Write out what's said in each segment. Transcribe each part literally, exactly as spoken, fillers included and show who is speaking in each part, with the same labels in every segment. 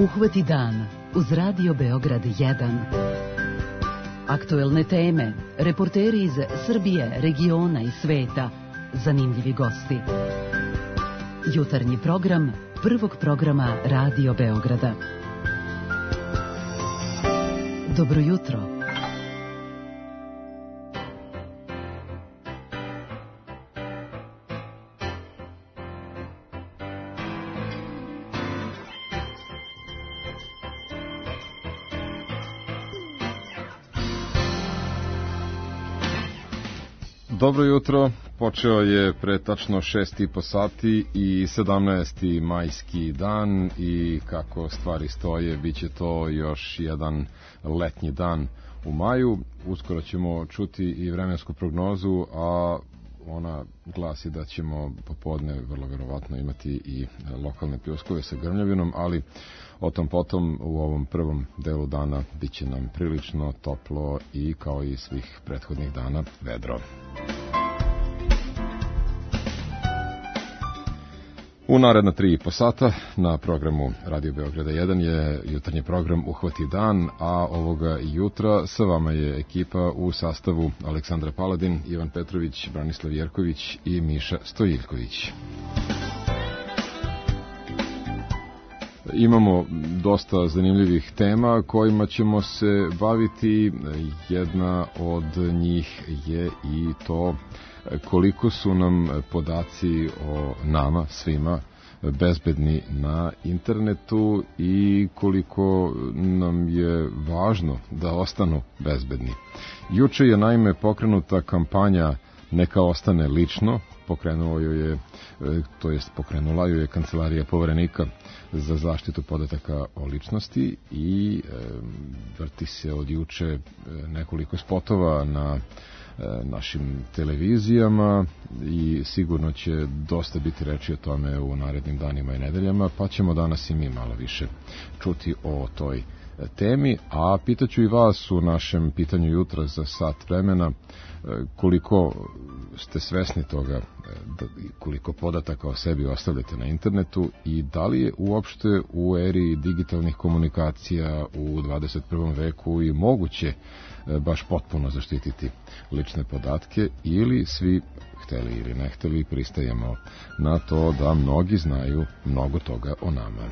Speaker 1: Uhvati dan uz Radio Beograd jedan. Aktuelne teme, reporteri iz Srbije, regiona i sveta, zanimljivi gosti. Jutarnji program prvog programa Radio Beograda. Dobro jutro.
Speaker 2: Dobro jutro, počeo je pre tačno šest i po sati i sedamnaesti majski dan i kako stvari stoje, bit će to još jedan letnji dan u maju. Uskoro ćemo čuti i vremensku prognozu, a ona glasi da ćemo popodne vrlo verovatno imati i lokalne pljuskove sa grmljavinom, ali o tom potom u ovom prvom delu dana bit će nam prilično toplo i kao i svih prethodnih dana vedro. U naredna tri i po sata na programu Radio Beograda jedan je jutarnji program Uhvati dan, a ovoga jutra sa vama je ekipa u sastavu Aleksandra Paladin, Ivan Petrović, Branislav Jerković i Miša Stojiljković. Imamo dosta zanimljivih tema kojima ćemo se baviti. Jedna od njih je i to koliko su nam podaci o nama svima bezbedni na internetu i koliko nam je važno da ostanu bezbedni. Juče je naime pokrenuta kampanja Neka ostane lično, pokrenuo joj je, to jest pokrenula joj je Kancelarija Poverenika za zaštitu podataka o ličnosti i e, vrti se od juče nekoliko spotova na e, našim televizijama i sigurno će dosta biti reči o tome u narednim danima i nedeljama, pa ćemo danas i mi malo više čuti o toj temi, a pitaću i vas u našem pitanju jutra za sat vremena koliko ste svesni toga, koliko podataka o sebi ostavljate na internetu i da li je uopšte u eri digitalnih komunikacija u dvadeset prvom veku i moguće baš potpuno zaštititi lične podatke ili svi hteli ili ne hteli pristajemo na to da mnogi znaju mnogo toga o nama.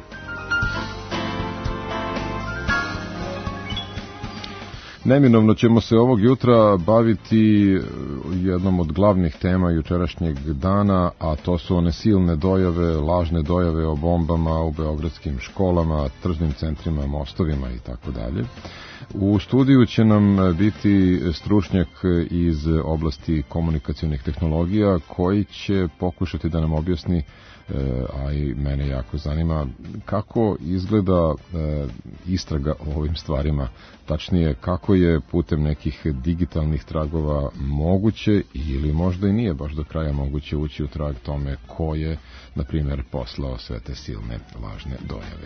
Speaker 2: Neminovno ćemo se ovog jutra baviti jednom od glavnih tema jučerašnjeg dana, a to su one silne dojave, lažne dojave o bombama u beogradskim školama, tržnim centrima, mostovima i tako dalje. U studiju će nam biti stručnjak iz oblasti komunikacionih tehnologija koji će pokušati da nam objasni, a i mene jako zanima, kako izgleda istraga o ovim stvarima, tačnije kako je putem nekih digitalnih tragova moguće ili možda i nije baš do kraja moguće ući u trag tome ko je, na primjer, poslao sve te silne lažne dojave.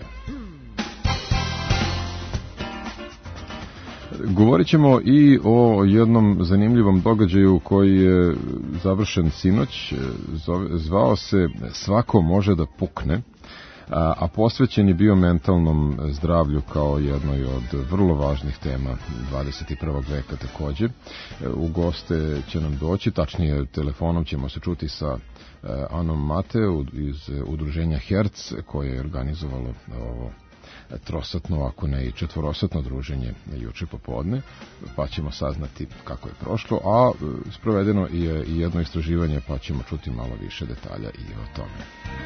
Speaker 2: Govorit ćemo i o jednom zanimljivom događaju koji je završen sinoć, zvao se Svako može da pukne, a posvećen je bio mentalnom zdravlju kao jednoj od vrlo važnih tema dvadeset prvog veka takođe. U goste će nam doći, tačnije telefonom ćemo se čuti sa Anom Mate iz udruženja Herc koje je organizovalo ovo trosatno, ako ne i četvorosatno druženje juče popodne, pa ćemo saznati kako je prošlo, a sprovedeno je i jedno istraživanje, pa ćemo čuti malo više detalja i o tome.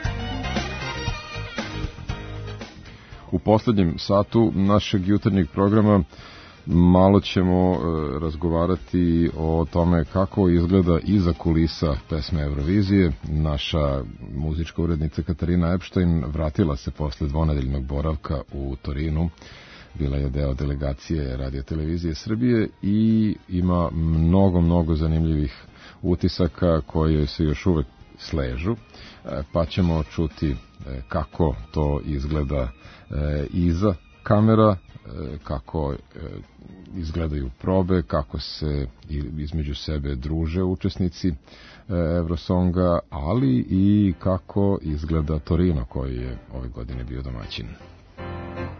Speaker 2: U poslednjem satu našeg jutarnjeg programa malo ćemo razgovarati o tome kako izgleda iza kulisa pesme Eurovizije. Naša muzička urednica Katarina Epštajn vratila se posle dvonedeljnog boravka u Torinu. Bila je deo delegacije Radio-televizije Srbije i ima mnogo, mnogo zanimljivih utisaka koje se još uvek sležu, pa ćemo čuti kako to izgleda iza kamera, kako izgledaju probe, kako se između sebe druže učesnici Eurosonga, ali i kako izgleda Torino koji je ove godine bio domaćin.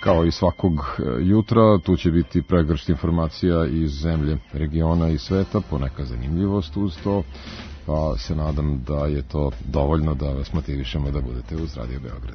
Speaker 2: Kao i svakog jutra, tu će biti pregršt informacija iz zemlje, regiona i sveta, poneka zanimljivost uz to, pa se nadam da je to dovoljno da vas motivišemo da budete uz Radio Beograd.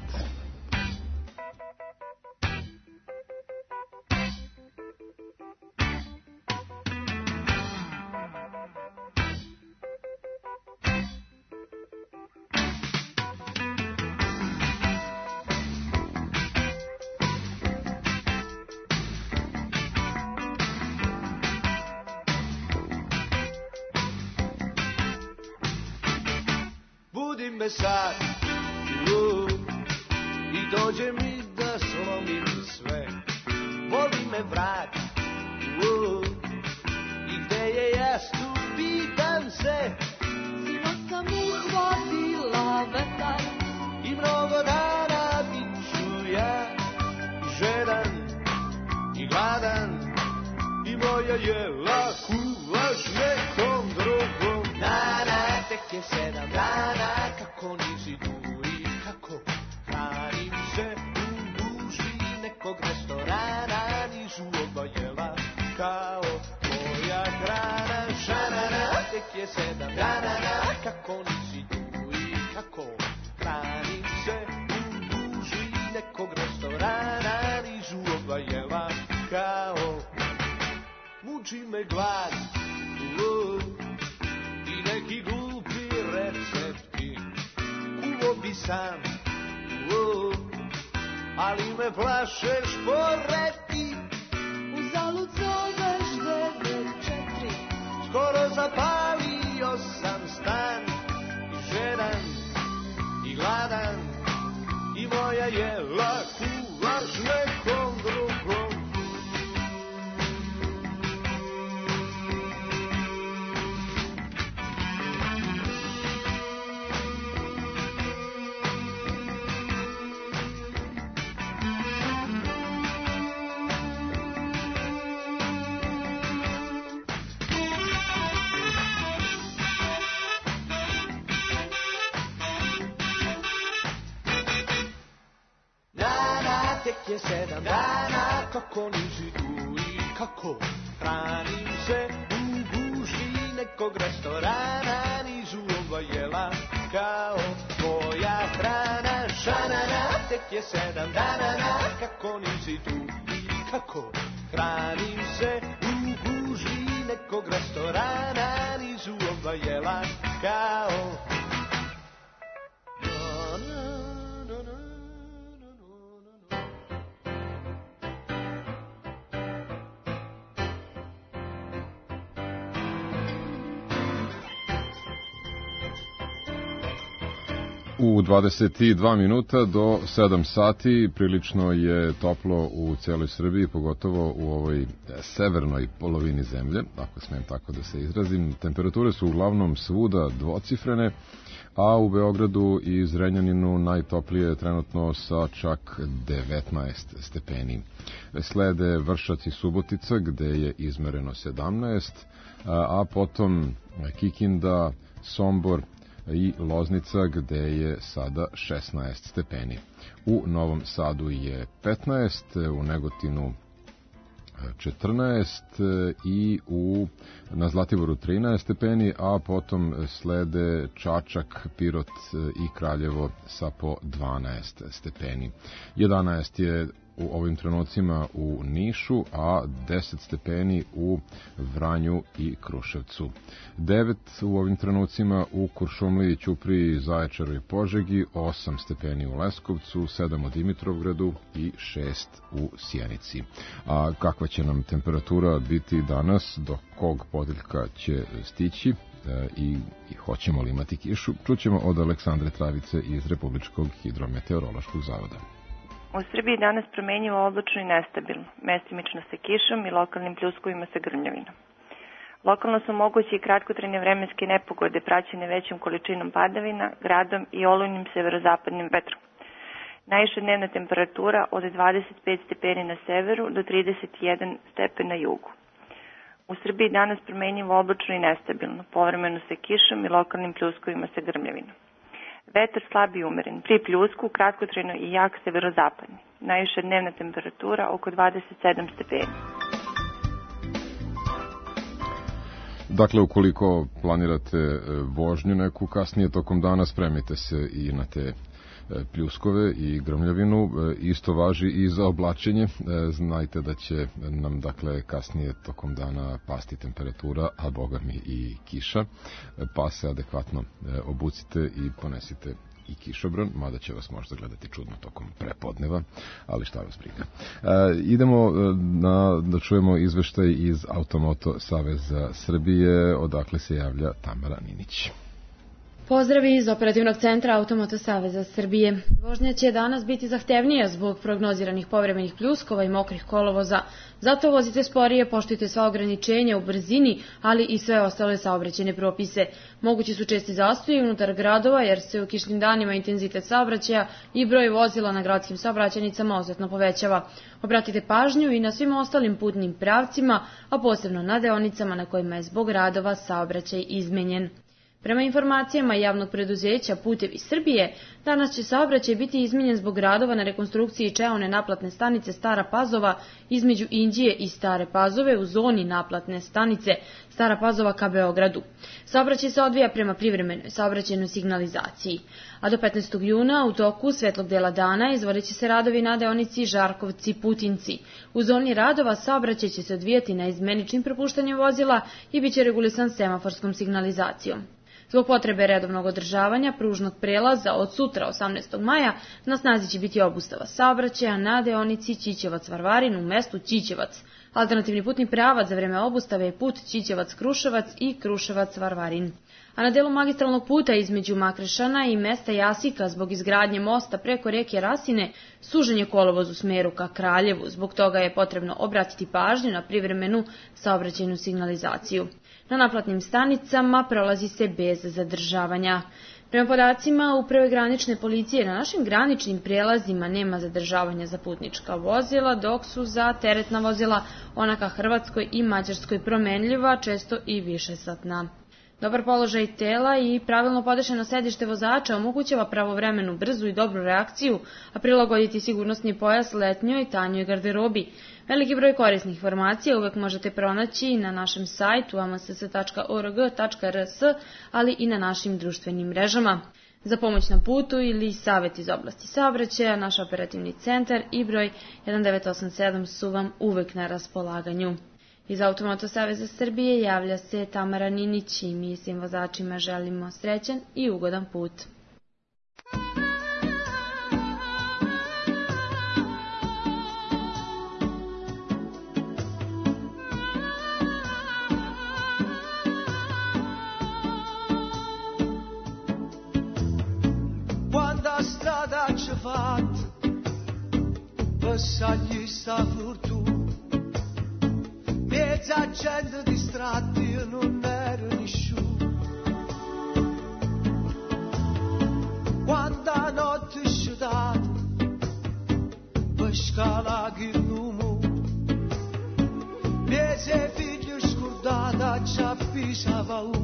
Speaker 3: Sad, uh, i dođe mi da slomim sve. Voli me vrat, uh, i gde je jastu, pitam se.
Speaker 4: Sino sam uhvatila vetar
Speaker 3: i mnogo dana biću ja žedan i gladan, i moja jela kuvaš nekom drugom. Dana, tek je sedam dana, kako nisi tu i kako hranim se u duši nekog restorana, nisu oba jela kao moja hrana. Šanana, tek je sedam dana, kako nisi tu i kako hranim se u duši nekog restorana, nisu oba jela kao muči me glad, uh, i neki glupi recepti kuvo bi sam, uh, ali me plaše šporeti.
Speaker 4: Uzalud zoveš devet četiri,
Speaker 3: skoro zapalio sam stan, i žedan i gladan, i moja jela kuvaš nekom drugom. Tek je sedam dana, kako nisi tu i kako hranim se u gužvi nekog restorana, nisu ova jela kao moja hrana. Šanana, tek je sedam dana, kako nisi tu i kako hranim se u gužvi nekog restorana, nisu ova jela kao
Speaker 2: U dvadeset dva minuta do sedam sati, prilično je toplo u cijeloj Srbiji, pogotovo u ovoj severnoj polovini zemlje, ako smijem tako da se izrazim. Temperature su uglavnom svuda dvocifrene, a u Beogradu i Zrenjaninu najtoplije je trenutno sa čak devetnaest stepeni. Slede Vršac i Subotica, gde je izmereno sedamnaest, a potom Kikinda, Sombor i Loznica, gde je sada šesnaest stepeni. U Novom Sadu je petnaest, u Negotinu četrnaest i u, na Zlatiboru trinaest stepeni, a potom slede Čačak, Pirot i Kraljevo sa po dvanaest stepeni. jedanaest je u ovim trenucima u Nišu, a deset stepeni u Vranju i Kruševcu. devet u ovim trenucima u Kuršumliji, Ćupriji, Zaječaru i Požegi, osam stepeni u Leskovcu, sedam u Dimitrovgradu i šest u Sjenici. A kakva će nam temperatura biti danas, do kog podeljka će stići i, i hoćemo li imati kišu, čućemo od Aleksandre Travice iz Republičkog hidrometeorološkog zavoda.
Speaker 5: U Srbiji danas promenjivo oblačno i nestabilno, mestimično sa kišom i lokalnim pljuskovima sa grmljavinom. Lokalno su moguće i kratkotrajne vremenske nepogode praćene većom količinom padavina, gradom i olujnim severozapadnim vetrom. Najviša dnevna temperatura od dvadeset pet stepeni na severu do trideset jedan stepen na jugu. U Srbiji danas promenjivo oblačno i nestabilno, povremeno sa kišom i lokalnim pljuskovima sa grmljavinom. Vetar slab i umeren, pri pljusku, kratkotrajno i jak severozapadni. Najviša dnevna temperatura oko dvadeset sedam stepeni.
Speaker 2: Dakle, ukoliko planirate vožnju neku kasnije tokom dana, spremite se i na te pljuskove i grmljavinu. Isto važi i za oblačenje. Znajte da će nam, dakle, kasnije tokom dana pasti temperatura, a boga mi i kiša, pa se adekvatno obucite i ponesite i kišobran, mada će vas možda gledati čudno tokom prepodneva, ali šta vas briga. E, idemo na, da čujemo izveštaj iz Automoto Saveza Srbije, odakle se javlja Tamara Ninić.
Speaker 6: Pozdravi iz Operativnog centra Automoto Saveza Srbije. Vožnja će danas biti zahtevnija zbog prognoziranih povremenih pljuskova i mokrih kolovoza. Zato vozite sporije, poštujte sva ograničenja u brzini, ali i sve ostale saobraćajne propise. Mogući su česti zastoji unutar gradova jer se u kišnim danima intenzitet saobraćaja i broj vozila na gradskim saobraćajnicama osetno povećava. Obratite pažnju i na svim ostalim putnim pravcima, a posebno na deonicama na kojima je zbog radova saobraćaj izmenjen. Prema informacijama javnog preduzeća Putevi Srbije, danas će saobraćaj biti izmenjen zbog radova na rekonstrukciji čeone naplatne stanice Stara Pazova između Inđije i Stare Pazove u zoni naplatne stanice Stara Pazova ka Beogradu. Saobraćaj se odvija prema privremenoj saobraćajnoj signalizaciji, a do petnaestog juna u toku svetlog dela dana izvodit će se radovi na deonici Žarkovci-Putinci. U zoni radova saobraćaj će se odvijati na izmeničnim propuštanjem vozila i bit će regulisan semaforskom signalizacijom. Zbog potrebe redovnog održavanja pružnog prelaza od sutra osamnaestog maja na snazi će biti obustava saobraćaja na deonici Ćićevac-Varvarin u mestu Ćićevac. Alternativni putni pravac za vreme obustave je put Ćićevac-Kruševac i Kruševac-Varvarin. A na delu magistralnog puta između Makrešana i mesta Jasika zbog izgradnje mosta preko reke Rasine sužen je kolovoz u smeru ka Kraljevu. Zbog toga je potrebno obratiti pažnju na privremenu saobraćajnu signalizaciju. Na naplatnim stanicama prolazi se bez zadržavanja. Prema podacima Uprave granične policije, na našim graničnim prijelazima nema zadržavanja za putnička vozila, dok su za teretna vozila ona ka Hrvatskoj i Mađarskoj promenljiva, često i višesatna. Dobar položaj tela i pravilno podešeno sedište vozača omogućava pravovremenu, brzu i dobru reakciju, a prilagoditi sigurnosni pojas letnjoj i tanjoj garderobi. Veliki broj korisnih informacija uvek možete pronaći na našem sajtu a m s s tačka o r g tačka r s, ali i na našim društvenim mrežama. Za pomoć na putu ili savjet iz oblasti saobraćaja, naš operativni centar i broj jedan devet osam sedam su vam uvek na raspolaganju. Iz Automoto Saveza Srbije javlja se Tamara Ninić i mi svim vozačima želimo srećan i ugodan put.
Speaker 3: Quando a strada ci fat passagli sta fortuna, mezza gente distratti e non era nessuno. Quando a notte è sciutata per scala che l'uomo mese figlio scordata ci avvisava uno.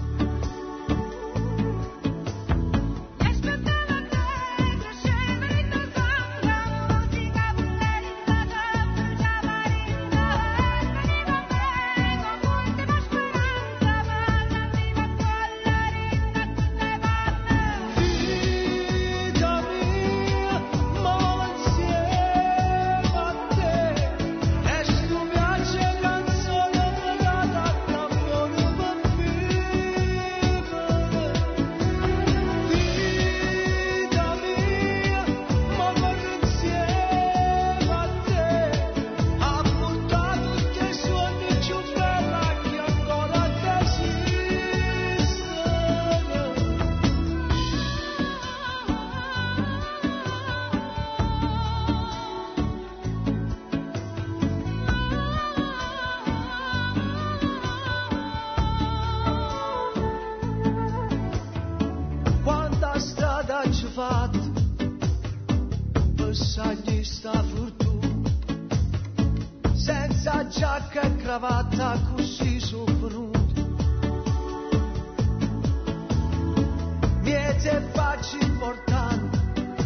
Speaker 3: Cravatta così sopruta, mi se faccio importante,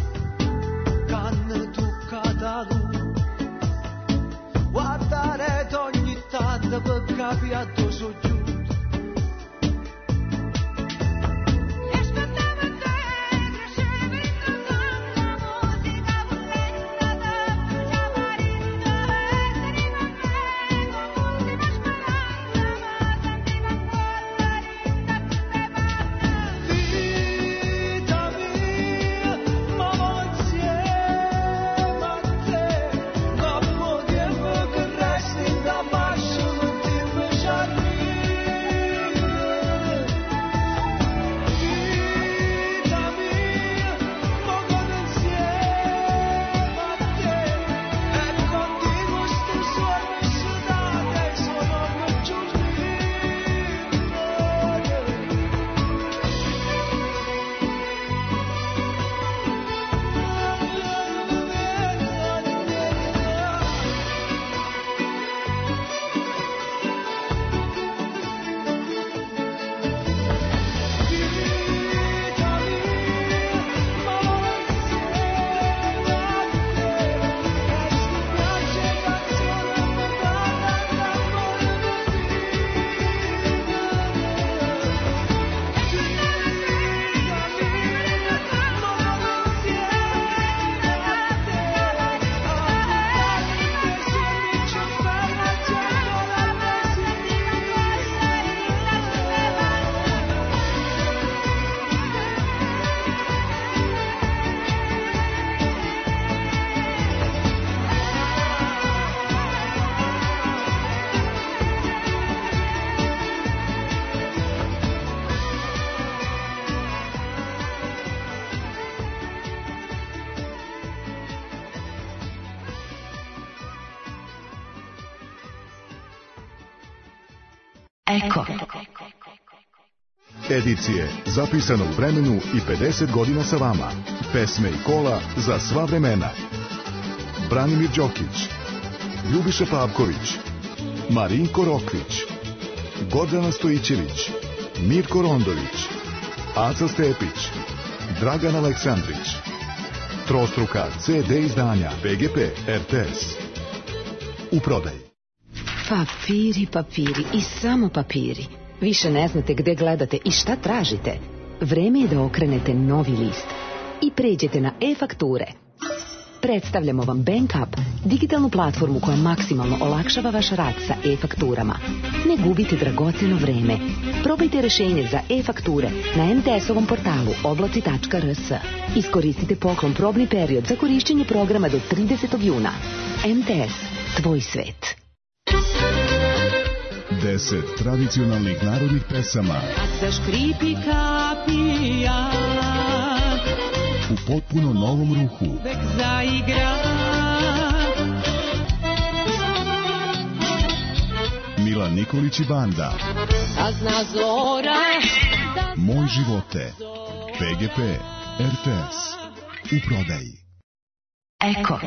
Speaker 3: canne tu cadalu, guardare ogni tanto per capire addosso giù.
Speaker 1: Eko.
Speaker 7: Edicije zapisanog vremenu i pedeset godina sa vama. Pesme i kola za sva vremena. Branimir Đokić, Ljubiša Pavković, Marinko Rokvić, Gordana Stojićević, Mirko Rondović, Aca Stepić, Dragan Aleksandrić. Trostruka ce de izdanja be ge pe er te es. U prodaji.
Speaker 8: Papiri, papiri i samo papiri. Više ne znate gde gledate i šta tražite. Vreme je da okrenete novi list i pređete na e-fakture. Predstavljamo vam BankUp, digitalnu platformu koja maksimalno olakšava vaš rad sa e-fakturama. Ne gubite dragoceno vreme. Probajte rešenje za e-fakture na em te es-ovom portalu oblaci tačka er es. Iskoristite poklon probni period za korišćenje programa do tridesetog juna. em te es, tvoj svet.
Speaker 7: Deset tradicionalnih narodnih pesama
Speaker 4: Kad zaškripi kapija,
Speaker 7: u potpuno novom ruhu.
Speaker 4: uvek zaigra.
Speaker 7: Milan Nikolić i banda.
Speaker 4: Da zna zora, da
Speaker 7: Moj živote. be ge pe er te es. U prodaji.
Speaker 1: Eko.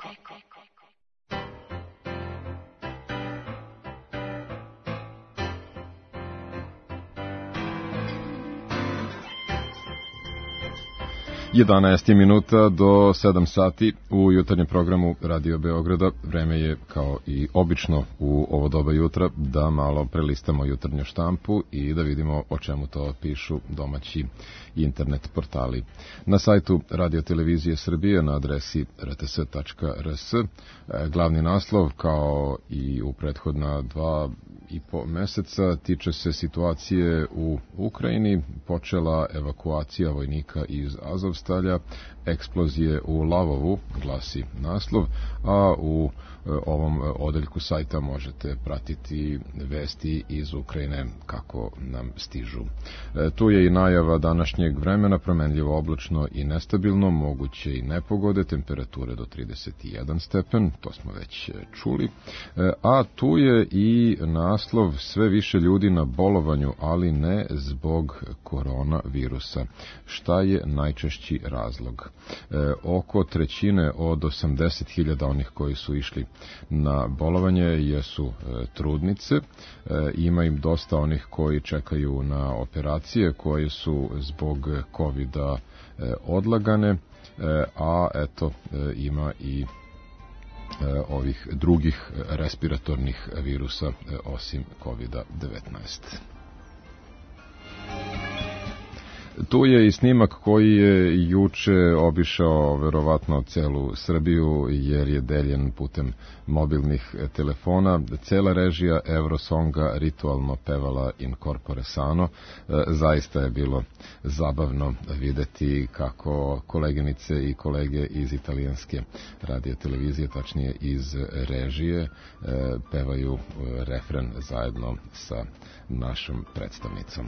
Speaker 2: jedanaest minuta do sedam sati u jutarnjem programu Radio Beograda. Vreme je kao i obično u ovo doba jutra da malo prelistamo jutarnju štampu i da vidimo o čemu to pišu domaći internet portali. Na sajtu Radio Televizije Srbije na adresi er te es tačka er es glavni naslov kao i u prethodna dva i po meseca tiče se situacije u Ukrajini. Počela evakuacija vojnika iz Azovstalja, eksplozije u Lavovu, glasi naslov, a u ovom odeljku sajta možete pratiti vesti iz Ukrajine kako nam stižu. Tu je i najava današnjeg vremena, promenljivo oblačno i nestabilno, moguće i nepogode, temperature do trideset jedan stepen, to smo već čuli, a tu je i naslov sve više ljudi na bolovanju, ali ne zbog koronavirusa. Šta je najčešće najveći razlog. E, oko trećine od osamdeset hiljada onih koji su išli na bolovanje jesu e, trudnice. E, ima im dosta onih koji čekaju na operacije koje su zbog kovida e, odlagane, e, a eto e, ima i e, ovih drugih respiratornih virusa e, osim kovida devetnaest. Tu je i snimak koji je juče obišao verovatno celu Srbiju jer je deljen putem mobilnih telefona. Cela režija Eurosonga ritualno pevala In Corpore Sano. Zaista je bilo zabavno videti kako koleginice i kolege iz italijanske radio televizije, tačnije iz režije, pevaju refren zajedno sa našom predstavnicom.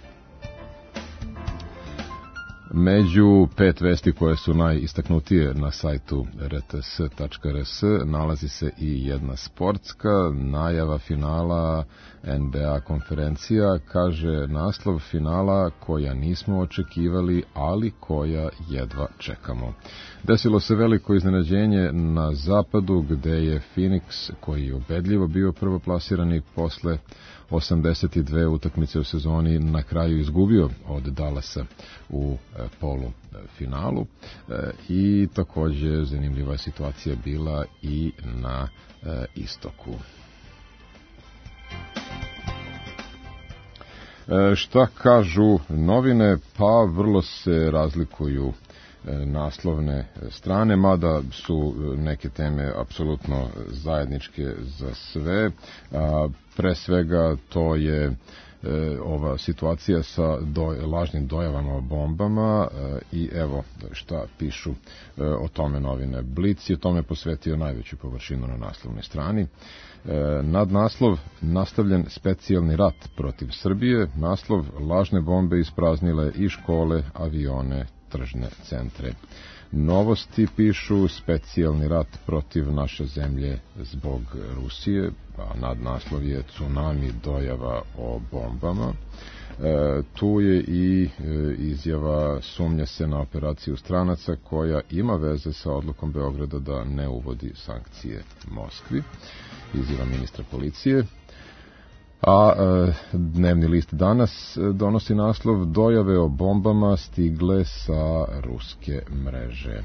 Speaker 2: Među pet vesti koje su najistaknutije na sajtu r t s tačka r s nalazi se i jedna sportska najava finala N B A konferencija, kaže naslov finala koja nismo očekivali, ali koja jedva čekamo. Desilo se veliko iznenađenje na zapadu gde je Phoenix, koji je ubedljivo bio prvoplasirani posle osamdeset dve utakmice u sezoni, na kraju izgubio od Dallasa u polu finalu i takođe zanimljiva situacija bila i na istoku. Šta kažu novine? Pa vrlo se razlikuju naslovne strane, mada su neke teme apsolutno zajedničke za sve. Pre svega to je ova situacija sa doj, lažnim dojavama o bombama i evo šta pišu o tome novine. Blic je tome posvetio najveću površinu na naslovnoj strani. Nad naslov nastavljen specijalni rat protiv Srbije, naslov lažne bombe ispraznile i škole, avione, tržne centre. Novosti pišu specijalni rat protiv naše zemlje zbog Rusije, a nadnaslov je tsunami dojava o bombama. E, tu je i e, izjava sumnja se na operaciju stranaca koja ima veze sa odlukom Beograda da ne uvodi sankcije Moskvi. Izjava ministra policije. A e, dnevni list Danas donosi naslov dojave o bombama stigle sa ruske mreže.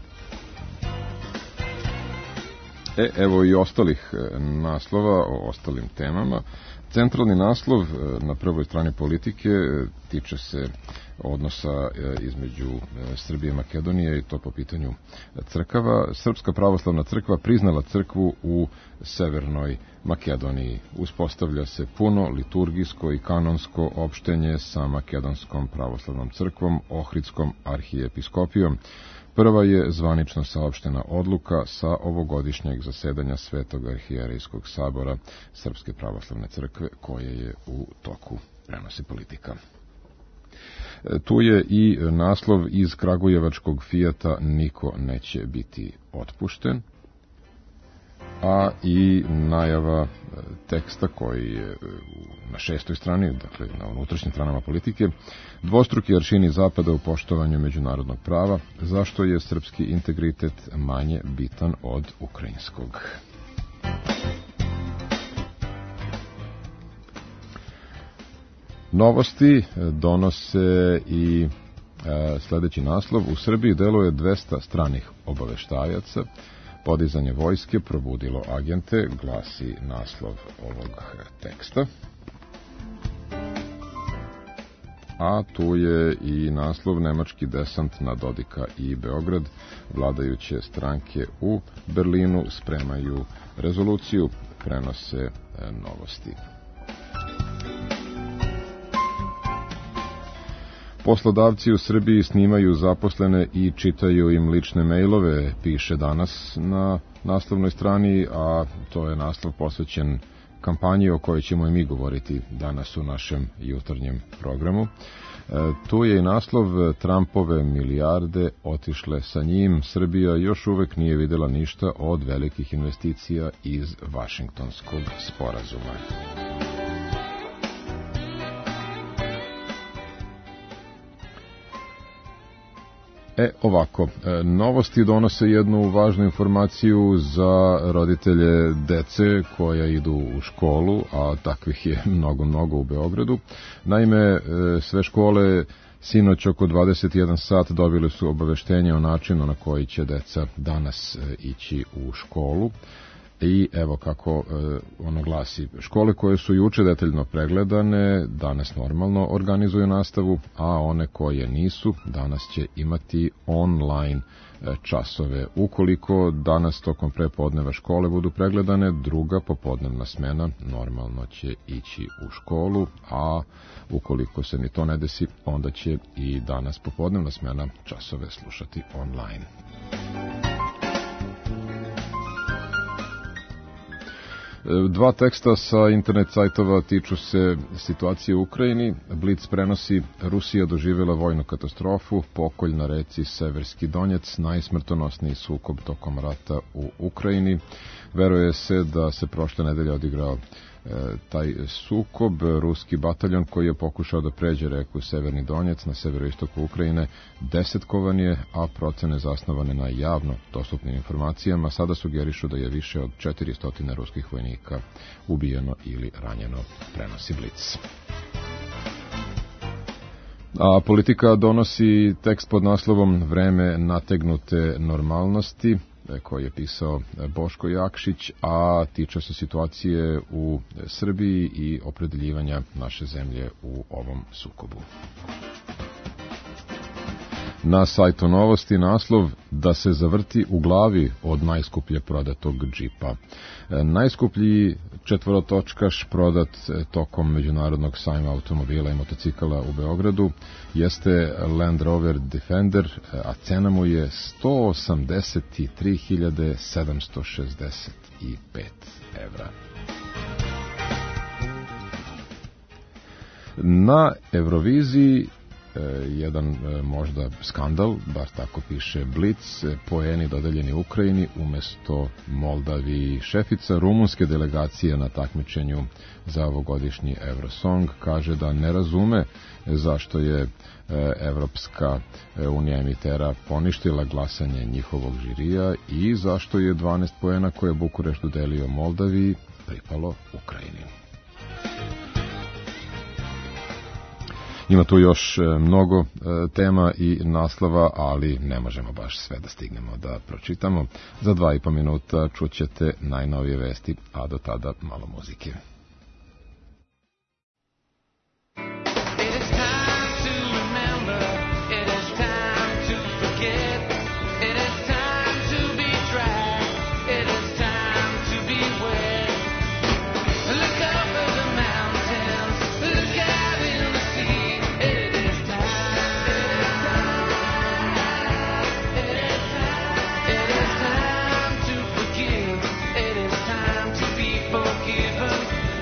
Speaker 2: E, evo i ostalih naslova o ostalim temama. Centralni naslov na prvoj strani Politike tiče se odnosa između Srbije i Makedonije i to po pitanju crkava. Srpska pravoslavna crkva priznala crkvu u Severnoj Makedoniji. Uspostavlja se puno liturgijsko i kanonsko opštenje sa Makedonskom pravoslavnom crkvom, Ohridskom arhijepiskopijom. Prva je zvanično saopštena odluka sa ovogodišnjeg zasedanja Svetog arhijerejskog sabora Srpske pravoslavne crkve koje je u toku, prenosi Politika. Tu je i naslov iz kragujevačkog Fijata niko neće biti otpušten, a i najava teksta koji je na šestoj strani, dakle na unutrašnjim stranama Politike, dvostruki aršini Zapada u poštovanju međunarodnog prava, zašto je srpski integritet manje bitan od ukrajinskog. Novosti donose i e, sledeći naslov. U Srbiji deluje dvesta stranih obaveštajaca. Podizanje vojske probudilo agente, glasi naslov ovog teksta. A tu je i naslov nemački desant na Dodika i Beograd. Vladajuće stranke u Berlinu spremaju rezoluciju, prenose e, novosti. Poslodavci u Srbiji snimaju zaposlene i čitaju im lične mejlove, piše Danas na naslovnoj strani, a to je naslov posvećen kampanji o kojoj ćemo i mi govoriti danas u našem jutarnjem programu. E, tu je i naslov Trumpove milijarde otišle sa njim. Srbija još uvek nije videla ništa od velikih investicija iz Vašingtonskog sporazuma. E, ovako, novosti donose jednu važnu informaciju za roditelje dece koja idu u školu, a takvih je mnogo, mnogo u Beogradu. Naime, sve škole sinoć oko dvadeset jedan sat dobili su obaveštenje o načinu na koji će deca danas ići u školu. I evo kako e, ono glasi. Škole koje su juče detaljno pregledane danas normalno organizuju nastavu, a one koje nisu danas će imati online e, časove. Ukoliko danas tokom prepodneva škole budu pregledane, druga popodnevna smena normalno će ići u školu, a ukoliko se ni to ne desi, onda će i danas popodnevna smena časove slušati online. Dva teksta sa internet sajtova tiču se situacije u Ukrajini. Blic prenosi: Rusija doživjela vojnu katastrofu, pokolj na reci Severski Donjec, najsmrtonosniji sukob tokom rata u Ukrajini. Veruje se da se prošle nedelje odigrao e, taj sukob. Ruski bataljon koji je pokušao da pređe reku Severni Donjec na severoistoku Ukrajine desetkovan je, a procene zasnovane na javno dostupnim informacijama sada sugerišu da je više od četiristo ruskih vojnika ubijeno ili ranjeno, prenosi Blic. A Politika donosi tekst pod naslovom Vreme nategnute normalnosti, koji je pisao Boško Jakšić, a tiče se situacije u Srbiji i opredeljivanja naše zemlje u ovom sukobu. Na sajtu Novosti naslov: Da se zavrti u glavi od najskuplje prodatog džipa. Najskuplji četvorotočkaš prodat tokom Međunarodnog sajma automobila i motocikala u Beogradu jeste Land Rover Defender, a cena mu je sto osamdeset tri hiljade sedamsto šezdeset pet evra. Na Euroviziji jedan možda skandal, bar tako piše Blic, poeni dodeljeni Ukrajini umesto Moldaviji. Šefica rumunske delegacije na takmičenju za ovogodišnji Eurosong kaže da ne razume zašto je Evropska unija emitera poništila glasanje njihovog žirija i zašto je dvanaest poena koje Bukurešt dodelio Moldaviji pripalo Ukrajini. Ima tu još mnogo tema i naslova, ali ne možemo baš sve da stignemo da pročitamo. Za dva i po minuta čućete najnovije vesti, a do tada malo muzike.
Speaker 3: Forgiven.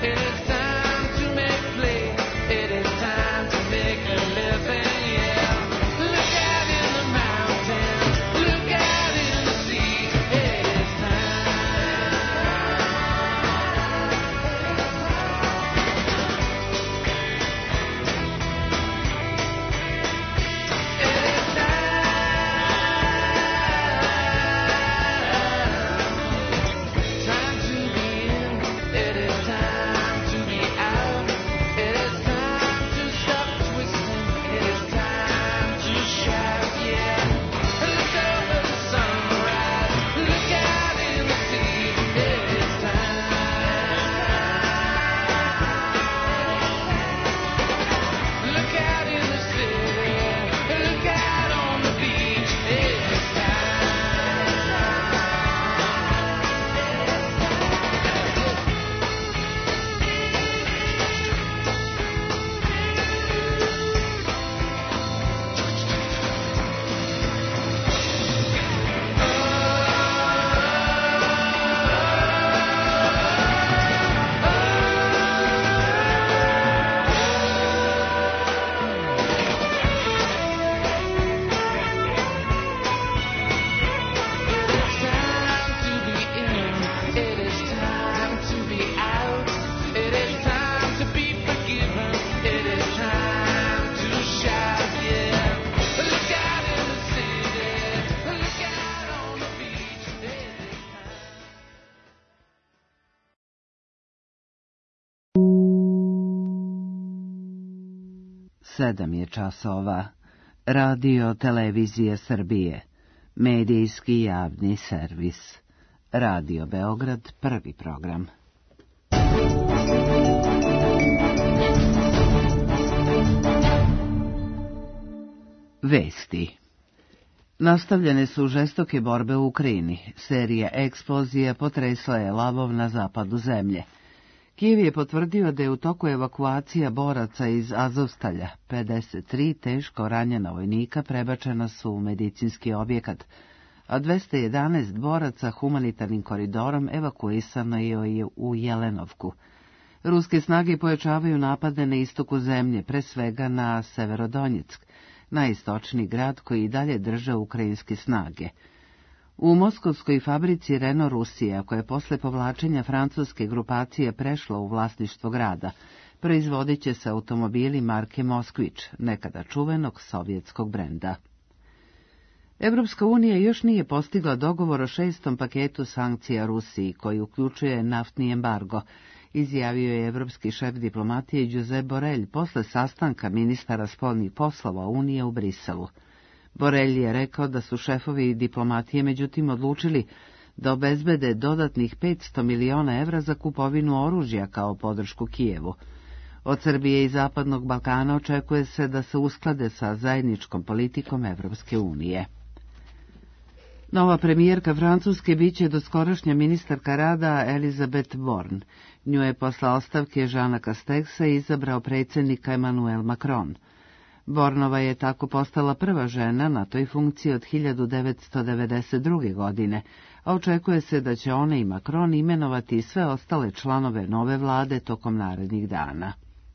Speaker 9: Sedam je časova. Radio Televizije Srbije. Medijski javni servis. Radio Beograd, prvi program. Vesti. Nastavljene su žestoke borbe u Ukrajini. Serija eksplozija potresla je lavov na zapadu zemlje. Kijev je potvrdio da je u toku evakuacija boraca iz Azovstalja. pedeset tri teško ranjena vojnika prebačena su u medicinski objekat, a dvesta jedanaest boraca humanitarnim koridorom evakuisano je u Jelenovku. Ruske snage pojačavaju napade na istoku zemlje, pre svega na Severodonjeck, najistočniji grad koji i dalje drže ukrajinske snage. U moskovskoj fabrici Renault Rusija, koja je posle povlačenja francuske grupacije prešla u vlasništvo grada, proizvodit će se automobili marke Moskvić, nekada čuvenog sovjetskog brenda. Evropska unija još nije postigla dogovor o šestom paketu sankcija Rusiji, koji uključuje naftni embargo, izjavio je evropski šef diplomatije Josep Borrell posle sastanka ministara spoljnih poslova Unije u Briselu. Borrell je rekao da su šefovi diplomatije međutim odlučili da obezbede dodatnih petsto miliona evra za kupovinu oružja kao podršku Kijevu. Od Srbije i Zapadnog Balkana očekuje se da se usklade sa zajedničkom politikom Evropske unije. Nova premijerka Francuske biće doskorašnja ministarka rada Elisabeth Borne. Nju je posle ostavke Jeana Castexa izabrao predsjednik Emmanuel Macron. Bornova je tako postala prva žena na toj funkciji od hiljadu devetsto devedeset druge. godine, a očekuje se da će ona i Macron imenovati sve ostale članove nove vlade tokom narednih dana.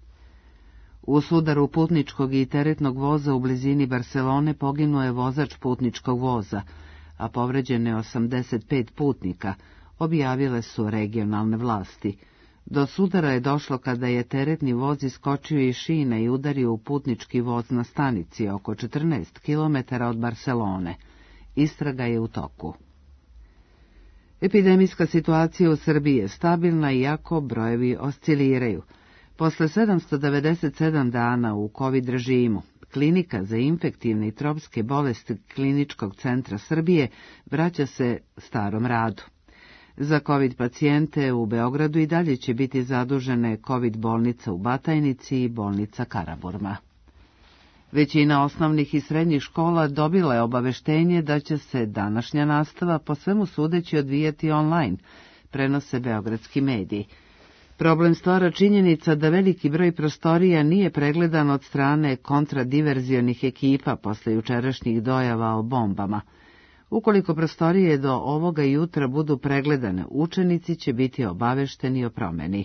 Speaker 9: U sudaru putničkog i teretnog voza u blizini Barcelone poginuo je vozač putničkog voza, a povređeno je osamdeset pet putnika, objavile su regionalne vlasti. Do sudara je došlo kada je teretni voz iskočio iz šina i udario u putnički voz na stanici oko četrnaest kilometara od Barcelone. Istraga je u toku. Epidemijska situacija u Srbiji je stabilna iako brojevi osciliraju. Posle sedamsto devedeset sedam dana u COVID režimu, Klinika za infektivne i tropske bolesti Kliničkog centra Srbije vraća se starom radu. Za COVID pacijente u Beogradu i dalje će biti zadužene COVID bolnica u Batajnici i bolnica Karaburma. Većina osnovnih i srednjih škola dobila je obaveštenje da će se današnja nastava po svemu sudeći odvijati online, prenose beogradski mediji. Problem stvara činjenica da veliki broj prostorija nije pregledan od strane kontradiverzionih ekipa posle jučerašnjih dojava o bombama. Ukoliko prostorije do ovoga jutra budu pregledane, učenici će biti obavešteni o promeni.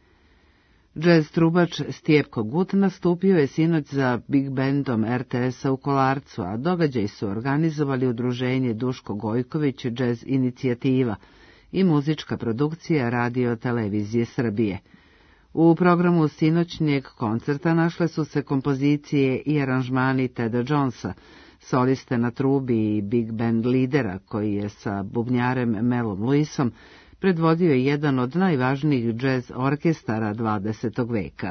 Speaker 9: Džez trubač Stjepko Gut nastupio je sinoć za Big Bandom er te es-a u Kolarcu, a događaj su organizovali udruženje Duško Gojković Džez inicijativa i muzička produkcija Radio Televizije Srbije. U programu sinoćnjeg koncerta našle su se kompozicije i aranžmani Teda Jonesa, soliste na trubi i big band lidera, koji je sa bubnjarem Melom Lewisom predvodio jedan od najvažnijih džez orkestara dvadesetog veka.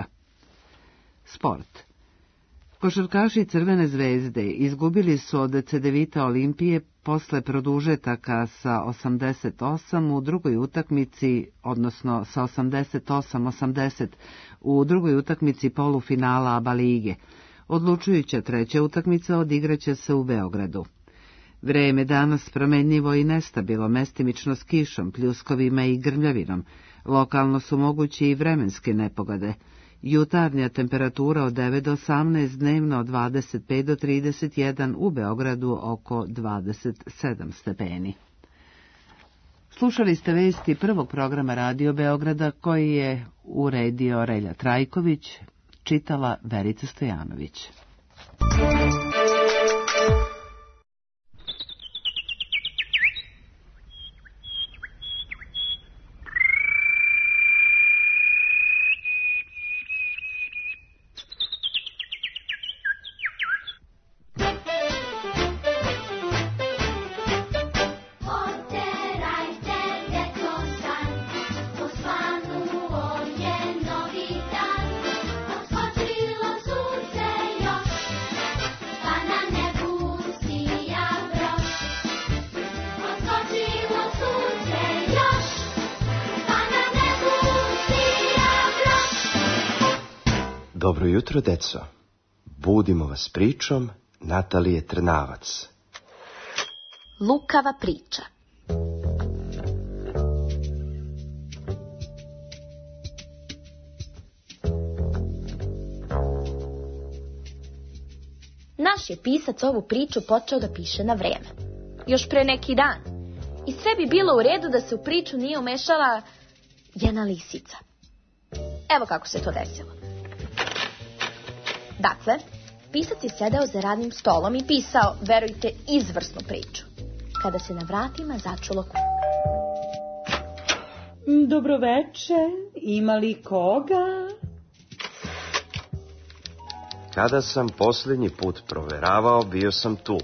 Speaker 9: Sport. Košarkaši Crvene zvezde izgubili su od Cedevita Olimpije posle produžetaka sa osamdeset osam u drugoj utakmici, odnosno sa osamdeset osam osamdeset u drugoj utakmici polufinala ABA lige. Odlučujuća treća utakmica odigraće se u Beogradu. Vreme danas promenljivo i nestabilo, mestimično s kišom, pljuskovima i grmljavinom. Lokalno su mogući i vremenske nepogode. Jutarnja temperatura od devet do osamnaest, dnevno od dvadeset pet do trideset jedan, u Beogradu oko dvadeset sedam stepeni. Slušali ste vesti prvog programa Radio Beograda koji je uredio Relja Trajković, čitala Verica Stojanović.
Speaker 10: Odskočilo sunce Dobro jutro, deco. Budimo vas pričom Natalije Trnavac.
Speaker 11: Lukava priča. Naš je pisac ovu priču počeo da piše na vreme. Još pre neki dan. I sve bi bilo u redu da se u priču nije umešala jedna lisica. Evo kako se to desilo. Dakle, pisac je sedeo za radnim stolom i pisao, verujte, izvrsnu priču. Kada se na vratima začulo kuku.
Speaker 12: Dobroveče, ima li koga?
Speaker 10: Kada sam posljednji put proveravao, bio sam tu.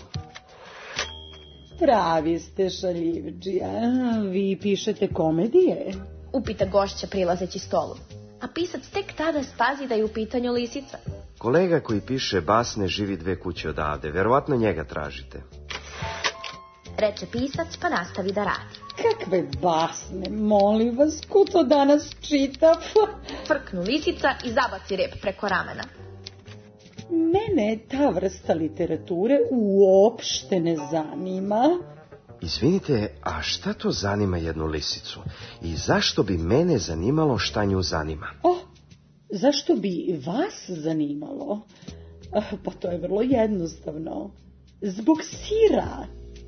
Speaker 12: Pravi ste, šaljivđija. Vi pišete komedije?
Speaker 11: Upita gošća prilazeći stolu. A pisac tek tada spazi da je u pitanju lisica.
Speaker 10: Kolega koji piše basne živi dve kuće odavde. Verovatno njega tražite.
Speaker 11: Reče pisac pa nastavi da radi.
Speaker 12: Kakve basne, molim vas, ko to danas čita?
Speaker 11: Frknu lisica i zabaci rep preko ramena.
Speaker 12: Mene ta vrsta literature uopšte ne zanima.
Speaker 10: Izvinite, a šta to zanima jednu lisicu? I zašto bi mene zanimalo šta nju zanima?
Speaker 12: Oh, zašto bi vas zanimalo? Pa to je vrlo jednostavno. Zbog sira.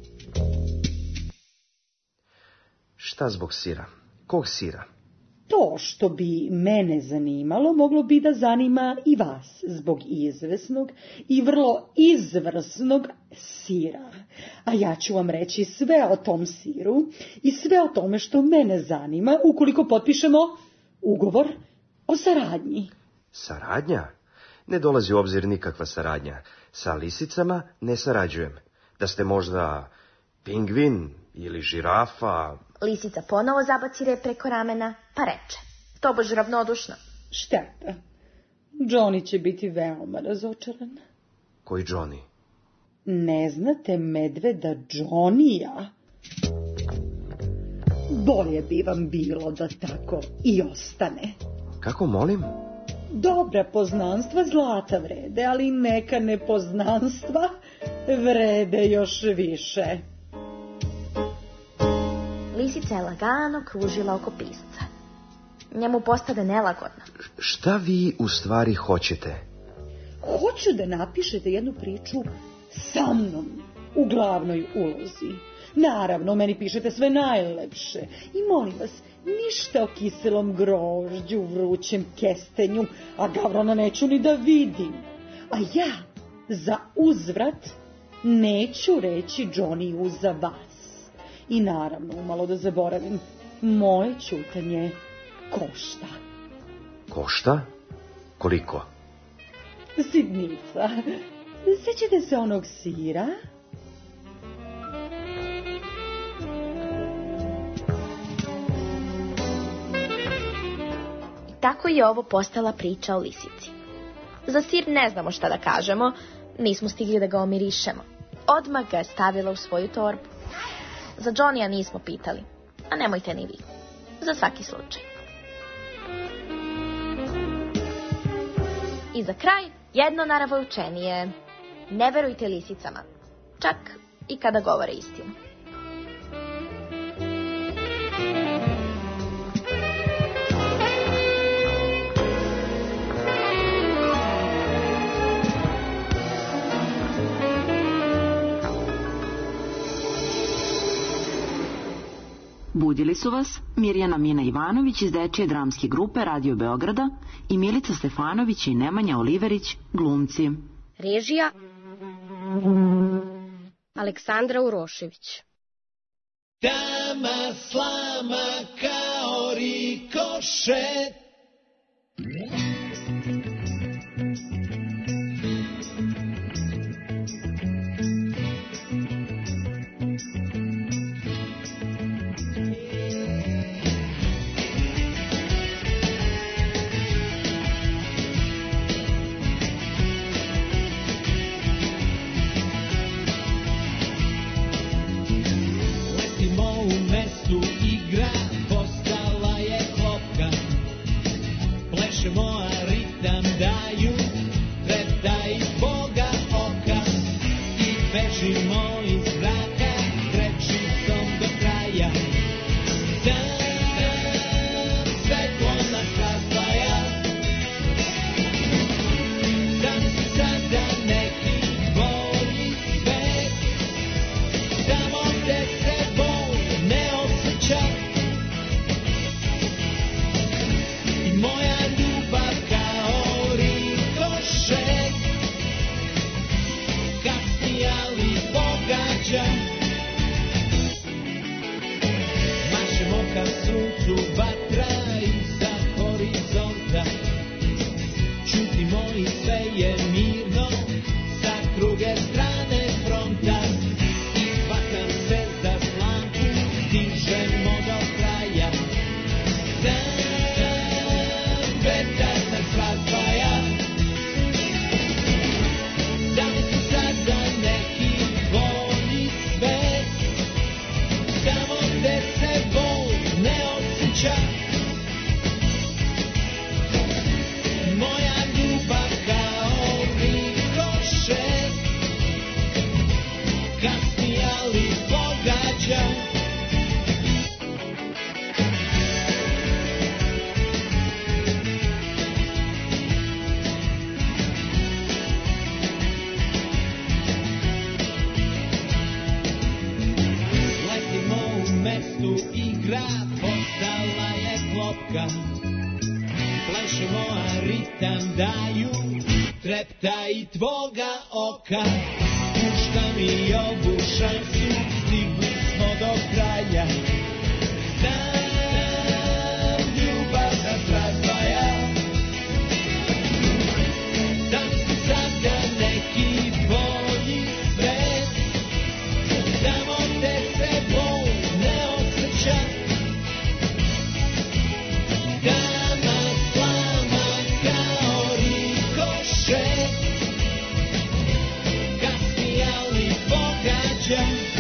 Speaker 10: Šta zbog sira? Kog sira?
Speaker 12: To što bi mene zanimalo, moglo bi da zanima i vas, zbog izvesnog i vrlo izvrsnog sira. A ja ću vam reći sve o tom siru i sve o tome što mene zanima, ukoliko potpišemo ugovor o saradnji.
Speaker 10: Saradnja? Ne dolazi u obzir nikakva saradnja. Sa lisicama ne sarađujem. Da ste možda pingvin ili žirafa...
Speaker 11: Lisica ponovo zabaci rep preko ramena, pa reče. Tobož ravnodušno.
Speaker 12: Šteta. Johnny će biti veoma razočaran.
Speaker 10: Koji Johnny?
Speaker 12: Ne znate medveda Johnny-a? Bolje bi vam bilo da tako i ostane.
Speaker 10: Kako molim?
Speaker 12: Dobra poznanstva zlata vrede, ali neka nepoznanstva vrede još više.
Speaker 11: Lisica je lagano kružila oko pisca. Njemu postade nelagodno.
Speaker 10: Šta vi u stvari hoćete?
Speaker 12: Hoću da napišete jednu priču sa mnom u glavnoj ulozi. Naravno, meni pišete sve najlepše. I molim vas, ništa o kiselom grožđu, vrućem kestenju, a Gavrona neću ni da vidim. A ja, za uzvrat, neću reći Johnny-u za vas. I naravno, umalo da zaboravim, moje ćutanje košta.
Speaker 10: Košta? Koliko?
Speaker 12: Sitnica. Sećate se onog sira?
Speaker 11: I tako je ovo postala priča o lisici. Za sir ne znamo šta da kažemo, nismo stigli da ga omirišemo. Odmah ga je stavila u svoju torbu. Za Johnny-a nismo pitali, a nemojte ni vi. Za svaki slučaj. I za kraj, jedno naravoučenije. Ne verujte lisicama, čak i kada govore istinu.
Speaker 13: Budili su vas Mirjana Mina Ivanović iz dečije dramske grupe Radio Beograda i Milica Stefanović i Nemanja Oliverić, glumci.
Speaker 14: Režija Aleksandra Urošević.
Speaker 3: Tama slama kao rikošet. Igra postala je klopka, pleše moja Izađimo iz zraka, trečicom do kraja. Tam svetlo nas razdvaja. Zamisli sada neki bolji svet, tamo gde se bol ne osjeća. I moja ljubav kao rikošet kasni, ali pogađa. Mašemo ka suncu, vatra iza horizonta. Čutimo i sve je mirno sa druge strane fronta. I hvatam se za slamku, dižemo do kraja. Tam vetar nas razdvaja. Zamisli sada neki bolji svet, tamo gde se bol ne osjeća. Moja ljubav kao rikošet kasni, ali pogađa. Letimo u mestu, igra postala je klopka. Plešemo, a ritam daju trepta i tvoga oka. Puštam i ovu šansu, stigli smo do kraja. Znam, ljubav nas razdvaja. Zamisli sada neki bolji svet, tamo gde se bol ne osjeća. Dama slama kao rikošet kasni, ali pogađa.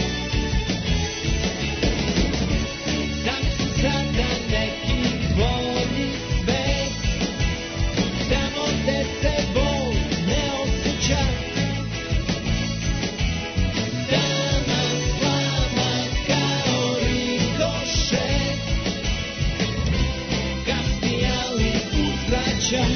Speaker 3: Zamisli sada neki bolji svet, tamo gde se bol ne osjeća. Dama slama kao rikošet kasni, ali uzvraća.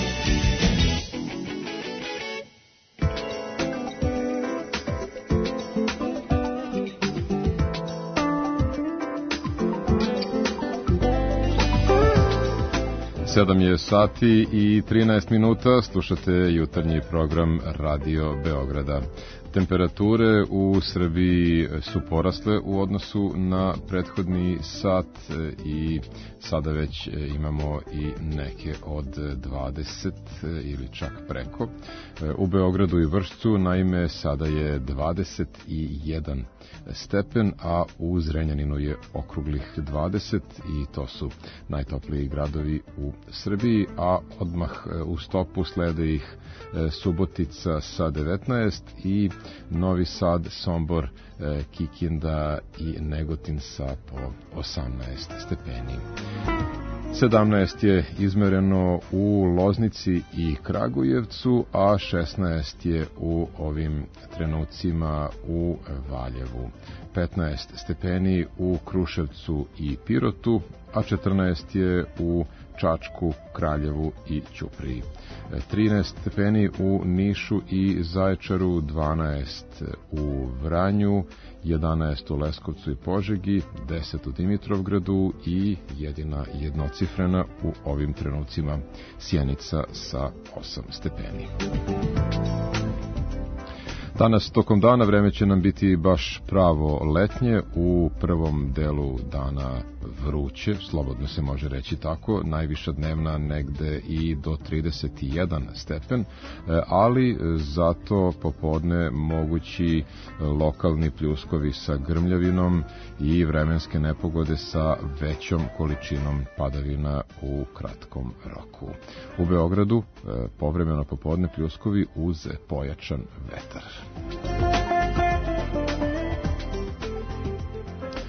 Speaker 2: sedam je sati i trinaest minuta, slušate jutarnji program Radio Beograda. Temperature u Srbiji su porasle u odnosu na prethodni sat i sada već imamo i neke od dvadeset ili čak preko. U Beogradu i Vršcu naime sada je dvadeset jedan stepen, a u Zrenjaninu je okruglih dvadeset i to su najtopliji gradovi u Srbiji, a odmah u stopu slede ih Subotica sa devetnaest i Novi Sad, Sombor, Kikinda i Negotin sa po osamnaest stepeni. sedamnaest je izmereno u Loznici i Kragujevcu, a šesnaest je u ovim trenucima u Valjevu. petnaest stepeni u Kruševcu i Pirotu, a četrnaest je u Čačku, Kraljevu i Ćupriji. trinaest stepeni u Nišu i Zaječaru, dvanaest u Vranju, jedanaest u Leskovcu i Požegi, deset u Dimitrovgradu i jedina jednocifrena u ovim trenucima Sjenica sa osam stepeni. Danas tokom dana vreme će nam biti baš pravo letnje, u prvom delu dana vruće, slobodno se može reći tako, najviša dnevna negde i do trideset jedan stepen, ali zato popodne mogući lokalni pljuskovi sa grmljavinom i vremenske nepogode sa većom količinom padavina u kratkom roku. U Beogradu povremeno popodne pljuskovi uz pojačan vetar.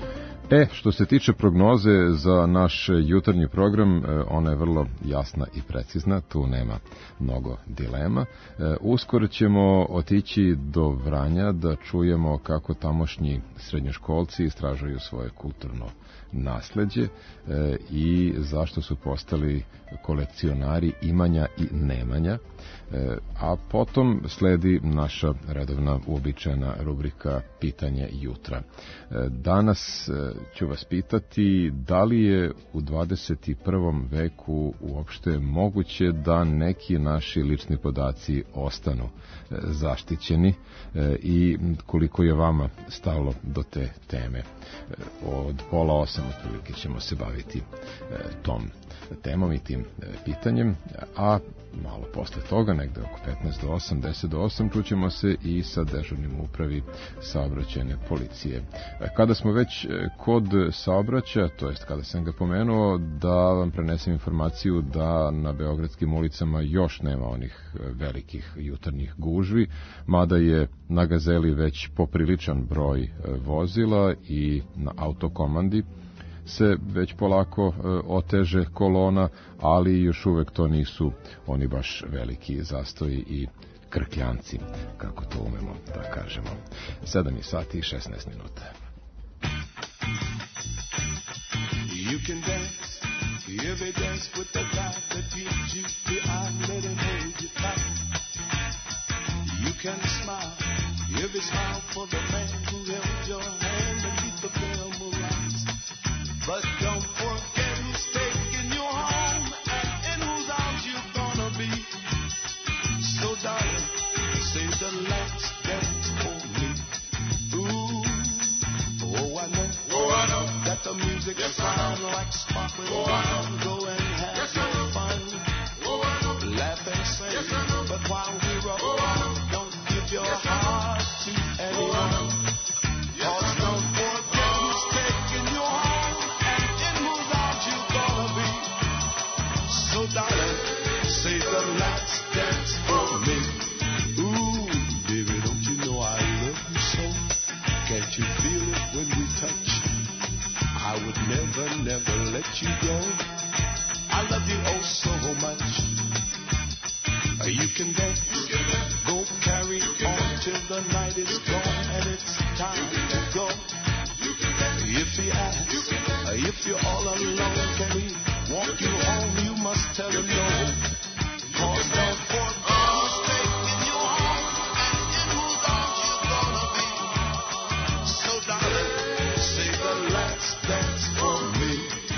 Speaker 2: E, što se tiče prognoze za naš jutarnji program, ona je vrlo jasna i precizna, tu nema mnogo dilema. Uskoro ćemo otići do Vranja da čujemo kako tamošnji srednjoškolci istražuju svoje kulturno nasleđe i zašto su postali kolekcionari imanja i nemanja. A potom sledi naša redovna uobičajena rubrika Pitanje jutra. Danas ću vas pitati da li je u dvadeset prvom veku uopšte moguće da neki naši lični podaci ostanu zaštićeni i koliko je vama stalo do te teme. Od pola osam otprilike ćemo se baviti tom temom i tim pitanjem, a malo posle toga, negde oko petnaest do osam, deset do osam, čućemo se i sa dežurnim upravi saobraćajne policije. Kada smo već kod saobraćaja, to jest kada sam ga pomenuo, da vam prenesem informaciju da na beogradskim ulicama još nema onih velikih jutarnjih gužvi, mada je na Gazeli već popriličan broj vozila i na autokomandi se već polako e, oteže kolona, ali još uvek to nisu oni baš veliki zastoji i krkljanci, kako to umemo da kažemo. sedam sati i šesnaest minuta.
Speaker 3: You can dance, every dance with the guy that gives you the eye, let him hold you tight. You can smile, every smile for the man who held your hand beneath the film lights. But don't forget who's taking you home and in whose arms you're gonna be. So darling, say the last dance for me. Ooh, oh I know, oh I know that the music yes, sounds like sparkling oh, water. Go and have yes, some fun, oh, I know. Laugh and sing, yes, I know. But while we're up, oh, I know. Don't give your yes, heart to anyone. Yes, cause don't forget who's taking you home. So darling, say the last dance for me. Ooh, baby, don't you know I love you so? Can't you feel it when we touch? I would never, never let you go. I love you oh so much. You can dance, go carry on till the night is gone and it's time to go. If he asks, if you're all alone, can we walk you home? You must tell him no. Cause don't forget who's taking you home and in whose arms you're gonna be. So darling, say the last dance for me.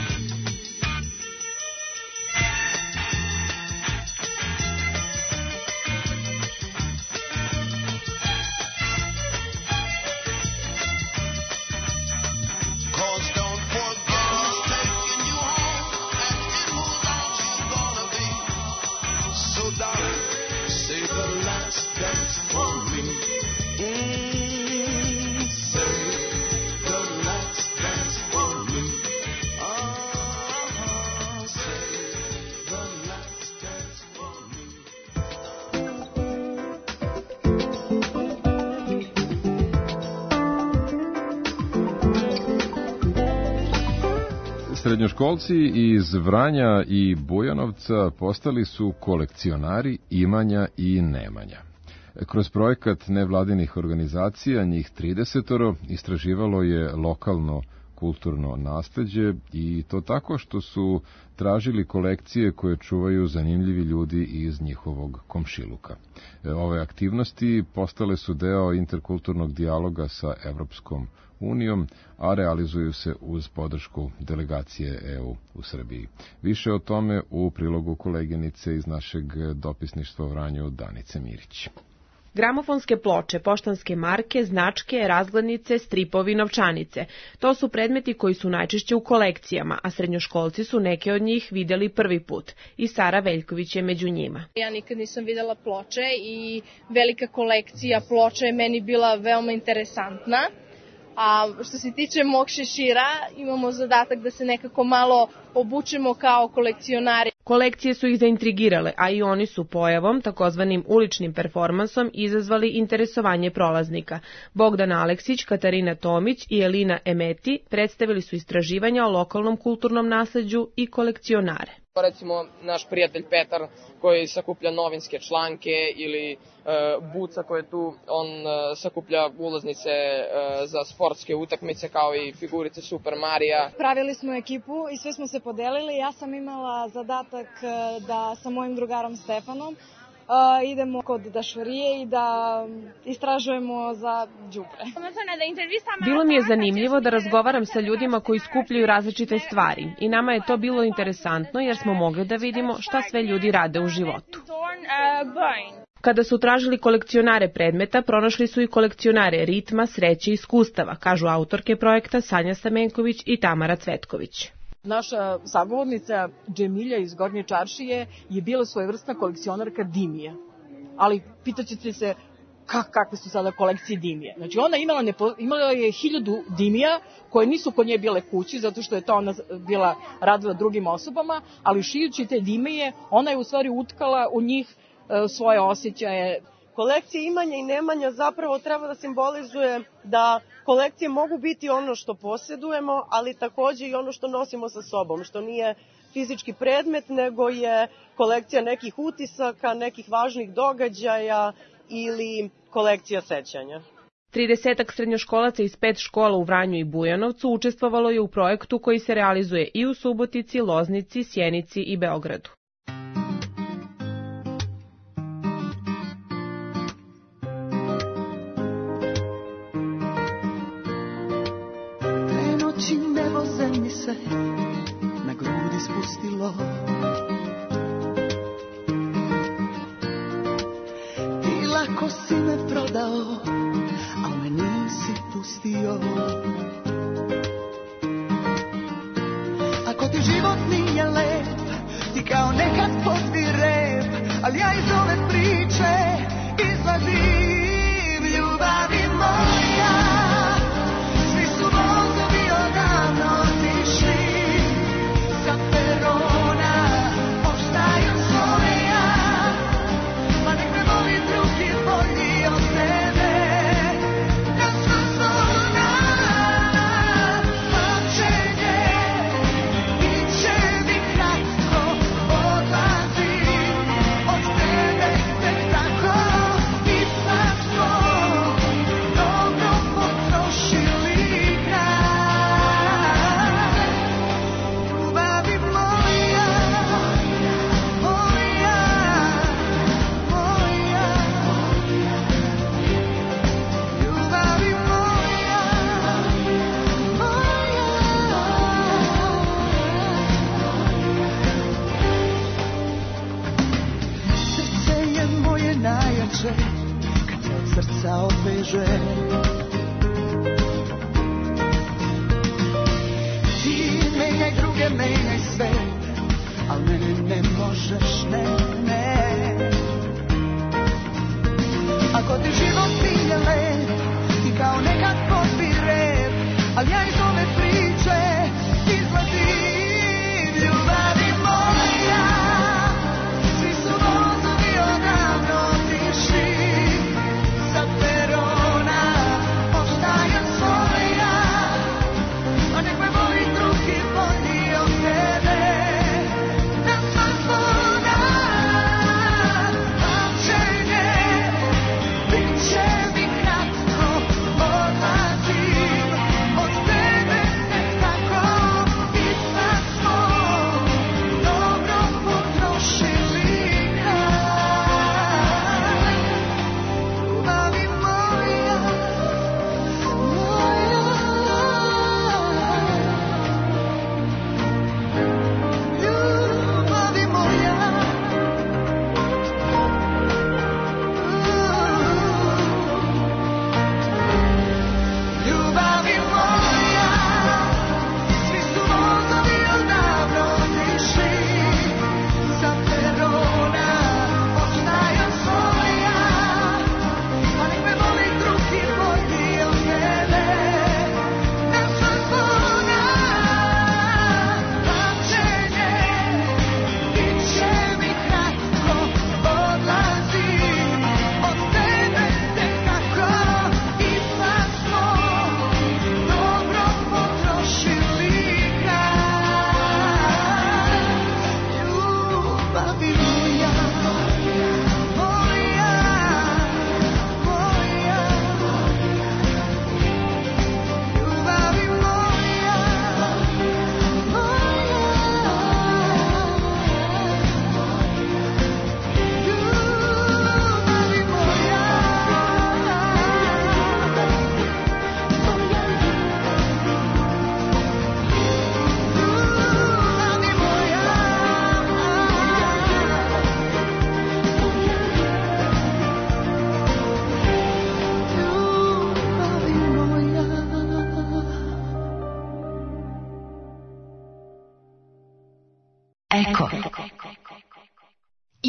Speaker 2: Srednjoškolci iz Vranja i Bujanovca postali su kolekcionari imanja i nemanja. Kroz projekat nevladinih organizacija, njih tridesetoro, istraživalo je lokalno kulturno nasleđe i to tako što su tražili kolekcije koje čuvaju zanimljivi ljudi iz njihovog komšiluka. Ove aktivnosti postale su deo interkulturnog dijaloga sa Evropskom unijom, a realizuju se uz podršku delegacije E U u Srbiji. Više o tome u prilogu koleginice iz našeg dopisništva u Vranju Danice Mirić.
Speaker 15: Gramofonske ploče, poštanske marke, značke, razglednice, stripovi, novčanice. To su predmeti koji su najčešće u kolekcijama, a srednjoškolci su neke od njih videli prvi put. I Sara Veljković je među njima.
Speaker 16: Ja nikad nisam videla ploče i velika kolekcija ploča je meni bila veoma interesantna. A što se tiče mog šešira, imamo zadatak da se nekako malo obučemo kao kolekcionari.
Speaker 15: Kolekcije su ih zaintrigirale, a i oni su pojavom, takozvanim uličnim performansom, izazvali interesovanje prolaznika. Bogdan Aleksić, Katarina Tomić i Elina Emeti predstavili su istraživanja o lokalnom kulturnom nasleđu i kolekcionare.
Speaker 17: Recimo, naš prijatelj Petar koji sakuplja novinske članke ili e, Buca koji je tu, on e, sakuplja ulaznice e, za sportske utakmice kao i figurice Super Marija.
Speaker 18: Pravili smo ekipu i sve smo se podelili. Ja sam imala zadatak da sa mojim drugarom Stefanom Uh, idemo kod dašvarije i da istražujemo za đubre.
Speaker 15: Bilo mi je zanimljivo da razgovaram sa ljudima koji skupljaju različite stvari i nama je to bilo interesantno jer smo mogli da vidimo šta sve ljudi rade u životu. Kada su tražili kolekcionare predmeta, pronašli su i kolekcionare ritma, sreće i iskustava, kažu autorke projekta Sanja Stamenković i Tamara Cvetković.
Speaker 19: Naša sagovornica Džemilja iz Gornje Čaršije je bila svojevrsna kolekcionarka dimija. Ali pitaćete se kak, kakve su sada kolekcije dimije. Znači ona imala, nepo, imala je hiljadu dimija koje nisu kod nje bile kući zato što je to ona bila radila drugim osobama, ali šijući te dimije ona je u stvari utkala u njih e, svoje osjećaje.
Speaker 20: Kolekcije imanja i nemanja zapravo treba da simbolizuje da kolekcije mogu biti ono što posjedujemo, ali takođe i ono što nosimo sa sobom, što nije fizički predmet, nego je kolekcija nekih utisaka, nekih važnih događaja ili kolekcija sećanja.
Speaker 15: Tridesetak srednjoškolaca iz pet škola u Vranju i Bujanovcu učestvovalo je u projektu koji se realizuje i u Subotici, Loznici, Sjenici i Beogradu.
Speaker 21: Nebo zemlji se na grudi spustilo. Ti lako si me prodao, al me nisi pustio. Ako ti život nije lep, ti kao nekad podvi rep, ali ja iz ove priče izladim, ljubavi moja. Kad se od srca opeže, ti menjaj druge, menjaj sve, al mene ne možeš, ne, ne. Ako ti život nije lep, ti kao nekad podbi rep, al ja iz ove priče izladim, ljubavi moja. Svi su vozovi odavno otišli, sa perona ostajem svoja, a nek me voli drugi bolji od tebe. Na sva zvona pamćenje, bit će mi kratko.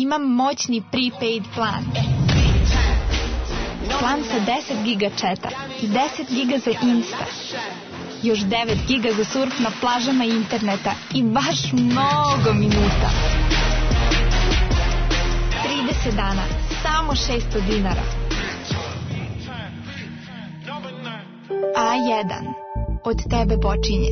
Speaker 5: imam moćni prepaid plan. Plan sa deset giga četa, deset giga za Insta, još devet giga za surf na plažama interneta i baš mnogo minuta. trideset dana, samo šesto dinara. A jedan. Od tebe počinje.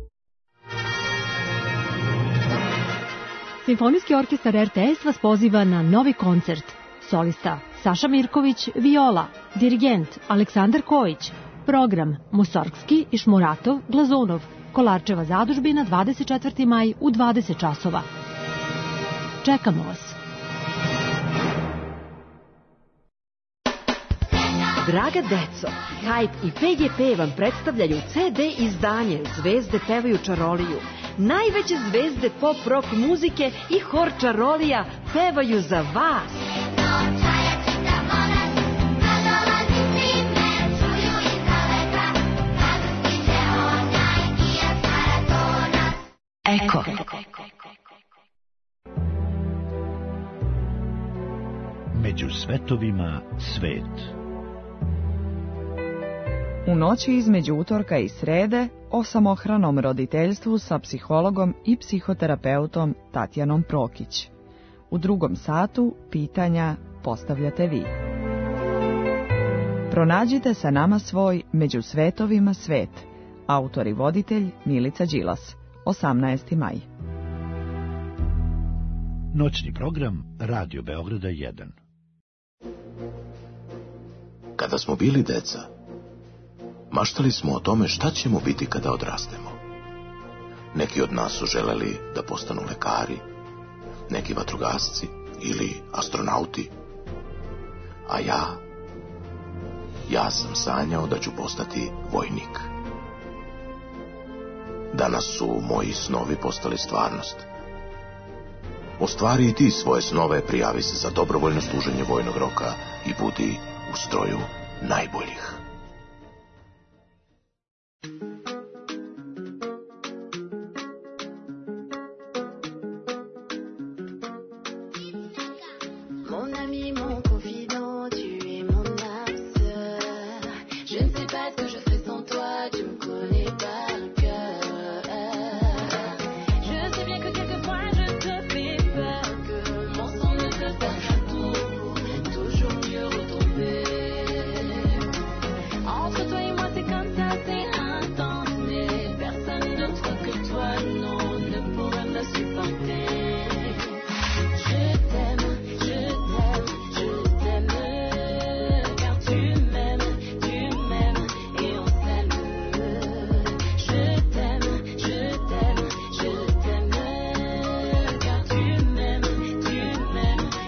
Speaker 22: Simfonijski orkestar R T S vas poziva na novi koncert. Solista Saša Mirković, viola, dirigent Aleksandar Kojić, program Musorgski, Išmuratov, Glazunov, Kolarčeva zadužbina, dvadeset četvrti maj u dvadeset časova. Čekamo vas.
Speaker 23: Draga deco, Hype i P G P vam predstavljaju C D izdanje Zvezde pevaju čaroliju. Najveće zvezde pop rock muzike i hor čarolija pevaju za vas. Eko.
Speaker 24: Među svetovima svet.
Speaker 25: U noći između utorka i srede o samohranom roditeljstvu sa psihologom i psihoterapeutom Tatjanom Prokić. U drugom satu pitanja postavljate vi. Pronađite sa nama svoj Među svetovima svet. Autor i voditelj Milica Đilas. osamnaesti maj.
Speaker 24: Noćni program Radio Beograda jedan.
Speaker 26: Kada smo bili deca, maštali smo o tome šta ćemo biti kada odrastemo. Neki od nas su želeli da postanu lekari, neki vatrogasci ili astronauti. A ja, ja sam sanjao da ću postati vojnik. Danas su moji snovi postali stvarnost. Ostvari i ti svoje snove, prijavi se za dobrovoljno služenje vojnog roka i budi u stroju najboljih.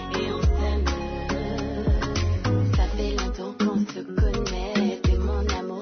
Speaker 27: Mon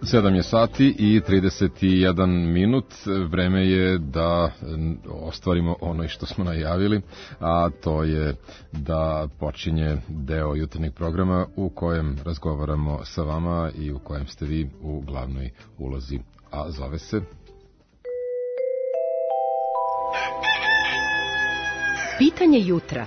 Speaker 2: sedam je sati i trideset jedan minut. Vreme je da ostvarimo ono što smo najavili, a to je da počinje deo jutarnjeg programa u kojem razgovaramo sa vama i u kojem ste vi u glavnoj ulozi. A zove se...
Speaker 23: Pitanje jutra.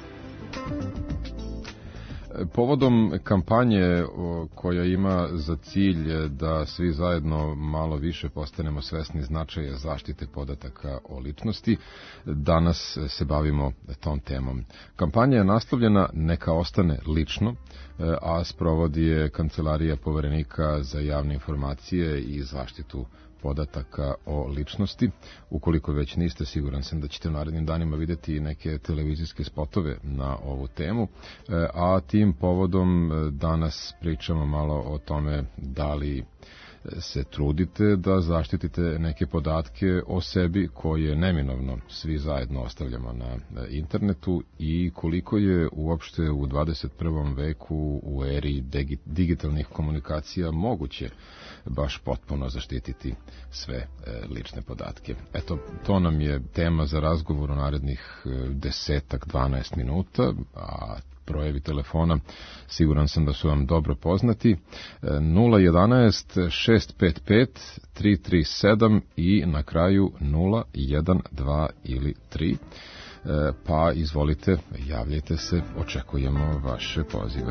Speaker 2: Povodom kampanje koja ima za cilj da svi zajedno malo više postanemo svesni značaja zaštite podataka o ličnosti, danas se bavimo tom temom. Kampanja je naslovljena Neka ostane lično, a sprovodi je Kancelarija Poverenika za javne informacije i zaštitu podataka o ličnosti. Ukoliko već niste, siguran sam da ćete u narednim danima videti neke televizijske spotove na ovu temu, a tim povodom danas pričamo malo o tome da li se trudite da zaštitite neke podatke o sebi koje neminovno svi zajedno ostavljamo na internetu i koliko je uopšte u dvadeset prvom veku u eri digitalnih komunikacija moguće baš potpuno zaštititi sve e, lične podatke. Eto, to nam je tema za razgovor u narednih desetak, dvanaest minuta, a brojevi telefona siguran sam da su vam dobro poznati. nula jedanaest šest pet pet tri tri sedam i na kraju nula jedan dva ili tri. Pa izvolite, javljajte se, očekujemo vaše pozive.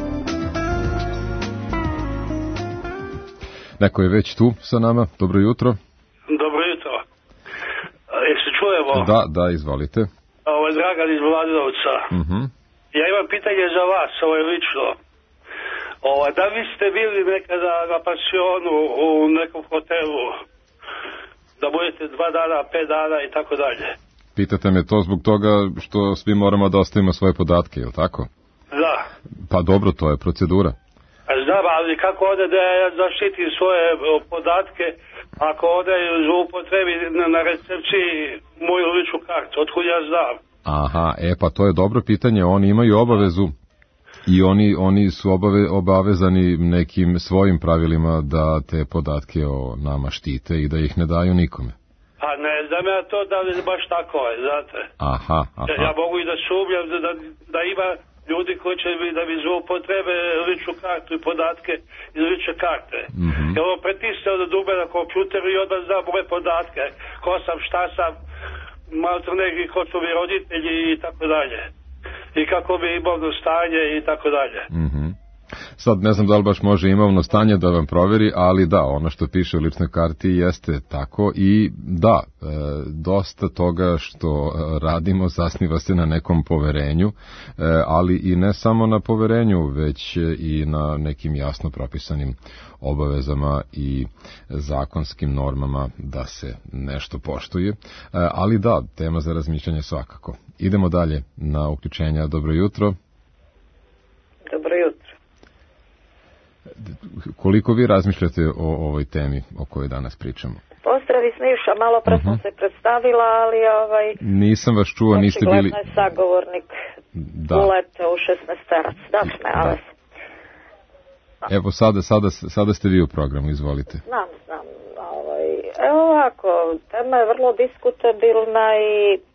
Speaker 2: Neko je već tu sa nama, dobro jutro.
Speaker 1: Dobro jutro. Jesi čujemo?
Speaker 2: Da, da, izvolite.
Speaker 1: Ovo je Dragan iz Mladenovca.
Speaker 2: Mhm.
Speaker 1: Ja imam pitanje za vas, ovo je lično. Ovo, da vi ste bili nekada na pansionu u nekom hotelu, da budete dva dana, pet dana i tako dalje.
Speaker 2: Pitate me to zbog toga što svi moramo da ostavimo svoje podatke, je li tako?
Speaker 1: Da.
Speaker 2: Pa dobro, to je procedura.
Speaker 1: Znam, ali kako ovdje da ja zaštitim svoje podatke ako ovdje zloupotrebi na recepciji moju ličnu kartu, otkud ja znam?
Speaker 2: Aha, e pa to je dobro pitanje, oni imaju obavezu i oni, oni su obave, obavezani nekim svojim pravilima da te podatke o nama štite i da ih ne daju nikome.
Speaker 1: Pa ne znam ja to da li baš tako je, znate.
Speaker 2: Aha, aha.
Speaker 1: Ja mogu i da sumnjam da, da, da ima ljudi koji će mi da mi zloupotrebe ličnu kartu i podatke iz lične karte. Mm-hmm. Jer ovo pritisne od dugme na kompjuteru i onda znam moje podatke, ko sam, šta sam, malo neki ko su mi roditelji i tako dalje. I kako bi imovno stanje i tako dalje.
Speaker 2: Mhm. Sad ne znam da li baš može imovno stanje da vam proveri, ali da, ono što piše u ličnoj karti jeste tako i da, e, dosta toga što radimo zasniva se na nekom poverenju, e, ali i ne samo na poverenju, već i na nekim jasno propisanim obavezama i zakonskim normama da se nešto poštuje, e, ali da, tema za razmišljanje svakako. Idemo dalje na uključenja. Dobro jutro.
Speaker 4: Dobro jutro.
Speaker 2: Koliko vi razmišljate o ovoj temi o kojoj danas pričamo?
Speaker 4: Pozdravi Sniša, malo pre sam uh-huh. se predstavila, ali ovaj...
Speaker 2: Nisam vas čuo, niste bili...
Speaker 4: Očigledno je sagovornik
Speaker 2: da.
Speaker 4: Ulete u šesnaesterac. Da, smejale se.
Speaker 2: Evo sada, sada, sada ste vi u programu, izvolite.
Speaker 4: Znam, znam. Ovaj, evo ovako, tema je vrlo diskutabilna i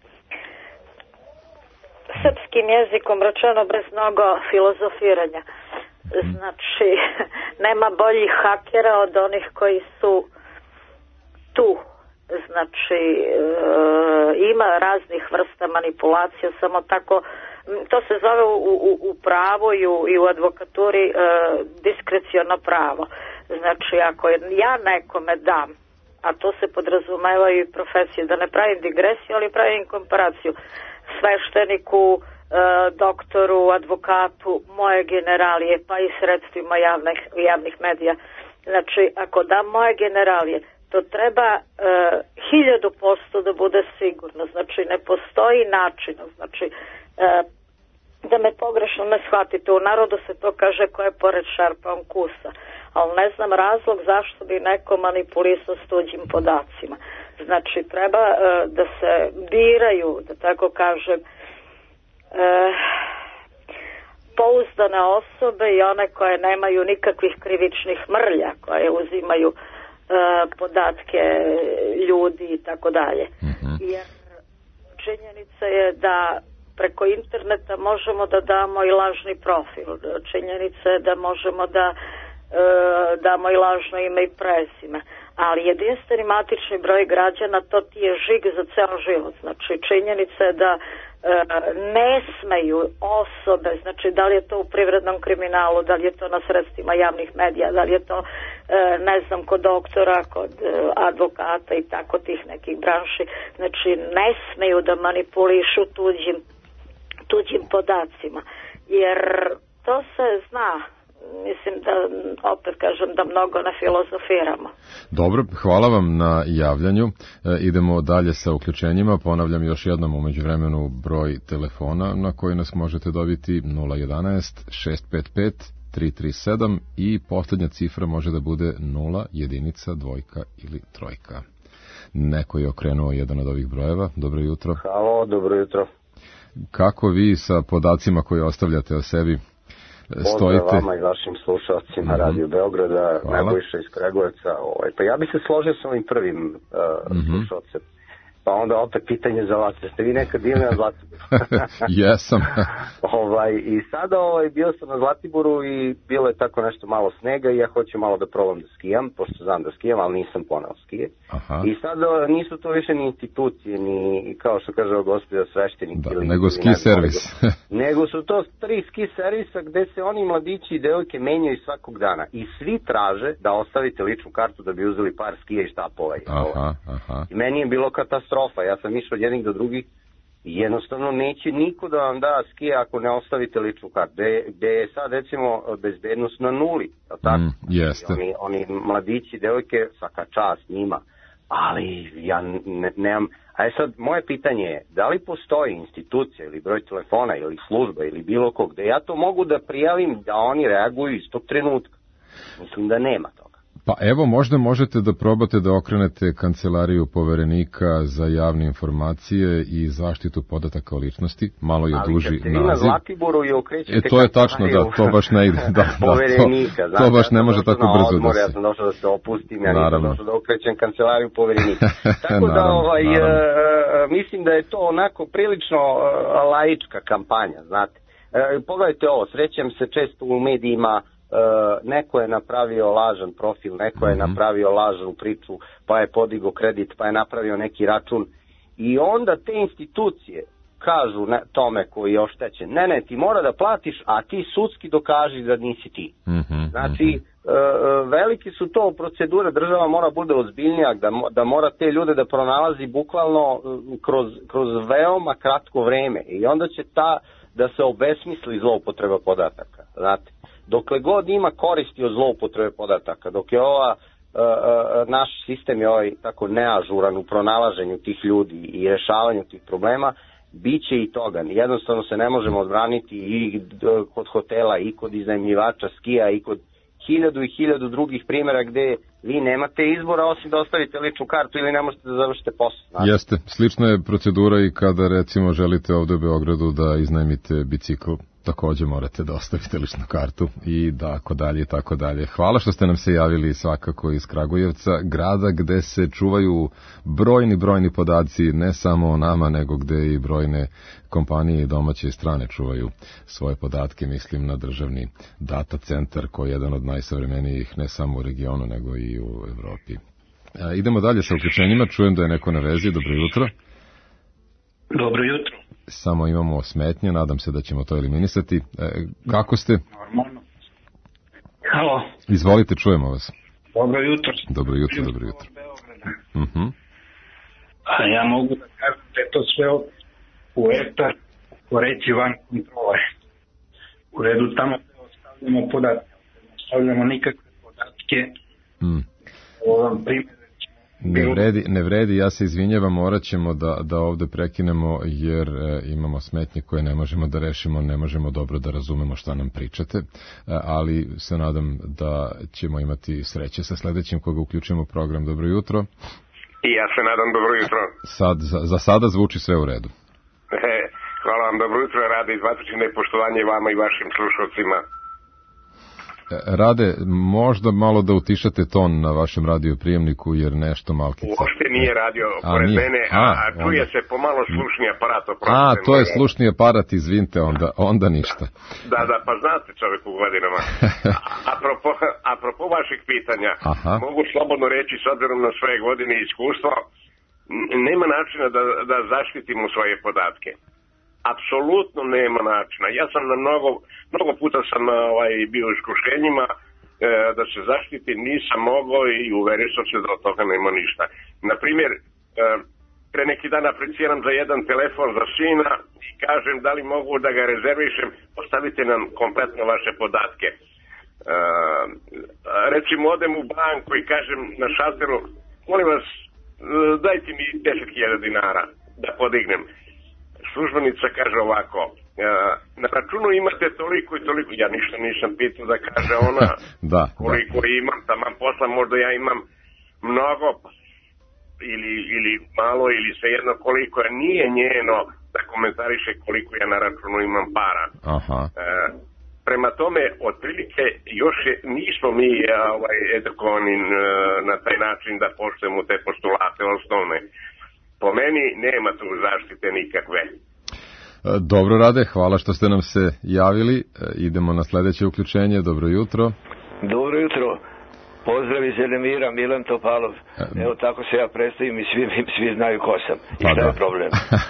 Speaker 4: srpskim jezikom rečeno bez mnogo filozofiranja. Znači, nema boljih hakera od onih koji su tu. Znači, e, ima raznih vrsta manipulacija, samo tako, to se zove u, u, u pravu i u, i u advokaturi e, diskreciono pravo. Znači, ako ja nekome dam, a to se podrazumevaju i profesije, da ne pravim digresiju, ali pravim komparaciju, svešteniku, doktoru, advokatu, moje generalije, pa i sredstvima javnih, javnih medija. Znači, ako dam moje generalije, to treba e, hiljadu posto da bude sigurno. Znači, ne postoji način. Znači, e, da me pogrešno ne shvatite, u narodu se to kaže ko je pored šarpa on kusa. Ali ne znam razlog zašto bi neko manipulisao s tuđim podacima. Znači, treba e, da se biraju, da tako kažem, pouzdane osobe i one koje nemaju nikakvih krivičnih mrlja, koje uzimaju e, podatke ljudi i tako dalje. Jer činjenica je da preko interneta možemo da damo i lažni profil. Činjenica je da možemo da e, damo i lažno ime i prezime. Ali jedinstveni matični broj građana, to ti je žig za ceo život. Znači, činjenica je da e, ne smeju osobe, znači da li je to u privrednom kriminalu, da li je to na sredstvima javnih medija, da li je to, e, ne znam, kod doktora, kod e, advokata i tako tih nekih branši, znači ne smeju da manipulišu tuđim, tuđim podacima. Jer to se zna. Mislim da, opet kažem, da mnogo ne filozofiramo.
Speaker 2: Dobro, hvala vam na javljanju. E, idemo dalje sa uključenjima. Ponavljam još jednom u međuvremenu broj telefona na koji nas možete dobiti nula jedanaest šest pet pet tri tri sedam i posljednja cifra može da bude nula, jedinica, dvojka ili trojka. Neko je okrenuo jedan od ovih brojeva. Dobro jutro.
Speaker 6: Halo, dobro jutro.
Speaker 2: Kako vi sa podacima koje ostavljate o sebi stojite?
Speaker 6: Pozdrav vama i vašim slušalcima mm-hmm. Radio Beograda, Nebojša iz Kragujevca. Ovaj, pa ja bih se složio sa ovim prvim uh, mm-hmm. slušalcem. Pa onda opet pitanje za vas. Jeste vi nekad bili na Zlatiboru?
Speaker 2: Jesam.
Speaker 6: ovaj, I sada ovaj, bio sam na Zlatiboru i bilo je tako nešto malo snega i ja hoću malo da probam da skijam, pošto znam da skijam, ali nisam poneo skije.
Speaker 2: Aha.
Speaker 6: I sada nisu to više ni institucije, ni kao što kaže gospođa sveštenik.
Speaker 2: Da,
Speaker 6: ili,
Speaker 2: nego ski servis.
Speaker 6: Nego su to tri ski servisa gde se oni mladići i devojke menjaju svakog dana. I svi traže da ostavite ličnu kartu da bi uzeli par skija i štapova.
Speaker 2: Aha, aha.
Speaker 6: I meni je bilo katastrofa. Ja sam išao od jednih do drugih i jednostavno neće niko da vam da skije ako ne ostavite ličnu kartu. Gde, gde je sad recimo bezbednost na nuli. Tako?
Speaker 2: Mm, jeste.
Speaker 6: Oni, oni mladići, devojke, svaka čast njima. Ali ja ne, nemam... A je sad, moje pitanje je, da li postoji institucija ili broj telefona ili služba ili bilo kog, gde ja to mogu da prijavim da oni reaguju iz tog trenutka? Mislim da nema toga.
Speaker 2: Pa evo, možda možete da probate da okrenete kancelariju poverenika za javne informacije i zaštitu podataka o ličnosti, malo je duži naziv.
Speaker 6: Ali kad ste vi na Zlatiboru i okrećete
Speaker 2: e, to je tačno, da, to baš ne ide. Da,
Speaker 6: poverenika,
Speaker 2: da, to, to baš ne može
Speaker 6: ja
Speaker 2: tako brzo
Speaker 6: odmor,
Speaker 2: da se...
Speaker 6: Ja sam došao da se opustim, ja
Speaker 2: naravno.
Speaker 6: nisam došao da okrećem kancelariju poverenika. Tako da,
Speaker 2: naravno,
Speaker 6: ovaj,
Speaker 2: naravno.
Speaker 6: Uh, mislim da je to onako prilično uh, laička kampanja, znate. Uh, pogledajte ovo, srećem se često u medijima. Uh, neko je napravio lažan profil, neko je napravio lažnu priču, pa je podigao kredit, pa je napravio neki račun i onda te institucije kažu ne, tome koji je oštećen, ne ne, ti mora da platiš, a ti sudski dokaži da nisi ti.
Speaker 2: Mm-hmm,
Speaker 6: znači uh, veliki su to procedure, država mora bude ozbiljnija, da, da mora te ljude da pronalazi bukvalno kroz, kroz veoma kratko vreme i onda će ta da se obesmisli zloupotreba podataka, znate. Dokle god ima koristi od zloupotrebe podataka, dok je ova uh, uh, naš sistem je ovaj tako neažuran u pronalaženju tih ljudi i rešavanju tih problema, bit će i toga. Jednostavno se ne možemo odbraniti i kod hotela, i kod iznajmljivača skija, i kod hiljadu i hiljadu drugih primjera gde vi nemate izbora osim da ostavite ličnu kartu ili ne možete da završite posao. Znači.
Speaker 2: Jeste, slična je procedura i kada recimo želite ovde u Beogradu da iznajmite bicikl, takođe morate da ostavite ličnu kartu i tako dalje i tako dalje. Hvala što ste nam se javili svakako iz Kragujevca, grada gde se čuvaju brojni, brojni podaci, ne samo o nama, nego gde i brojne kompanije i domaće i strane čuvaju svoje podatke, mislim na državni data centar koji je jedan od najsavremenijih ne samo u regionu, nego i u Evropi. E, idemo dalje sa uključenjima, čujem da je neko na vezi, dobro jutro.
Speaker 7: Dobro jutro.
Speaker 2: Samo imamo smetnje, nadam se da ćemo to eliminisati. E, kako ste?
Speaker 7: Normalno. Halo.
Speaker 2: Izvolite, čujemo vas.
Speaker 7: Dobro jutro.
Speaker 2: Dobro jutro, dobro jutro. Uh-huh.
Speaker 7: A ja mogu da kažem da je to sve u etar, poreći van kontrole. U redu, tamo ostavljamo podatke, ostavljamo nikakve podatke.
Speaker 2: Mm.
Speaker 7: Ovom primjer.
Speaker 2: Ne vredi, ne vredi, ja se izvinjavam, morat ćemo da, da ovde prekinemo jer e, imamo smetnje koje ne možemo da rešimo, ne možemo dobro da razumemo šta nam pričate, e, ali se nadam da ćemo imati sreće sa sledećim koga uključujemo u program. Dobro jutro.
Speaker 8: I ja se nadam dobro jutro.
Speaker 2: Sad, za, za sada zvuči sve u redu.
Speaker 8: E, hvala vam vam dobro jutro, Rade iz Batočine, poštovanje vama i vašim slušalcima.
Speaker 2: Rade, možda malo da utišate ton na vašem radioprijemniku, jer nešto malkice...
Speaker 8: Uopšte nije radio pored
Speaker 2: nije.
Speaker 8: mene, a, a čuje onda se pomalo slušni aparat.
Speaker 2: A, to je slušni aparat, izvinite, onda, onda ništa.
Speaker 8: Da, da, pa znate čovjek u godinama. Apropo, apropo vaših pitanja,
Speaker 2: Aha.
Speaker 8: mogu slobodno reći, s obzirom na svoje godine i iskustvo, nema načina da, da zaštitimo svoje podatke. Apsolutno nema načina. Ja sam na mnogo, mnogo puta sam ovaj, bio u iskušenjima e, da se zaštiti, nisam mogao i uverio sam se da od toga nema ništa. Naprimjer, e, pre neki dan apliciram za jedan telefon za sina i kažem da li mogu da ga rezervišem, ostavite nam kompletno vaše podatke. E, recimo odem u banku i kažem na šalteru, molim vas, dajte mi deset hiljada dinara da podignem. Službenica kaže ovako, na računu imate toliko i toliko, ja ništa nisam pitao da kaže ona
Speaker 2: da,
Speaker 8: koliko
Speaker 2: da.
Speaker 8: imam, tamo posla možda ja imam mnogo ili, ili malo ili svejedno koliko je, nije njeno da komentariše koliko ja na računu imam para.
Speaker 2: Aha.
Speaker 8: E, prema tome, otprilike još je, nismo mi ovaj, edukovani na taj način da poštujemo te postulate osnovne. Po meni nema tu zaštite nikakve.
Speaker 2: Dobro, Rade, hvala što ste nam se javili. Idemo na sledeće uključenje. Dobro jutro.
Speaker 9: Dobro jutro. Pozdrav iz Elemira, Milan Topalov. Evo tako se ja predstavim i svi, svi znaju ko sam. I šta je problem?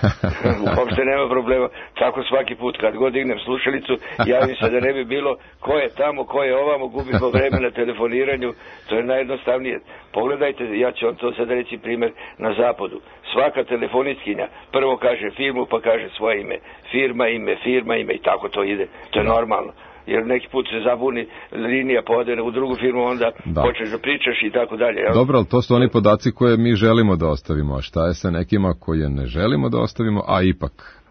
Speaker 9: Uopšte nema problema. Tako svaki put kad god dignem slušalicu, javim se da ne bi bilo ko je tamo, ko je ovamo, gubimo vreme na telefoniranju. To je najjednostavnije. Pogledajte, ja ću vam to sad reći primjer na zapadu. Svaka telefonistkinja prvo kaže firmu pa kaže svoje ime. Firma, ime, firma, ime i tako to ide. To je normalno. Jer neki put se zabuni linija, podene u drugu firmu, onda da. počeš da pričaš i tako dalje. Jel?
Speaker 2: Dobro, ali to su oni podaci koje mi želimo da ostavimo, a šta je sa nekima koje ne želimo da ostavimo, a ipak...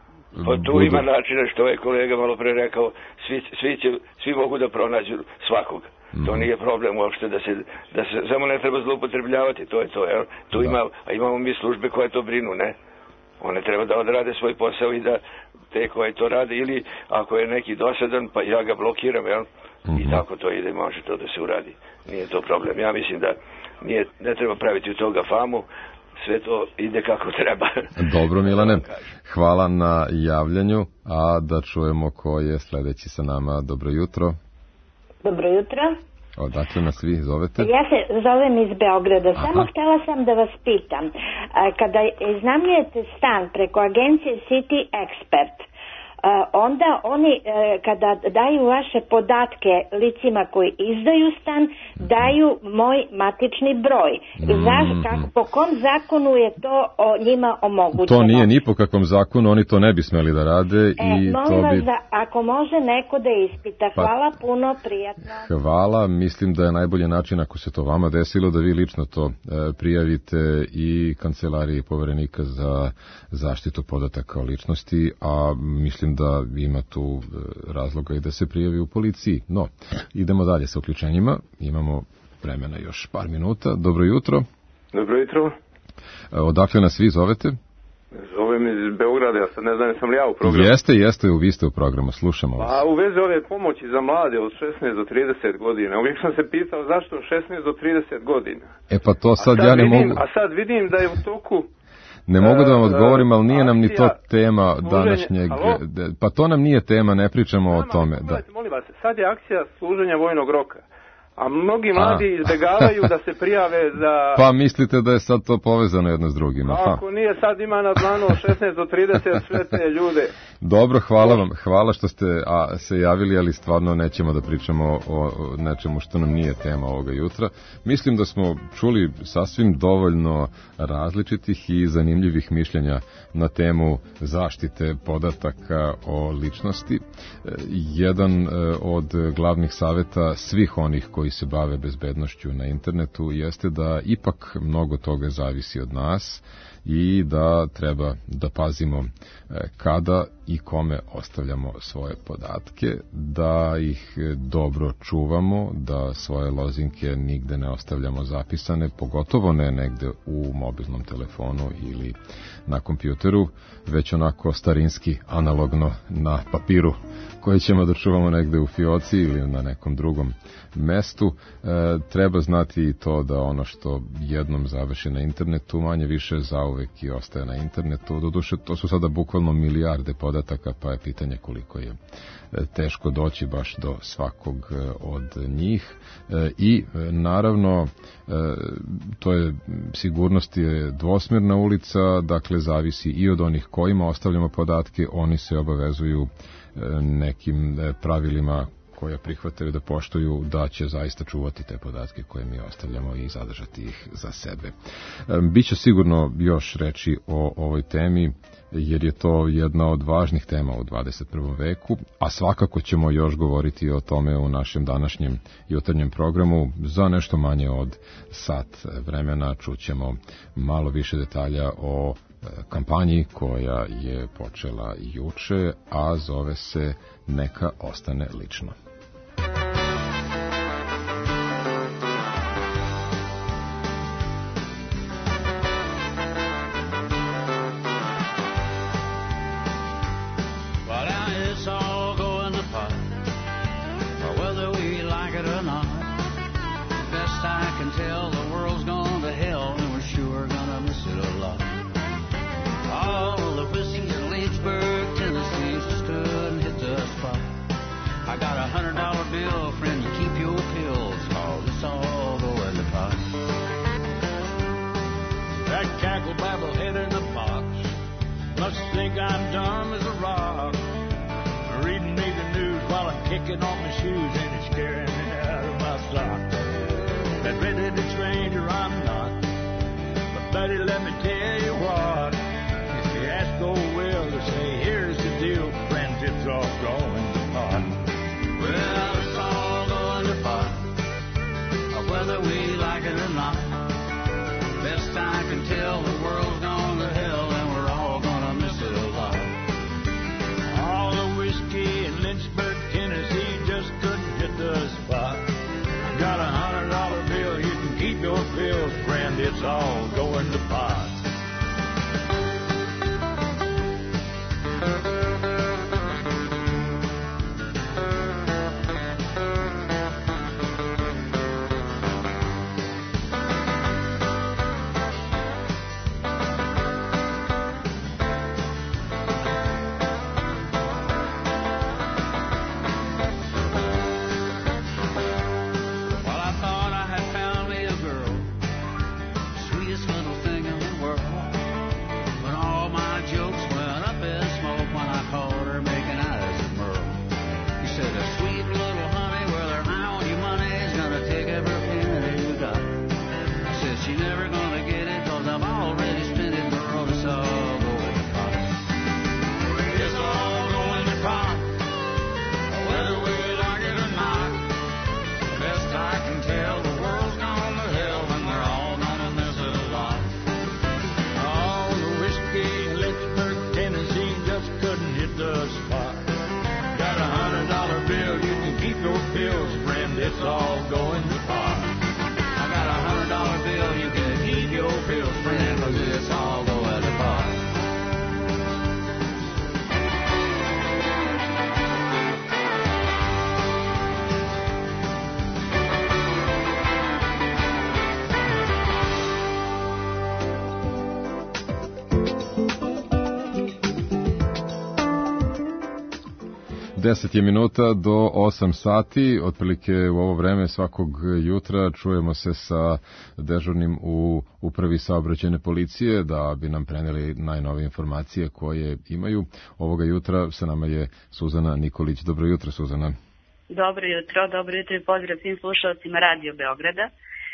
Speaker 9: Pa tu budu... ima načina, što je kolega malo pre rekao, svi, svi, će, svi mogu da pronađu svakog. Mm. To nije problem uopšte da se, da se, samo ne treba zloupotrebljavati, to je to, jel? Tu da. ima, a imamo mi službe koje to brinu, ne? One treba da odrade svoj posao i da te koje to rade, ili ako je neki dosadan, pa ja ga blokiram, jel? Mm-hmm. I tako to ide, može to da se uradi. Nije to problem. Ja mislim da nije, ne treba praviti u toga famu, sve to ide kako treba.
Speaker 2: Dobro, Milane, hvala na javljanju, a da čujemo ko je sledeći sa nama. Dobro jutro.
Speaker 10: Dobro jutro.
Speaker 2: Odakle nas vi zovete?
Speaker 10: Ja se zovem iz Beograda. Aha. Samo htjela sam da vas pitam. Kada iznajmljujete stan preko agencije City Expert, onda oni kada daju vaše podatke licima koji izdaju stan, daju moj matični broj. Zašto, kako, po kom zakonu je to o njima omogućeno?
Speaker 2: To nije ni po kakvom zakonu, oni to ne bi smeli da rade.
Speaker 10: E,
Speaker 2: i
Speaker 10: molim
Speaker 2: to
Speaker 10: vas
Speaker 2: bi...
Speaker 10: da ako može neko da ispita. Hvala pa, puno, prijatno.
Speaker 2: Hvala, mislim da je najbolji način ako se to vama desilo da vi lično to e, prijavite i kancelariji poverenika za zaštitu podataka o ličnosti, a mislim da ima tu razloga i da se prijavi u policiji. No, idemo dalje sa uključenjima. Imamo vremena još par minuta. Dobro jutro.
Speaker 11: Dobro jutro.
Speaker 2: Odakle nas vi zovete?
Speaker 11: Zovem iz Beograda, ja sad ne znam, jesam li ja u programu.
Speaker 2: Jeste, jeste, vi ste u programu, slušamo vas.
Speaker 11: A u vezi ove pomoći za mlade od šesnaest do trideset godina, uvijek sam se pitao zašto šesnaest do trideset godina.
Speaker 2: E pa to sad,
Speaker 11: sad
Speaker 2: ja ne
Speaker 11: vidim,
Speaker 2: mogu...
Speaker 11: A sad vidim da je u toku...
Speaker 2: Ne mogu da vam odgovorim, ali nije nam ni to tema današnjeg... Pa to nam nije tema, ne pričamo o tome. Da.
Speaker 11: Molim vas, sad je akcija služenja vojnog roka. A mnogi mladi a. izbegavaju da se prijave za...
Speaker 2: Pa mislite da je sad to povezano jedno s drugim?
Speaker 11: Ako nije, sad ima na dlanu šesnaest do trideset sve te ljude.
Speaker 2: Dobro, hvala vam. Hvala što ste a, se javili, ali stvarno nećemo da pričamo o, o nečemu što nam nije tema ovoga jutra. Mislim da smo čuli sasvim dovoljno različitih i zanimljivih mišljenja na temu zaštite podataka o ličnosti. Jedan od glavnih saveta svih onih koji koji se bave bezbednošću na internetu jeste da ipak mnogo toga zavisi od nas i da treba da pazimo kada i kome ostavljamo svoje podatke, da ih dobro čuvamo, da svoje lozinke nigde ne ostavljamo zapisane, pogotovo ne negde u mobilnom telefonu ili na kompjuteru, već onako starinski, analogno na papiru, koje ćemo da čuvamo negde u fioci ili na nekom drugom mestu. E, treba znati i to da ono što jednom završi na internetu, manje više zauvek i ostaje na internetu. Doduše, to su sada bukvalno milijarde podataka, pa je pitanje koliko je teško doći baš do svakog od njih. E, I naravno, e, to je, sigurnost je dvosmjerna ulica, dakle zavisi i od onih kojima ostavljamo podatke, oni se obavezuju nekim pravilima koja prihvataju da poštuju, da će zaista čuvati te podatke koje mi ostavljamo i zadržati ih za sebe. Biće sigurno još reći o ovoj temi, jer je to jedna od važnih tema u dvadeset prvom veku, a svakako ćemo još govoriti o tome u našem današnjem jutarnjem programu. Za nešto manje od sat vremena čućemo malo više detalja o kampanji koja je počela juče, a zove se Neka ostane lično. deset je minuta do osam sati, otprilike u ovo vreme svakog jutra čujemo se sa dežurnim u upravi saobraćajne policije da bi nam preneli najnovije informacije koje imaju. Ovoga jutra sa nama je Suzana Nikolić. Dobro jutro, Suzana.
Speaker 3: Dobro jutro, dobro jutro i pozdrav svim slušalcima Radio Beograda.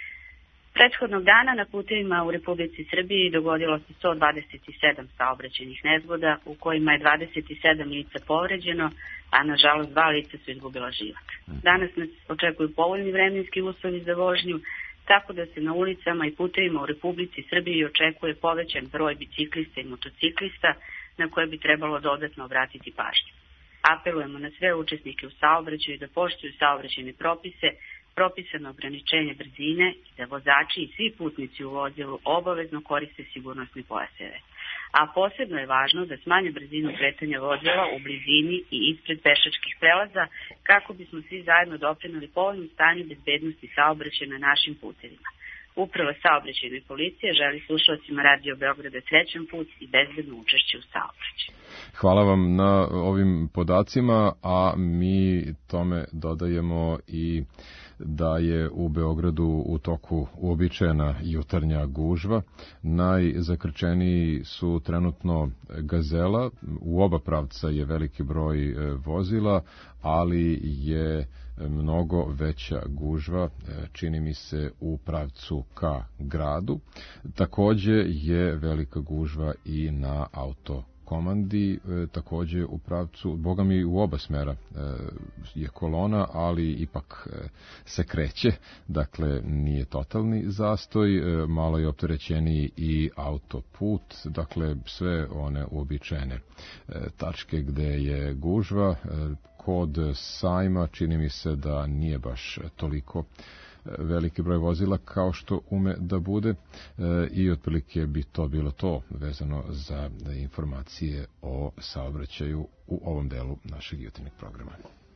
Speaker 3: Prethodnog dana na putevima u Republici Srbiji dogodilo se sto dvadeset sedam saobraćajnih nezgoda u kojima je dvadeset sedam lica povređeno, a nažalost dva lica su izgubila život. Danas nas očekuju povoljni vremenski uslovi za vožnju, tako da se na ulicama i putevima u Republici Srbiji očekuje povećan broj biciklista i motociklista, na koje bi trebalo dodatno obratiti pažnju. Apelujemo na sve učesnike u saobraćaju da poštuju saobraćajne propise, propisano ograničenje brzine i da vozači i svi putnici u vozilu obavezno koriste sigurnosne pojaseve. A posebno je važno da smanje brzinu kretanja vozila u blizini i ispred pešačkih prelaza kako bismo svi zajedno doprineli povoljnom stanju bezbednosti saobraćaja na našim putevima. Uprava saobraćajne policije želi slušalcima Radio Beograda srećan put i bezbedno učešće u saobraćaju.
Speaker 2: Hvala vam na ovim podacima, a mi tome dodajemo i da je u Beogradu u toku uobičajena jutarnja gužva. Najzakrčeniji su trenutno Gazela, u oba pravca je veliki broj vozila, ali je mnogo veća gužva, čini mi se, u pravcu ka gradu. Takođe je velika gužva i na auto komandi, e, takođe u pravcu, boga mi u oba smera e, je kolona, ali ipak e, se kreće, dakle nije totalni zastoj, e, malo je opterećeniji i autoput, dakle sve one uobičajene e, tačke gde je gužva. E, kod sajma čini mi se da nije baš toliko veliki broj vozila kao što ume da bude, e, i otprilike bi to bilo to vezano za informacije o saobraćaju u ovom delu našeg jutarnjeg programa.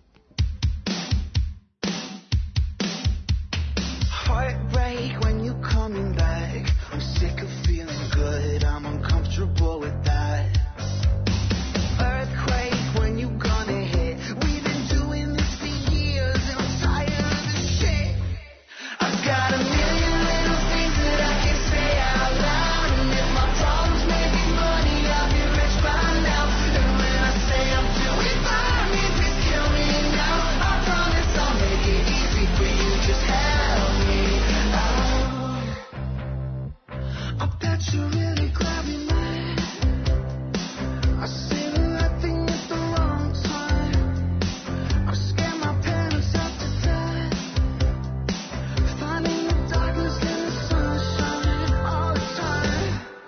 Speaker 2: Heartbreak when you coming back. I'm sick of feeling good. I'm uncomfortable with that. Earthquake when you gonna hit. We've been doing this for years and I'm tired of this shit. Got a million little things that I can say out loud. And if my problems make me money, I'll be rich by now. And when I say I'm doing fine, please kill me now. I promise I'll make it easy for you, just help me out. I bet you really grab me, man. I say the right thing at the wrong time. I scare my parents out to death. Finding the darkness in the sunshine all the time.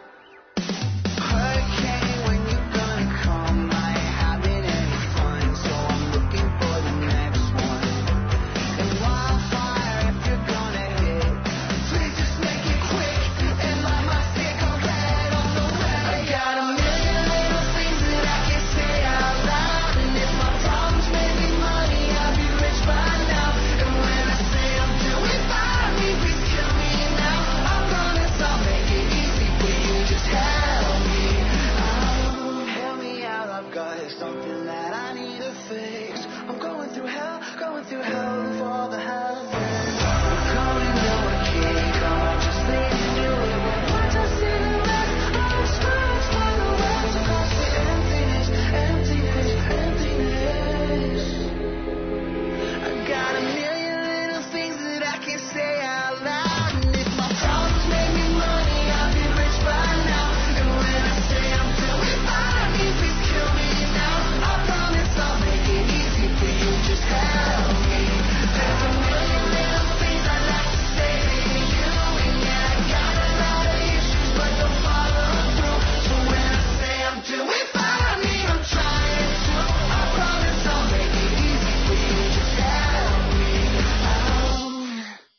Speaker 2: Hurricane, when you gonna come? I ain't having any fun, so I'm looking for the next one. And wildfire, if you're gonna hit, please just make it quick and light my cigarette on the way. I got a million little things that I can say out loud. And if my problems make me money, I'll be rich by now. And when I say I'm doing fine, please kill me now. I promise I'll make it easy for you, just help me out. Help me out, I've got something that I need to fix. I'm going through hell, going through hell for the hell of it. I'm calling you a kid, come on, just let me do it. Once I see the rest, I'll scratch my words across the emptiness, emptiness, emptiness. I got a million little things that I can say out loud. And if my problems make me money, I'll be rich by now. And when I say I'm doing fine, please kill me now. I promise I'll make it easy for you, just help me. There's a million little things I'd like to say to you. And yeah, I got a lot of issues, but don't follow through. So when I say I'm doing fine, I mean I'm trying to. I promise I'll make it easy for you, just help me out.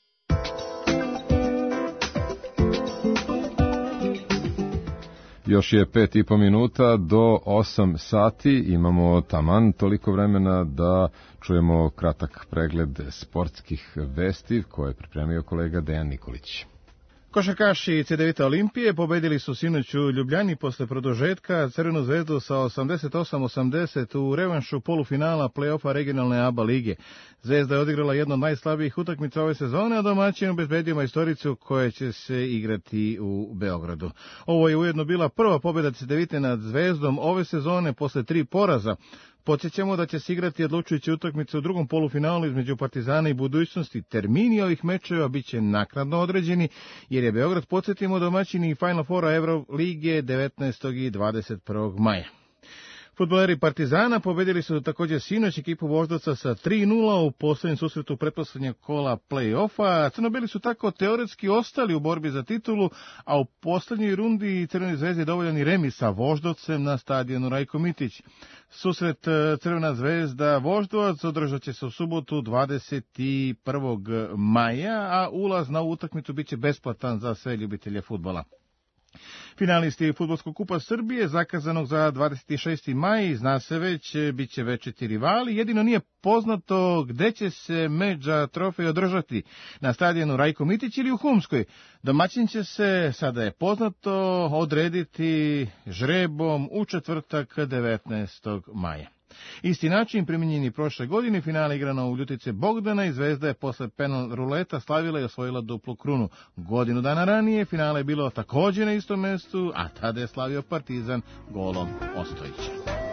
Speaker 2: Još je pet i po minuta do osam sati, imamo taman toliko vremena da čujemo kratak pregled sportskih vesti koje je pripremio kolega Dejan Nikolić.
Speaker 12: Košarkaši Cedevita Olimpije pobedili su sinoć u Ljubljani posle produžetka Crvenu zvezdu sa osamdeset osam osamdeset u revanšu polufinala play-offa regionalne A B A lige. Zvezda je odigrala jednu od najslabijih utakmica ove sezone, a domaćin obezbedio majstoricu koja će se igrati u Beogradu. Ovo je ujedno bila prva pobjeda Cedevite nad Zvezdom ove sezone posle tri poraza. Podsjećamo da će se igrati odlučujuće utakmice u drugom polufinalu između Partizana i Budućnosti. Termini ovih mečeva bit će naknadno određeni, jer je Beograd, podsjetimo, domaćini Final Fora Evrolige devetnaestog i dvadeset prvog maja. Fudbaleri Partizana pobedili su također sinoć ekipu Voždovca sa tri nula u posljednjem susretu pretposlednjeg kola play-offa. Crnobeli su tako teoretski ostali u borbi za titulu, a u posljednjoj rundi Crvenoj zvezdi je dovoljan i remis sa Voždovcem na stadionu Rajko Mitić. Susret Crvena zvezda Voždovac održat će se u subotu dvadeset prvog maja, a ulaz na utakmicu bit će besplatan za sve ljubitelje fudbala. Finalisti Fudbalskog kupa Srbije, zakazanog za dvadeset šesti maj, zna se već, bit će večiti rivali, jedino nije poznato gde će se meč za trofej održati, na stadionu Rajko Mitić ili u Humskoj. Domaćin će se, sada je poznato, odrediti žrebom u četvrtak devetnaestog maja. Isti način primjenjen i prošle godine, finale igrano u Ljutice Bogdana i Zvezda je posle penal ruleta slavila i osvojila duplu krunu. Godinu dana ranije finale je bilo također na istom mestu, a tada je slavio Partizan golom Ostojića.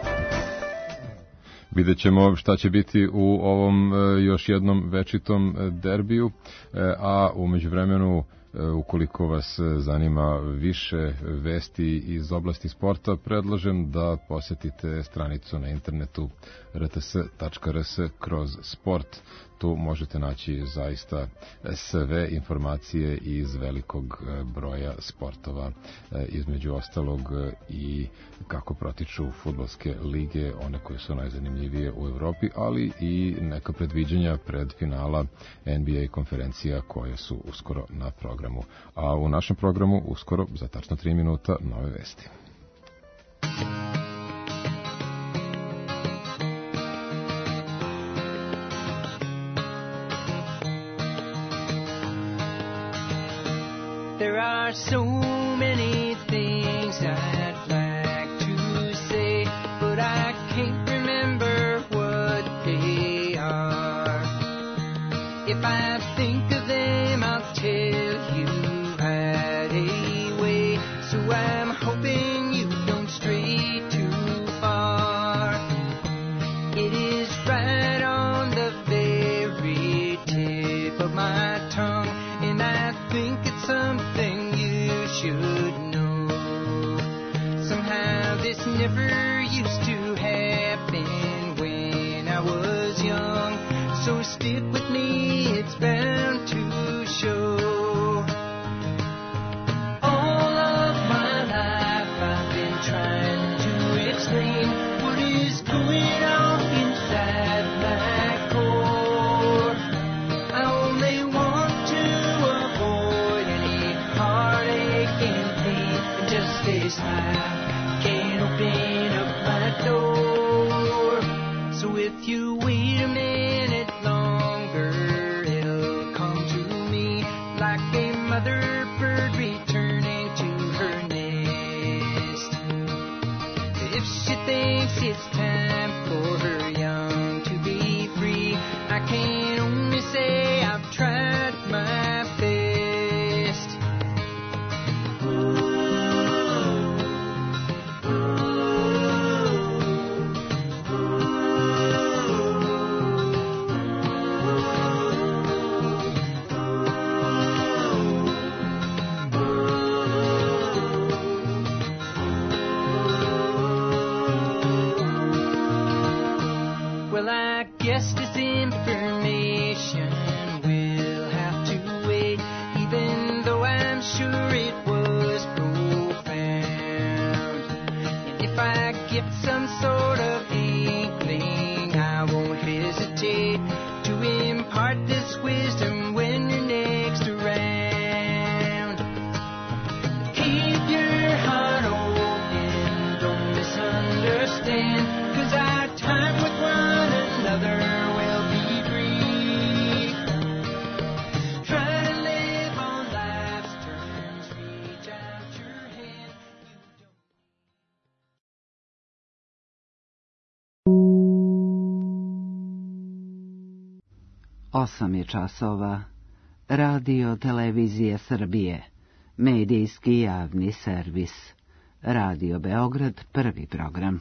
Speaker 2: Vidjet ćemo šta će biti u ovom još jednom večitom derbiju, a u međuvremenu, ukoliko vas zanima više vesti iz oblasti sporta, predlažem da posjetite stranicu na internetu r t s tačka r s kroz sport. Tu možete naći zaista sve informacije iz velikog broja sportova, između ostalog i kako protiču fudbalske lige, one koje su najzanimljivije u Evropi, ali i neka predviđanja pred finala N B A konferencija koje su uskoro na programu. A u našem programu uskoro, za tačno tri minuta, nove vesti.
Speaker 13: There are so many things I'd like to say, but I can't remember what they are. If I think of them, I'll tell you right away. So I'm hoping you don't stray too far. It is right on the very tip of my tongue, and I think it's something you should know. Somehow this never used to happen when I was young, so stick with me, it's bound to show. All of my life I've been trying to explain what is going on inside my core. I only want to avoid any heartache and pain, and just stay smile can't open up my door. So if you wait a minute longer, it'll come to me like a mother bird returning to her nest. If she thinks it's time for her young to be free, I can only say I've tried my best. Ooh, well, I guess this information will have to wait, even though I'm sure it was profound. And if I get some sort of inkling, I won't hesitate to impart this wisdom when you're next around. Keep your heart open, don't misunderstand, 'cause our time with one another will be brief. Try to live on life's terms, reach out your hand.
Speaker 14: Osam je časova. Radio Televizija Srbije. Medijski javni servis. Radio Beograd, prvi program.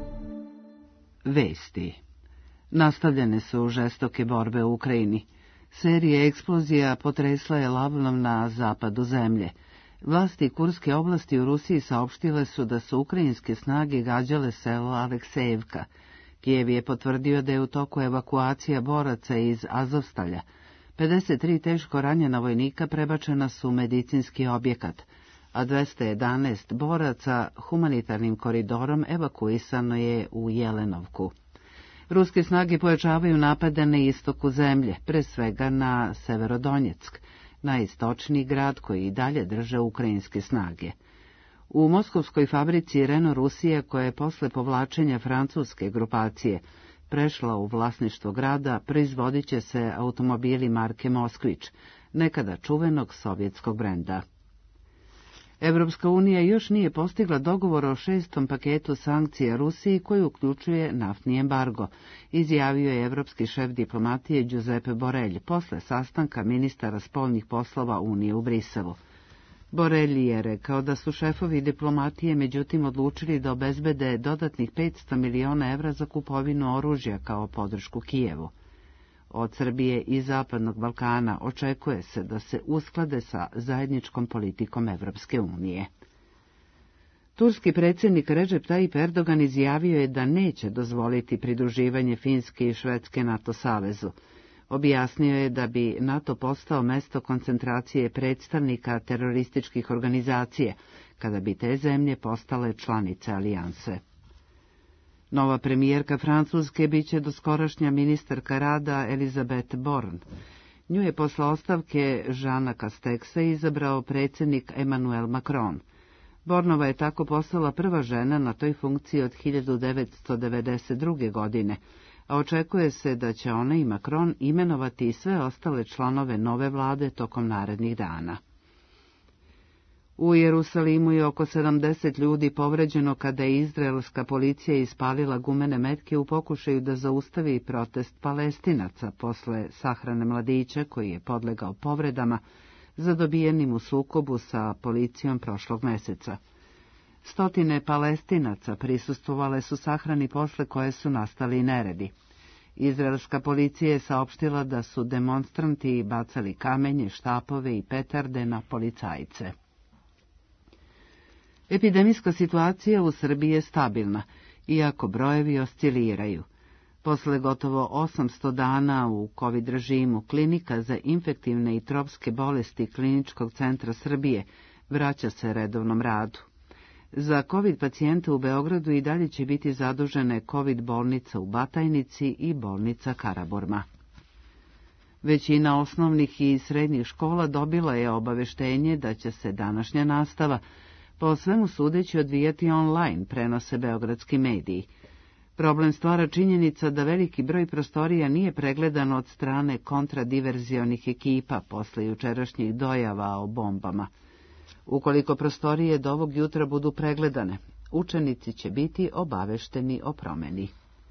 Speaker 14: Vesti. Nastavljene su žestoke borbe u Ukrajini. Serija eksplozija potresla je lavnom na zapadu zemlje. Vlasti Kurske oblasti u Rusiji saopštile su da su ukrajinske snage gađale selo Aleksejevka. Kijev je potvrdio da je u toku evakuacija boraca iz Azovstalja. pedeset tri teško ranjena vojnika prebačena su u medicinski objekat, a dvesta jedanaest boraca humanitarnim koridorom evakuisano je u Jelenovku. Ruske snage pojačavaju napade na istoku zemlje, pre svega na Severodonjeck, najistočniji grad koji i dalje drže ukrajinske snage. U moskovskoj fabrici Renault Rusija, koja je posle povlačenja francuske grupacije prešla u vlasništvo grada, proizvodit će se automobili marke Moskvić, nekada čuvenog sovjetskog brenda. Evropska unija još nije postigla dogovor o šestom paketu sankcija Rusiji koji uključuje naftni embargo, izjavio je evropski šef diplomatije Giuseppe Borrell posle sastanka ministara spoljnih poslova Unije u Briselu. Borrell je rekao da su šefovi diplomatije međutim odlučili da obezbede dodatnih petsto miliona evra za kupovinu oružja kao podršku Kijevu. Od Srbije i Zapadnog Balkana očekuje se da se usklade sa zajedničkom politikom Evropske unije. Turski predsjednik Recep Tayyip Erdogan izjavio je da neće dozvoliti pridruživanje Finske i Švedske NATO savezu. Objasnio je da bi NATO postao mesto koncentracije predstavnika terorističkih organizacija, kada bi te zemlje postale članice alijanse. Nova premijerka Francuske biće doskorašnja ministarka rada Elisabeth Borne. Nju je posle ostavke Jeana Castexa izabrao predsjednik Emmanuel Macron. Bornova je tako postala prva žena na toj funkciji od hiljadu devetsto devedeset druge. godine, a očekuje se da će ona i Macron imenovati i sve ostale članove nove vlade tokom narednih dana. U Jerusalimu je oko sedamdeset ljudi povređeno kada je izraelska policija ispalila gumene metke u pokušaju da zaustavi protest Palestinaca posle sahrane mladića koji je podlegao povredama zadobijenim u sukobu sa policijom prošlog meseca. Stotine Palestinaca prisustvovale su sahrani posle koje su nastali neredi. Izraelska policija je saopštila da su demonstranti bacali kamenje, štapove i petarde na policajce. Epidemijska situacija u Srbiji je stabilna, iako brojevi osciliraju. Posle gotovo osamsto dana u COVID režimu, klinika za infektivne i tropske bolesti Kliničkog centra Srbije vraća se redovnom radu. Za COVID pacijente u Beogradu i dalje će biti zadužene COVID bolnica u Batajnici i bolnica Karaburma. Većina osnovnih i srednjih škola dobila je obaveštenje da će se današnja nastava po svemu sudeći odvijati online, prenose beogradski mediji. Problem stvara činjenica da veliki broj prostorija nije pregledan od strane kontradiverzionih ekipa posle jučerašnjih dojava o bombama. Ukoliko prostorije do ovog jutra budu pregledane, učenici će biti obavešteni o promeni.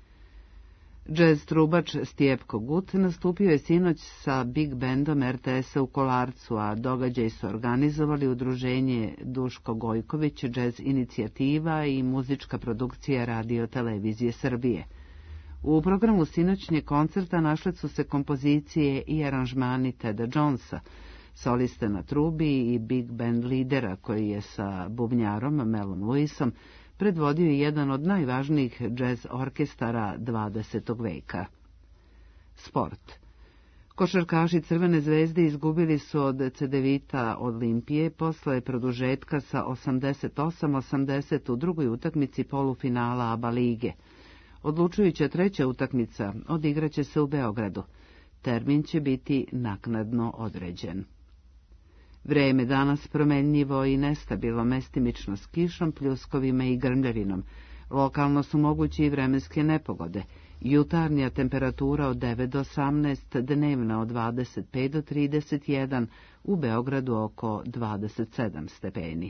Speaker 14: Džez trubač Stjepko Gut nastupio je sinoć sa Big Bandom er te esa u Kolarcu, a događaj su organizovali udruženje Duško Gojković, Džez inicijativa i muzička produkcija Radio Televizije Srbije. U programu sinoćnjeg koncerta našle su se kompozicije i aranžmani Teda Jonesa, soliste na trubi i big band lidera koji je sa bubnjarom Melom Lewisom predvodio jedan od najvažnijih džez orkestara dvadesetog veka. Sport. Košarkaši Crvene zvezde izgubili su od Cedevita Olimpije posle produžetka sa osamdeset osam osamdeset u drugoj utakmici polufinala ABA lige. Odlučujuća treća utakmica odigraće se u Beogradu. Termin će biti naknadno određen. Vreme danas promenljivo i nestabilno, mestimično s kišom, pljuskovima i grmljavinom. Lokalno su mogući i vremenske nepogode. Jutarnja temperatura od devet do osamnaest, dnevna od dvadeset pet do trideset jedan, u Beogradu oko dvadeset sedam stepeni.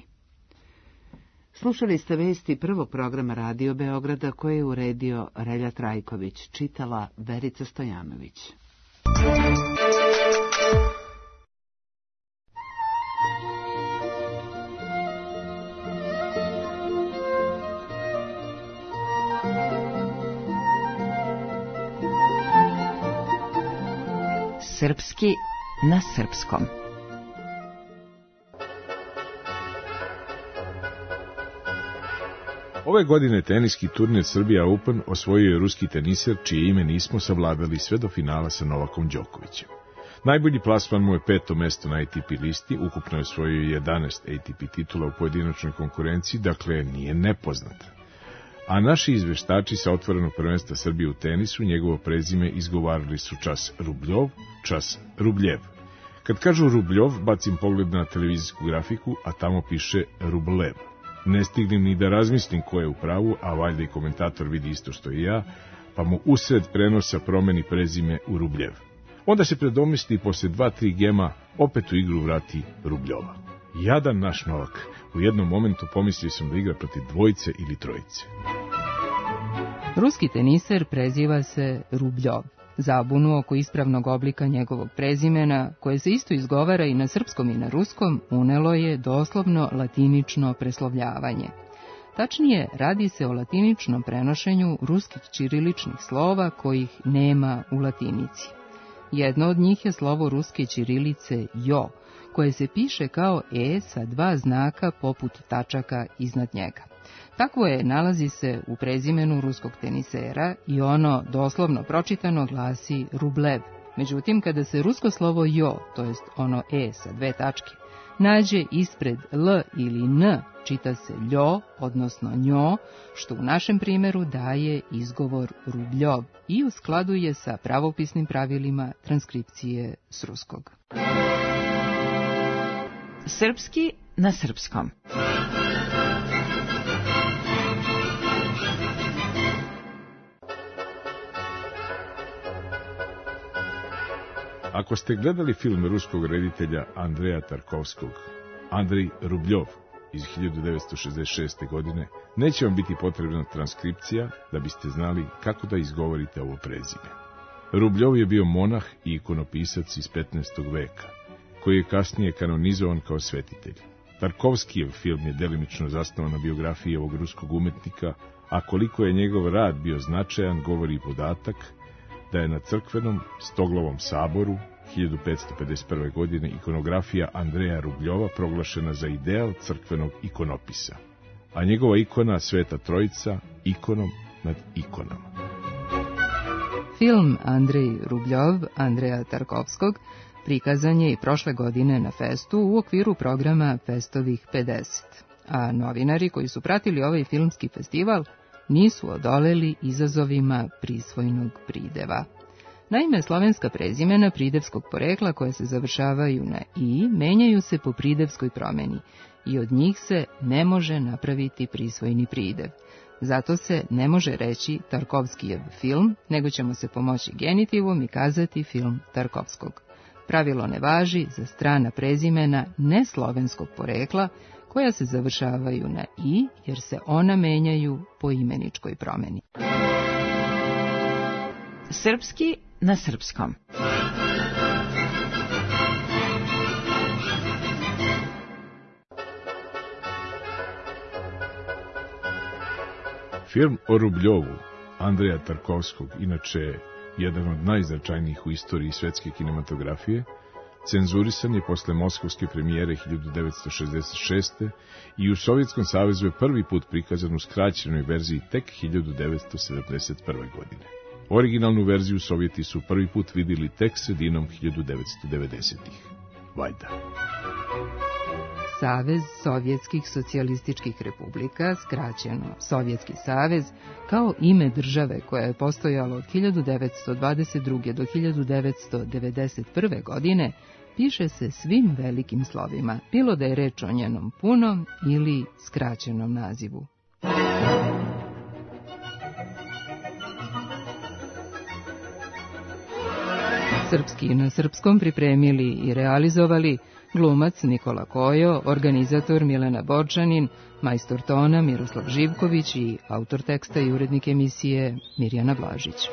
Speaker 14: Slušali ste vesti prvog programa Radio Beograda koje je uredio Relja Trajković, čitala Verica Stojanović.
Speaker 15: Srpski na srpskom.
Speaker 16: Ove godine teniski turnir Srbija Open osvojio je ruski teniser čije ime nismo savladali sve do finala sa Novakom Đokovićem. Najbolji plasman mu je peto mesto na A T P listi, ukupno je osvojio jedanaest A T P titula u pojedinačnoj konkurenciji, dakle nije nepoznat. A naši izveštači sa otvorenog prvenstva Srbije u tenisu njegovo prezime izgovarali su čas Rubljov, čas Rubljev. Kad kažu Rubljov, bacim pogled na televizijsku grafiku, a tamo piše Rublev. Ne stignem ni da razmislim ko je u pravu, a valjda i komentator vidi isto što i ja, pa mu usred prenosa promeni prezime u Rubljev. Onda se predomisli i posle dva, tri gema opet u igru vrati Rubljova. Jadan naš Novak, u jednom momentu pomislio sam da igra protiv dvojice ili trojice.
Speaker 17: Ruski teniser preziva se Rubljov. Zabunu oko ispravnog oblika njegovog prezimena, koje se isto izgovara i na srpskom i na ruskom, unelo je doslovno latinično preslovljavanje. Tačnije, radi se o latiničnom prenošenju ruskih ćiriličnih slova kojih nema u latinici. Jedno od njih je slovo ruske ćirilice jo, koje se piše kao e sa dva znaka poput tačaka iznad njega. Takvo je nalazi se u prezimenu ruskog tenisera i ono doslovno pročitano glasi Rublev. Međutim, kada se rusko slovo jo, to jest ono e sa dve tačke, nađe ispred l ili n, čita se ljo, odnosno njo, što u našem primjeru daje izgovor Rubljov i u skladu je sa pravopisnim pravilima transkripcije s ruskog.
Speaker 15: Srpski na srpskom.
Speaker 16: Ako ste gledali film ruskog reditelja Andreja Tarkovskog, Andrej Rubljov iz hiljadu devetsto šezdeset šeste. godine, neće vam biti potrebna transkripcija da biste znali kako da izgovorite ovo prezime. Rubljov je bio monah i ikonopisac iz petnaestog. veka, koji je kasnije kanonizovan kao svetitelj. Tarkovskijev film je delimično zasnovan na biografiji ovog ruskog umetnika, a koliko je njegov rad bio značajan govori podatak da je na crkvenom Stoglovom saboru hiljadu petsto pedeset prve. godine ikonografija Andreja Rubljova proglašena za ideal crkvenog ikonopisa, a njegova ikona Sveta Trojica ikonom nad ikonama.
Speaker 17: Film Andrej Rubljov Andreja Tarkovskog prikazan je i prošle godine na Festu u okviru programa Festovih pedeset, a novinari koji su pratili ovaj filmski festival nisu odoleli izazovima prisvojnog prideva. Naime, slovenska prezimena pridevskog porekla koje se završavaju na i menjaju se po pridevskoj promeni i od njih se ne može napraviti prisvojni pridev. Zato se ne može reći Tarkovskijev film, nego ćemo se pomoći genitivom i kazati film Tarkovskog. Pravilo ne važi za strana prezimena neslovenskog porekla koja se završavaju na i, jer se ona menjaju po imeničkoj promeni.
Speaker 15: Srpski na srpskom.
Speaker 16: Film o Rubljovu Andreja Tarkovskog, inače jedan od najznačajnijih u istoriji svetske kinematografije, cenzurisan je posle moskovske premijere hiljadu devetsto šezdeset šeste. i u Sovjetskom savezu je prvi put prikazan u skraćenoj verziji tek hiljadu devetsto sedamdeset prve. godine. Originalnu verziju Sovjeti su prvi put vidjeli tek sredinom hiljadu devetsto devedesetih. Vajda.
Speaker 17: Savez Sovjetskih socijalističkih republika, skraćeno Sovjetski savez, kao ime države koja je postojala od hiljadu devetsto dvadeset druge. do hiljadu devetsto devedeset prve. godine, piše se svim velikim slovima, bilo da je reč o njenom punom ili skraćenom nazivu. Srpski na srpskom pripremili i realizovali glumac Nikola Kojo, organizator Milena Borčanin, majstor tona Miroslav Živković i autor teksta i urednik emisije Mirjana Blažić.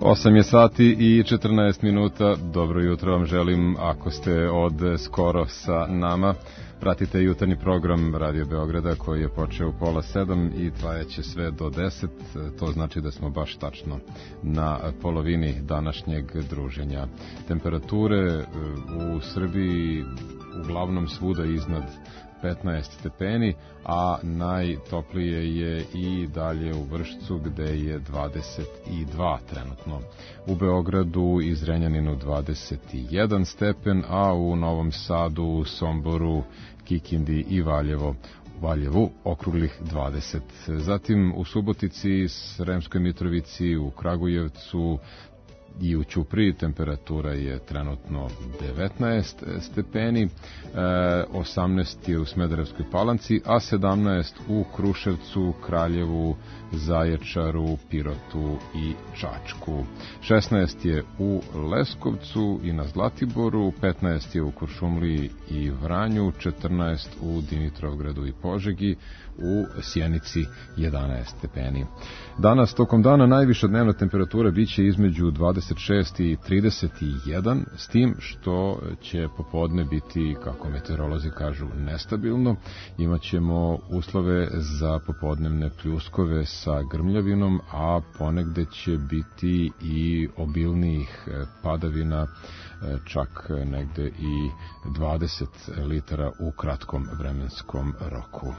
Speaker 2: osam je sati i četrnaest minuta. Dobro jutro vam želim ako ste od skoro sa nama. Pratite jutarnji program Radio Beograda koji je počeo u pola sedam i trajaće sve do deset. To znači da smo baš tačno na polovini današnjeg druženja. Temperature u Srbiji uglavnom svuda iznad petnaest stepeni, a najtoplije je i dalje u Vršcu gde je dvadeset dva trenutno. U Beogradu i Zrenjaninu dvadeset jedan stepen, a u Novom Sadu, Somboru, Kikindi i Valjevo Valjevu okruglih dvadeset. Zatim u Subotici, Sremskoj Mitrovici, u Kragujevcu i u Ćupriji temperatura je trenutno devetnaest stepeni, osamnaest je u Smederevskoj Palanci, a sedamnaest u Kruševcu, Kraljevu, Zaječaru, Pirotu i Čačku. šesnaest je u Leskovcu i na Zlatiboru, petnaest je u Kuršumliji i Vranju, četrnaest u Dimitrovgradu i Požegi, u Sjenici jedanaest stepeni. Danas tokom dana najviša dnevna temperatura biće između dvadeset šest i trideset jedan, s tim što će popodne biti, kako meteorolozi kažu, nestabilno. Imaćemo uslove za popodnevne pljuskove sa grmljavinom, a ponegde će biti i obilnijih padavina, čak negde i dvadeset litara u kratkom vremenskom roku.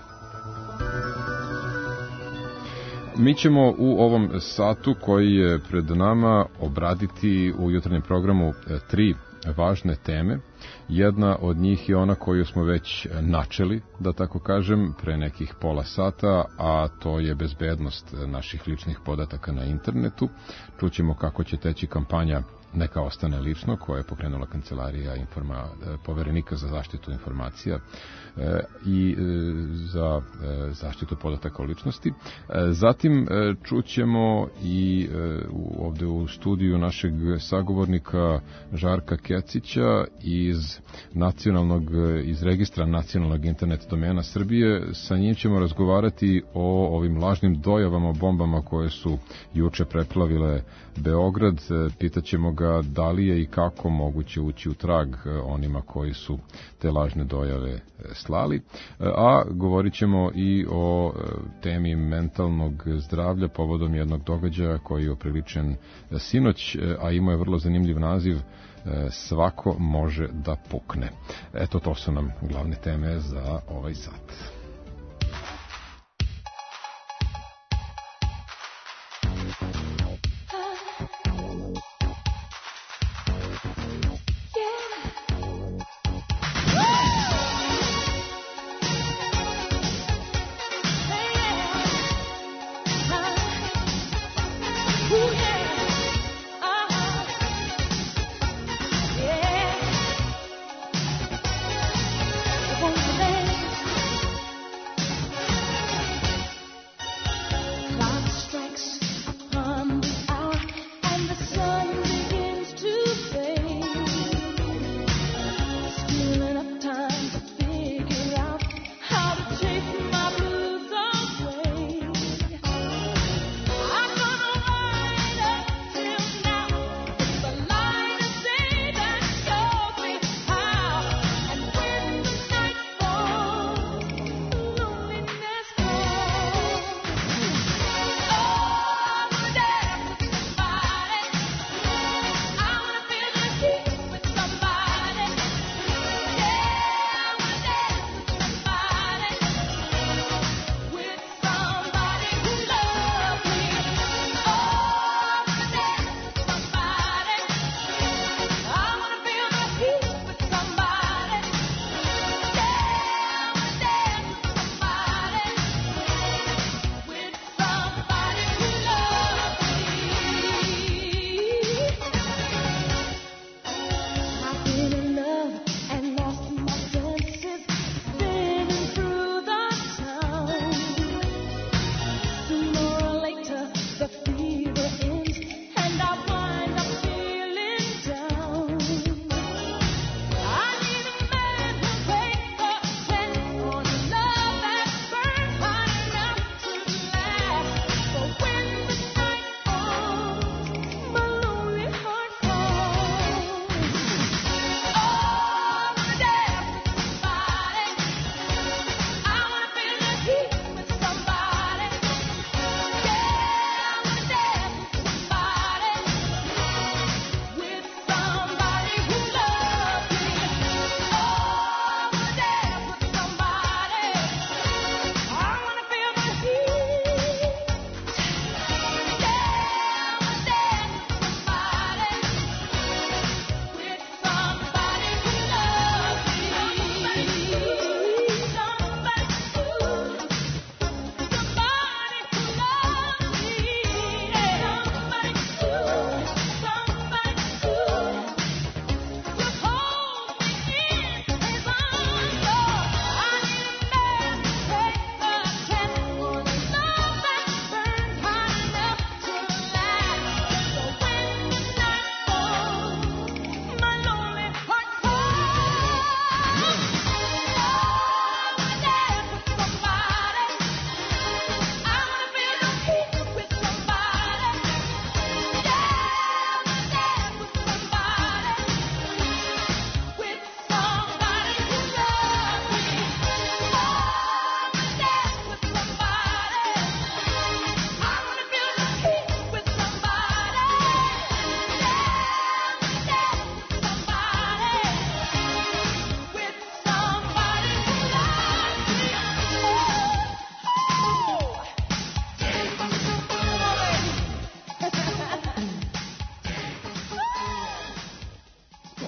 Speaker 2: Mi ćemo u ovom satu koji je pred nama obraditi u jutarnjem programu tri važne teme. Jedna od njih je ona koju smo već načeli, da tako kažem, pre nekih pola sata, a to je bezbednost naših ličnih podataka na internetu. Čućemo kako će teći kampanja Neka ostane lično, koja je pokrenula Kancelarija informa, poverenika za zaštitu informacija e, i e, za e, zaštitu podataka o ličnosti. E, zatim e, čućemo i e, ovde u studiju našeg sagovornika Žarka Kecića iz nacionalnog, iz registra nacionalnog internet domena Srbije. Sa njim ćemo razgovarati o ovim lažnim dojavama, bombama koje su juče preplavile Beograd. E, pitaćemo ga da li je i kako moguće ući u trag onima koji su te lažne dojave slali. A govorit ćemo i o temi mentalnog zdravlja povodom jednog događaja koji je opriličen sinoć, a ima je vrlo zanimljiv naziv Svako može da pukne. Eto, to su nam glavne teme za ovaj sat.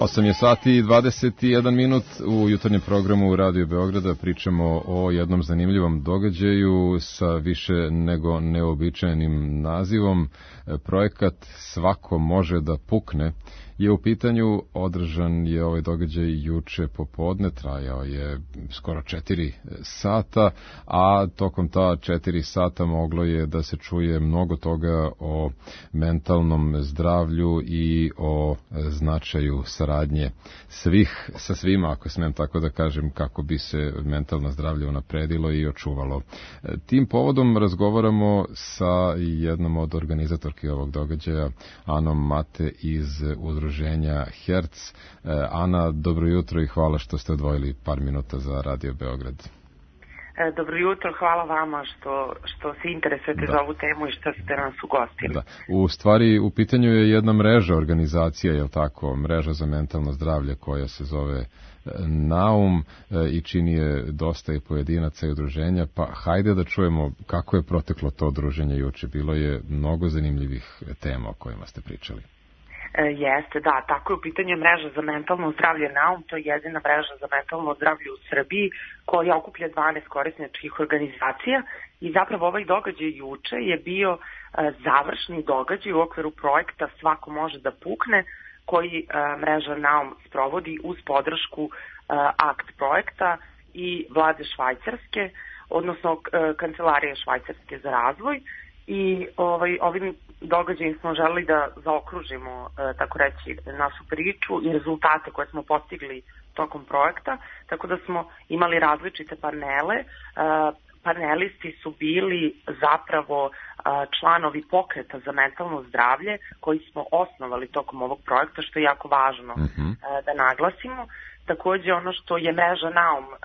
Speaker 2: osam je sati i dvadeset jedan minut. U jutarnjem programu Radio Beograda pričamo o jednom zanimljivom događaju sa više nego neobičajenim nazivom. Projekat Svako može da pukne je u pitanju. Održan je ovaj događaj juče popodne, trajao je skoro četiri sata, a tokom ta četiri sata moglo je da se čuje mnogo toga o mentalnom zdravlju i o značaju saradnje svih sa svima, ako smem tako da kažem, kako bi se mentalno zdravlje unapredilo i očuvalo. Tim povodom razgovaramo sa jednom od organizatorki ovog događaja, Anom Mate iz udruženja Herc. Ana, dobro jutro i hvala što ste odvojili par minuta za Radio Beograd.
Speaker 5: Dobro jutro, hvala vama što, što se interesujete da. za ovu temu i što ste nas ugostili. Da.
Speaker 2: U stvari, u pitanju je jedna mreža organizacija, je li tako, mreža za mentalno zdravlje koja se zove Naum i čini je dosta i pojedinaca i udruženja, pa hajde da čujemo kako je proteklo to udruženje juče. Bilo je mnogo zanimljivih tema o kojima ste pričali.
Speaker 5: E, jeste, da, tako je u pitanju mreža za mentalno zdravlje Naum, to je jedina mreža za mentalno zdravlje u Srbiji koja okuplja dvanaest korisničkih organizacija i zapravo ovaj događaj juče je bio e, završni događaj u okviru projekta Svako može da pukne, koji e, mreža Naum sprovodi uz podršku e, akt projekta i vlade Švajcarske, odnosno e, Kancelarije Švajcarske za razvoj. I ovaj, ovim događajem smo želeli da zaokružimo, e, tako reći, našu priču i rezultate koje smo postigli tokom projekta, tako da smo imali različite panele. E, panelisti su bili zapravo e, članovi pokreta za mentalno zdravlje koji smo osnovali tokom ovog projekta, što je jako važno mm-hmm. e, da naglasimo. Takođe, ono što je mreža Naum e,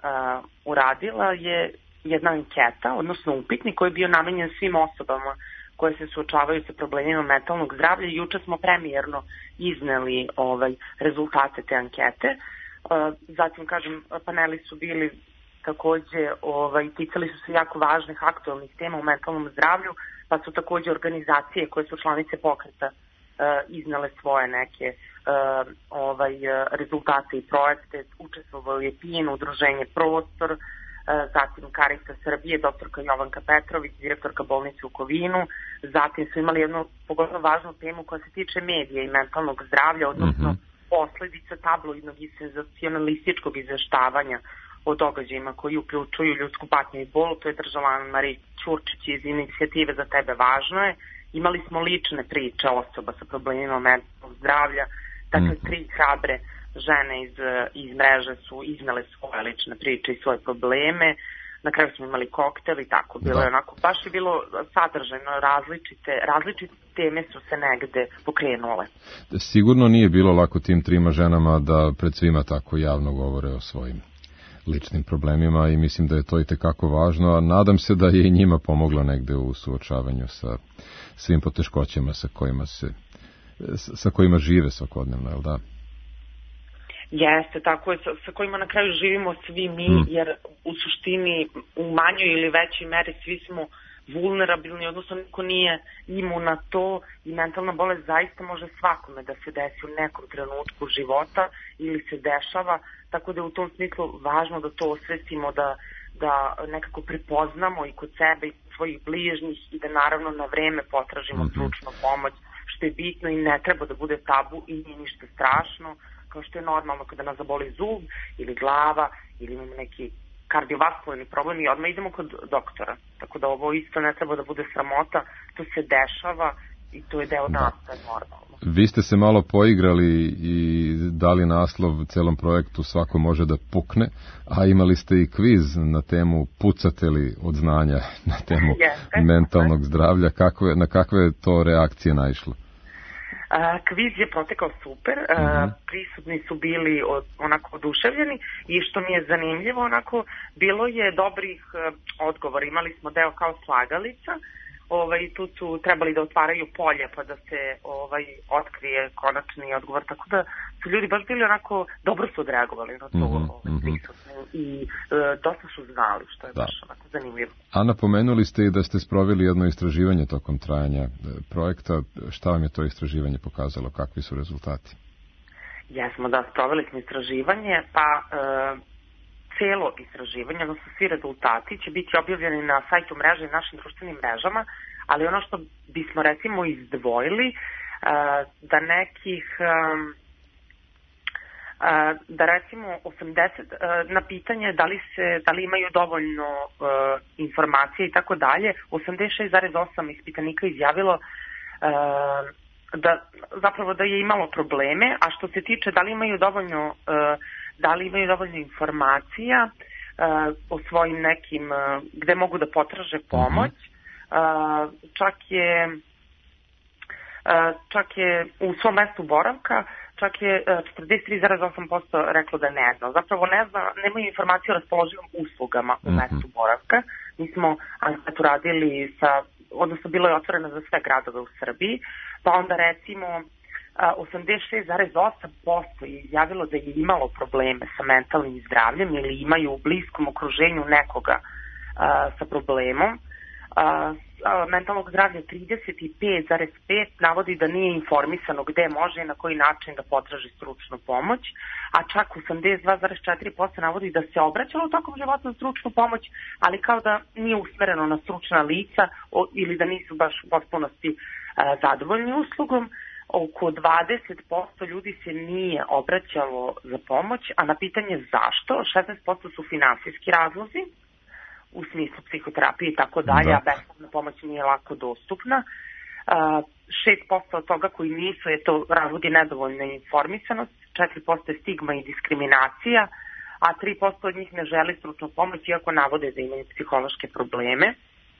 Speaker 5: uradila je jedna anketa, odnosno upitnik koji je bio namenjen svim osobama koje se suočavaju sa problemima mentalnog zdravlja. Juče smo premijerno izneli ovaj, rezultate te ankete. Zatim, kažem, paneli su bili takođe, ovaj, ticali su se jako važnih aktualnih tema u mentalnom zdravlju, pa su takođe organizacije koje su članice pokreta iznele svoje neke ovaj, rezultate i projekte. Učestvovao je P I N, udruženje Prostor, zatim Caritas Srbije, doktorka Jovanka Petrović, direktorka bolnice u Kovinu. Zatim su imali jednu pogotovo važnu temu koja se tiče medija i mentalnog zdravlja, odnosno mm-hmm. posledica tabloidnog i senzacionalističkog izveštavanja o događajima koji uključuju ljudsku patnju i bol. To je držala Ana-Marija Ćurčić iz inicijative Za tebe važno je. Imali smo lične priče osoba sa problemima mentalnog zdravlja, dakle mm-hmm. tri hrabre žene iz, iz mreže su iznele svoje lične priče i svoje probleme. Na kraju smo imali koktel i tako. Bilo da. je onako, baš je bilo sadržajno, različite, različite teme su se negde pokrenule.
Speaker 2: Sigurno nije bilo lako tim trima ženama da pred svima tako javno govore o svojim ličnim problemima i mislim da je to i tekako važno, a nadam se da je i njima pomoglo negde u suočavanju sa svim poteškoćama sa kojima se sa kojima žive svakodnevno, je li da?
Speaker 5: Jeste, tako je, sa, sa kojima na kraju živimo svi mi, mm. jer u suštini u manjoj ili većoj meri svi smo vulnerabilni, odnosno niko nije imun na to i mentalna bolest zaista može svakome da se desi u nekom trenutku života ili se dešava, tako da je u tom smislu važno da to osvestimo, da, da nekako prepoznamo i kod sebe i svojih bližnjih i da naravno na vreme potražimo mm-hmm. stručnu pomoć, što je bitno i ne treba da bude tabu i nije ništa strašno, kao što je normalno kada nas zaboli zub ili glava ili imamo neki kardiovaskularni problem i odmah idemo kod doktora. Tako da ovo isto ne treba da bude sramota, to se dešava i to je deo nas, to je normalno.
Speaker 2: Vi ste se malo poigrali i dali naslov celom projektu Svako može da pukne, a imali ste i kviz na temu pucate li od znanja, na temu Jeste. mentalnog zdravlja. Kakve, na kakve je to reakcije naišlo?
Speaker 5: Uh, kviz je protekao super, uh, uh-huh. prisutni su bili od, onako oduševljeni i što mi je zanimljivo, onako bilo je dobrih uh, odgovora. Imali smo deo kao slagalica, ovaj, tu su trebali da otvaraju polje pa da se ovaj, otkrije konačni odgovor, tako da su ljudi baš bili onako, dobro su odreagovali na to uh-huh. ovaj, prisutni i uh, dosta su znali, što je da. baš onako zanimljivo.
Speaker 2: A napomenuli ste i da ste sproveli jedno istraživanje tokom trajanja projekta. Šta vam je to istraživanje pokazalo? Kakvi su rezultati?
Speaker 5: Jesmo, da, sproveli smo istraživanje, pa e, celo istraživanje, odnosno svi rezultati će biti objavljeni na sajtu mreže i našim društvenim mrežama, ali ono što bismo recimo izdvojili, e, da nekih... E, da recimo osamdeset na pitanje da li se da li imaju dovoljno uh, informacije i tako dalje, osamdeset šest zarez osam ispitanika izjavilo uh, da zapravo da je imalo probleme, a što se tiče da li imaju dovoljno uh, da li imaju dovoljno informacija uh, o svojim nekim uh, gde mogu da potraže pomoć, uh, čak je uh, čak je u svom mestu boravka čak je četrdeset tri zarez osam posto reklo da ne zna. Zapravo ne zna, nemaju informacije o raspoloživim uslugama u mestu boravka. Mi smo anketu radili sa, odnosno bilo je otvoreno za sve gradove u Srbiji, pa onda recimo osamdeset šest zarez osam posto je izjavilo da je imalo probleme sa mentalnim zdravljem ili imaju u bliskom okruženju nekoga a, sa problemom. A, a, mentalnog zdravlja trideset pet zarez pet navodi da nije informisano gde može i na koji način da potraži stručnu pomoć, a čak osamdeset dva zarez četiri posto navodi da se obraćalo tokom života na stručnu pomoć, ali kao da nije usmereno na stručna lica o, ili da nisu baš u potpunosti a, zadovoljni uslugom. Oko dvadeset posto ljudi se nije obraćalo za pomoć, a na pitanje zašto, šesnaest posto su finansijski razlozi, u smislu psihoterapije i tako dalje, a besplatna pomoć nije lako dostupna. šest posto od toga koji nisu, je to razlog je nedovoljna informisanost, četiri posto je stigma i diskriminacija, a tri posto od njih ne želi stručnu pomoć, iako navode da imaju psihološke probleme.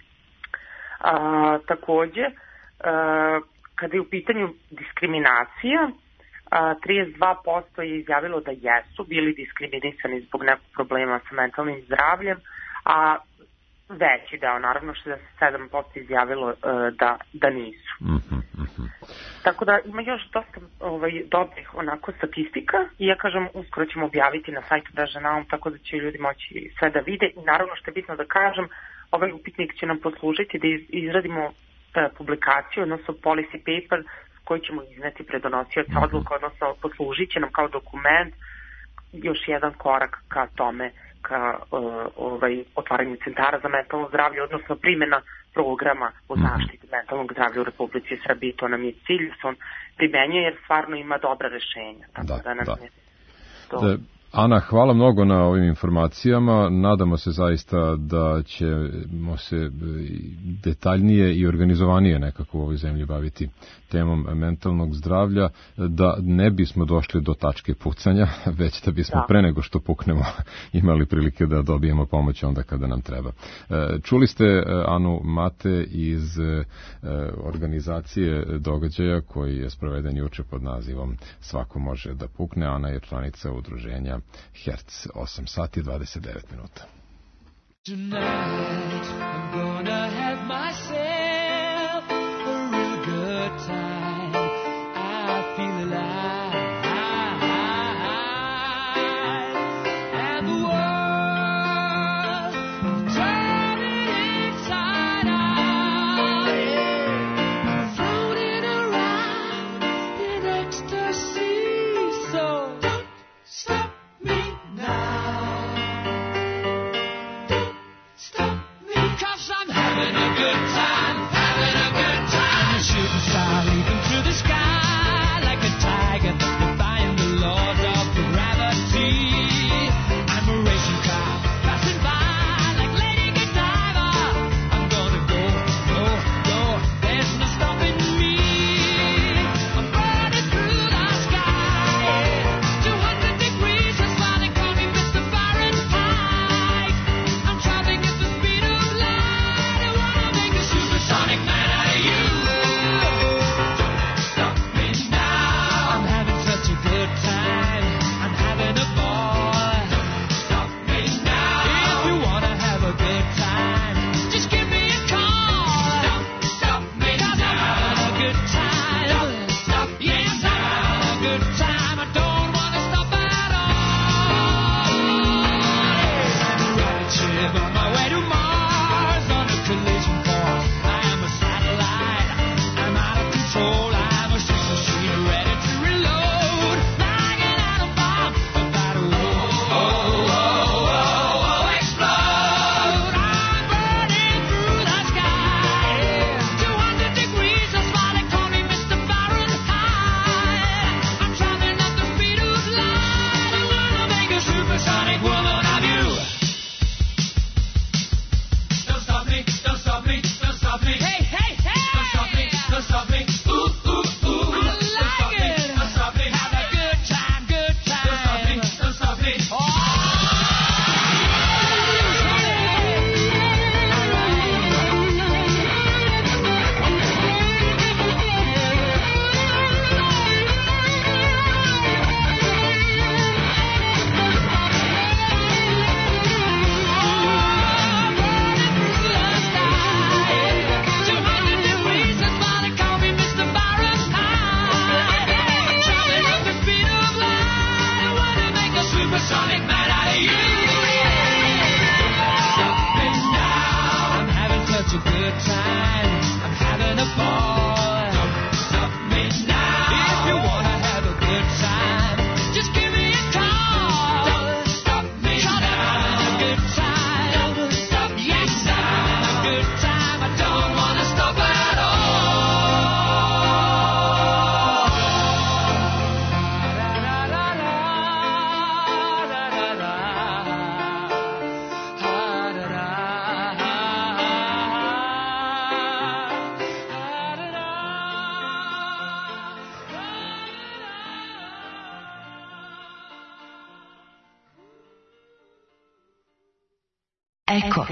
Speaker 5: A, takođe, a, kada je u pitanju diskriminacija, a, trideset dva posto je izjavilo da jesu bili diskriminisani zbog nekog problema sa mentalnim zdravljem, a veći deo, naravno šezdeset sedam posto izjavilo uh, da, da nisu. Mm-hmm, mm-hmm. Tako da ima još dosta ovaj, dobrih onako statistika i ja kažem, uskoro ćemo objaviti na sajtu Mreže Naum, tako da će ljudi moći sve da vide i naravno što je bitno da kažem, ovaj upitnik će nam poslužiti da iz, izradimo uh, publikaciju, odnosno policy paper koji ćemo izneti pred donosioca mm-hmm. odluka, odnosno poslužit će nam kao dokument još jedan korak ka tome, ka uh, ovaj, otvaranju centara za mentalno zdravlje, odnosno primjena programa o zaštiti mentalnog zdravlja u Republici Srbiji. To nam je cilj, da se on primenjuje jer stvarno ima dobra rešenja. Tako da, da nam da. Je to...
Speaker 2: Da. Ana, hvala mnogo na ovim informacijama. Nadamo se zaista da ćemo se detaljnije i organizovanije nekako u ovoj zemlji baviti temom mentalnog zdravlja, da ne bismo došli do tačke pucanja, već da bismo da. pre nego što puknemo imali prilike da dobijemo pomoć onda kada nam treba. Čuli ste Anu Mate iz organizacije događaja koji je sproveden juče pod nazivom Svako može da pukne. Ana je članica udruženja Herc. Osam sati dvadeset devet minuta.
Speaker 13: Tonight I'm gonna have myself a real good time. I feel alive. And the world turning inside out. I'm floating around in ecstasy. So don't stop me now. Don't stop me, 'cause I'm having a good time, having a good time. A shooting star leaping through the sky like a tiger, defying the laws of gravity. I'm a racing car passing by like Lady Godiva. I'm gonna go, go, go. There's no stopping me. I'm burning through the sky, two hundred degrees. That's why they call me Mister Fahrenheit. I'm traveling at the speed of light. I wanna make a supersonic man out of you. Don't stop me now. I'm having such a good time. I'm having a ball. Don't stop me now. If you wanna have a good time, just give me a call. Don't stop me now. 'Cause I'm having a good time. Don't stop me now. Yes, I'm having a good time. I don't wanna stop at all. I'm a rocket ship on my way to Mars on a collision course. I am a satellite. I'm out of control. I'm a super machine ready to reload. Like
Speaker 15: Eko.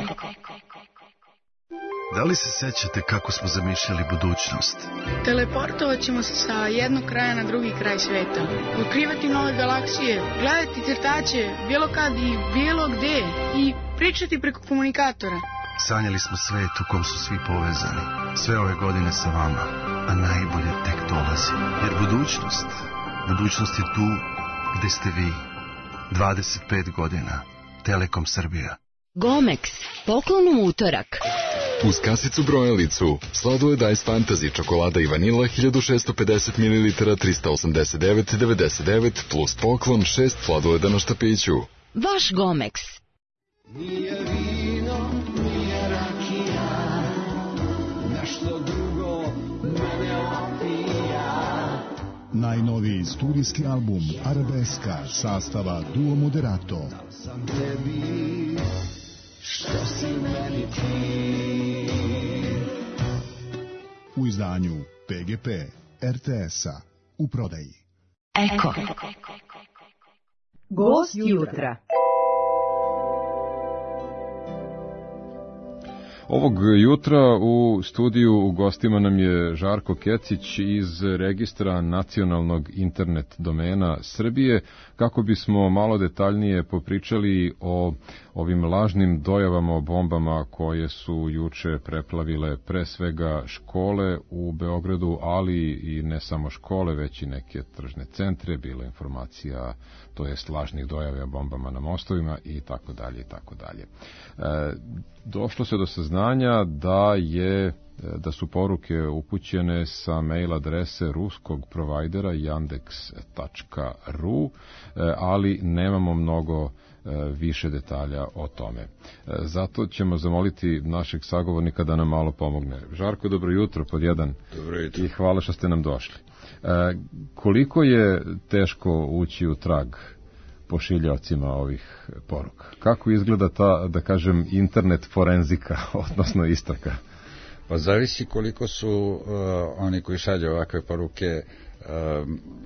Speaker 18: Da li se sećate kako smo zamišljali budućnost?
Speaker 19: Teleportovat ćemo se sa jednog kraja na drugi kraj sveta. Otkrivati nove galaksije, gledati crtaće, bilo kad i bilo gde. I pričati preko komunikatora.
Speaker 18: Sanjali smo svet u kom su svi povezani. Sve ove godine sa vama. A najbolje tek dolazi. Jer budućnost, budućnost je tu gde ste vi. dvadeset pet godina. Telekom Srbija.
Speaker 23: Gomex, poklon u utorak.
Speaker 20: Uz kasicu brojalicu, sladoled Ice Fantasy, čokolada i vanila hiljadu šessto pedeset mililitara, trista osamdeset devet devedeset devet plus poklon šest sladoleda na štapiću.
Speaker 23: Vaš Gomex.
Speaker 13: Nije vino, nije rakija, nešto drugo mene opija.
Speaker 24: Najnoviji studijski album Arabeska sastava Duo Moderato.
Speaker 13: Sam tebi, što si meni ti.
Speaker 24: U izdanju P G P R T S-a u prodaji.
Speaker 15: Eko.
Speaker 23: Gost jutra.
Speaker 2: Ovog jutra u studiju u gostima nam je Žarko Kecić iz registra nacionalnog internet domena Srbije, kako bismo malo detaljnije popričali o ovim lažnim dojavama o bombama koje su juče preplavile pre svega škole u Beogradu, ali i ne samo škole, već i neke tržne centre, bila informacija, to jest lažnih dojave o bombama na mostovima i tako dalje i tako dalje. E, došlo se do saznanja da je da su poruke upućene sa mail adrese ruskog provajdera yandex tačka ru, ali nemamo mnogo više detalja o tome. Zato ćemo zamoliti našeg sagovornika da nam malo pomogne. Žarko, dobro jutro, pod jedan.
Speaker 21: Dobro jutro.
Speaker 2: I hvala što ste nam došli. Koliko je teško ući u trag pošiljaocima ovih poruka? Kako izgleda ta, da kažem, internet forenzika, odnosno istraga?
Speaker 21: Pa zavisi koliko su uh, oni koji šalju ovakve poruke uh,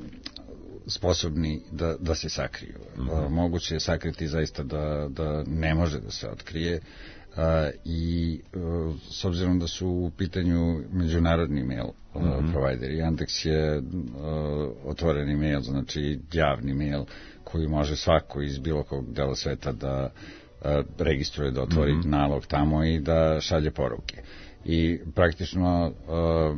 Speaker 21: sposobni da, da se sakriju. Mm-hmm. Uh, moguće je sakriti zaista da, da ne može da se otkrije uh, i uh, s obzirom da su u pitanju međunarodni mail uh, mm-hmm. provideri. Yandex je uh, otvoreni mail, znači javni mail koji može svako iz bilo kog dela sveta da uh, registruje, da otvori mm-hmm. nalog tamo i da šalje poruke. I praktično uh,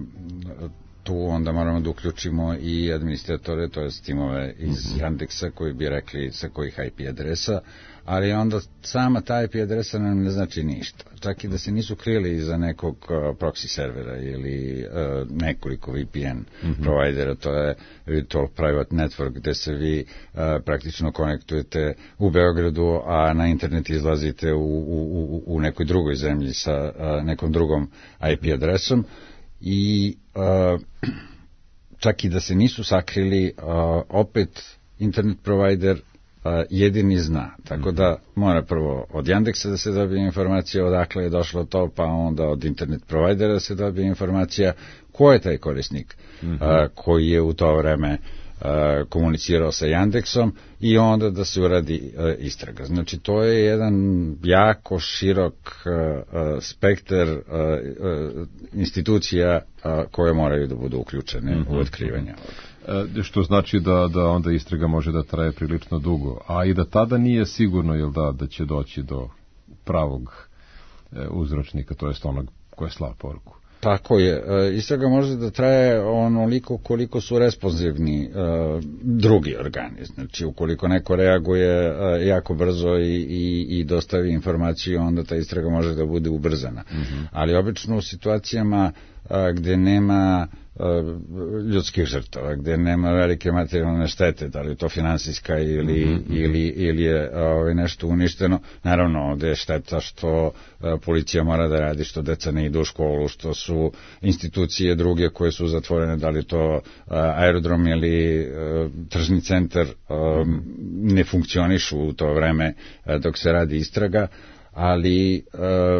Speaker 21: tu onda moramo da uključimo i administratore, to je timove iz mm-hmm. Yandexa koji bi rekli sa kojih I P adresa, ali onda sama ta I P adresa nam ne znači ništa. Čak i da se nisu krili iza nekog uh, proxy servera ili uh, nekoliko V P N mm-hmm. providera, to je Virtual Private Network gde se vi uh, praktično konektujete u Beogradu, a na internet izlazite u, u, u nekoj drugoj zemlji sa uh, nekom drugom I P adresom i uh, čak i da se nisu sakrili, uh, opet internet provider uh, jedini zna. Tako da mora prvo od Yandexa da se dobije informacija odakle je došlo to, pa onda od internet providera da se dobije informacija ko je taj korisnik mm-hmm. uh, koji je u to vreme uh, komunicirao sa Yandexom i onda da se uradi uh, istraga. Znači to je jedan jako širok uh, uh, spektar uh, uh, institucija uh, koje moraju da budu uključene mm-hmm. u otkrivanje ovoga.
Speaker 2: Što znači da, da onda istraga može da traje prilično dugo, a i da tada nije sigurno, jel da, da će doći do pravog uzročnika, to jest onog ko je slao poruku.
Speaker 21: Tako je. Istraga može da traje onoliko koliko su responsivni uh, drugi organi. Znači, ukoliko neko reaguje uh, jako brzo i, i, i dostavi informaciju, onda ta istraga može da bude ubrzana. Mm-hmm. Ali obično u situacijama uh, gde nema ljudskih žrtava, gde nema velike materijalne štete, da li to finansijska ili, mm-hmm. ili, ili je ovaj, nešto uništeno. Naravno, ovde je šteta što a, policija mora da radi, što deca ne idu u školu, što su institucije druge koje su zatvorene, da li to a, aerodrom ili a, tržni centar a, ne funkcionišu u to vreme a, dok se radi istraga, ali a,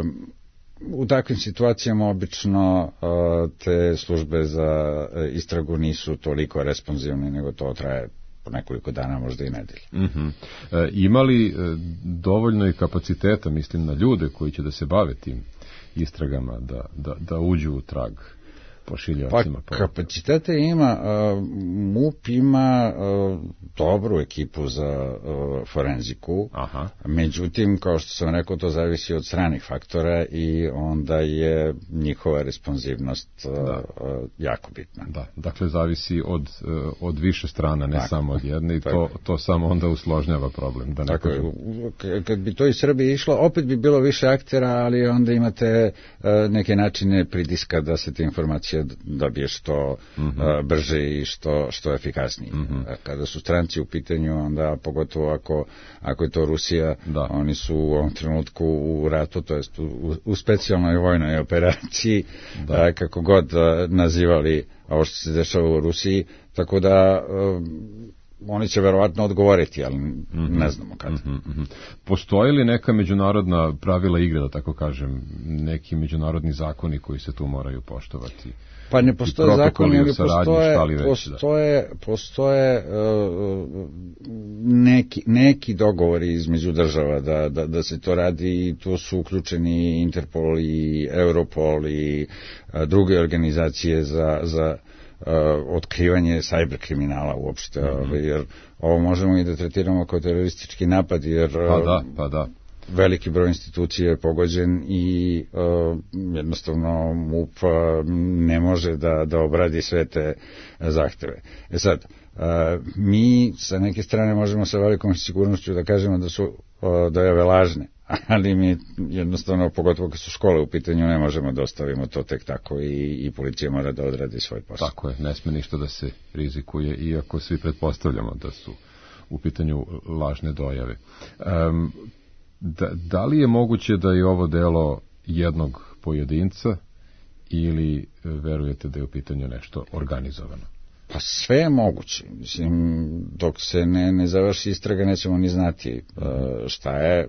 Speaker 21: u takvim situacijama obično uh, te službe za uh, istragu nisu toliko responsivne, nego to traje po nekoliko dana, možda i nedelje.
Speaker 2: Mm-hmm. E, ima li e, dovoljno i kapaciteta, mislim na ljude koji će da se bave tim istragama, da, da, da uđu u trag pošiljacima?
Speaker 21: Pa kapacitete ima, uh, M U P ima uh, dobru ekipu za uh, forenziku.
Speaker 2: Aha.
Speaker 21: Međutim, kao što sam rekao, to zavisi od stranih faktora i onda je njihova responsivnost uh, uh, jako bitna.
Speaker 2: Da, dakle zavisi od, uh, od više strana, ne
Speaker 21: tako,
Speaker 2: samo od jedne i to, to samo onda usložnjava problem. Da ne
Speaker 21: tako,
Speaker 2: kažem.
Speaker 21: Kad bi to iz Srbije išlo, opet bi bilo više aktera, ali onda imate uh, neke načine pritiska da se te informacije dobije što mm-hmm. uh, brže i što, što efikasnije. Mm-hmm. Kada su stranci u pitanju, onda pogotovo ako, ako je to Rusija, da. Oni su u ovom trenutku u ratu, to jest u, u specijalnoj vojnoj operaciji, da. uh, kako god uh, nazivali ovo što se dešava u Rusiji, tako da uh, oni će verovatno odgovoriti, ali mm-hmm. ne znamo kada.
Speaker 2: Mm-hmm. Postoje li neka međunarodna pravila igre, da tako kažem, neki međunarodni zakoni koji se tu moraju poštovati?
Speaker 21: Pa ne postoje zakoni, ali postoje,
Speaker 2: već,
Speaker 21: postoje, postoje uh, neki, neki dogovori između država da, da, da se to radi i tu su uključeni Interpol i Europol i uh, druge organizacije za, za uh, otkrivanje sajber kriminala uopšte, mm-hmm. jer ovo možemo i da tretiramo kao teroristički napad, jer
Speaker 2: pa da, pa da.
Speaker 21: veliki broj institucija je pogođen i uh, jednostavno M U P ne može da, da obradi sve te zahteve. E sad, uh, mi sa neke strane možemo sa velikom sigurnošću da kažemo da su uh, dojave lažne, ali mi jednostavno, pogotovo kad su škole u pitanju, ne možemo da ostavimo to tek tako i, i policija mora da odradi svoj posao.
Speaker 2: Tako je, ne sme ništa da se rizikuje, iako svi pretpostavljamo da su u pitanju lažne dojave. Um, Da, da li je moguće da je ovo delo jednog pojedinca ili verujete da je u pitanju nešto organizovano?
Speaker 21: Pa sve je moguće. Mislim, dok se ne, ne završi istraga nećemo ni znati uh, šta je.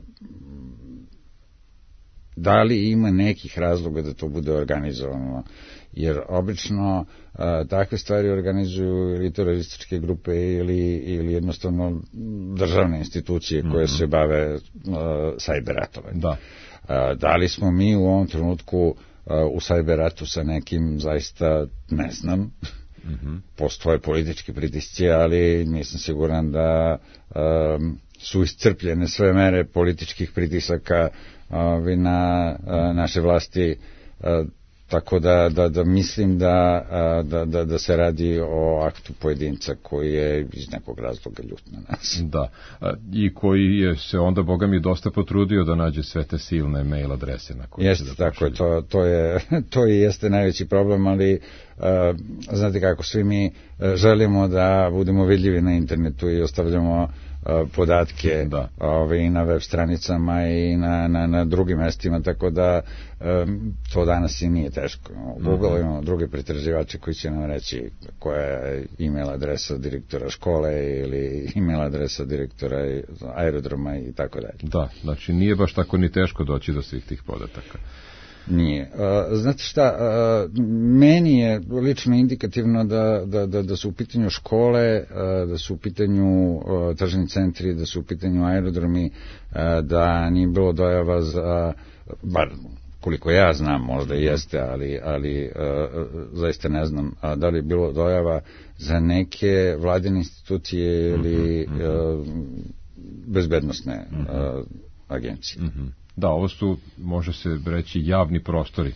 Speaker 21: Da li ima nekih razloga da to bude organizovano? Jer obično uh, takve stvari organizuju ili terorističke grupe ili, ili jednostavno državne institucije koje mm-hmm. se bave uh, sajber ratovanjem.
Speaker 2: Da.
Speaker 21: Uh, da li smo mi u ovom trenutku uh, u sajber ratu sa nekim, zaista ne znam. Mm-hmm. Postoje politički pritisci, ali nisam siguran da um, su iscrpljene sve mere političkih pritisaka uh, na uh, naše vlasti, uh, tako da, da, da mislim da, da, da, da se radi o aktu pojedinca koji je iz nekog razloga ljut na nas.
Speaker 2: Da, i koji je se onda, Boga mi, dosta potrudio da nađe sve te silne mail adrese na koje
Speaker 21: jeste,
Speaker 2: se da
Speaker 21: tako je, to, to je, to i jeste najveći problem, ali uh, znate kako, svi mi uh, želimo da budemo vidljivi na internetu i ostavljamo podatke
Speaker 2: da.
Speaker 21: Ove, i na web stranicama i na, na, na drugim mestima, tako da um, to danas i nije teško. U Google mm-hmm. imamo druge pretraživače koji će nam reći koja je e-mail adresa direktora škole ili e-mail adresa direktora aerodroma i tako dalje.
Speaker 2: Da, znači nije baš tako ni teško doći do svih tih podataka.
Speaker 21: Nije. Uh, znate šta, uh, meni je lično indikativno da, da, da, da su u pitanju škole, uh, da su u pitanju uh, tržni centri, da su u pitanju aerodromi, uh, da nije bilo dojava za, bar koliko ja znam, možda i jeste, ali, ali uh, zaista ne znam, a da li je bilo dojava za neke vladine institucije ili mm-hmm. uh, bezbednosne uh, agencije.
Speaker 2: Mm-hmm. Da, ovo su, može se reći, javni prostori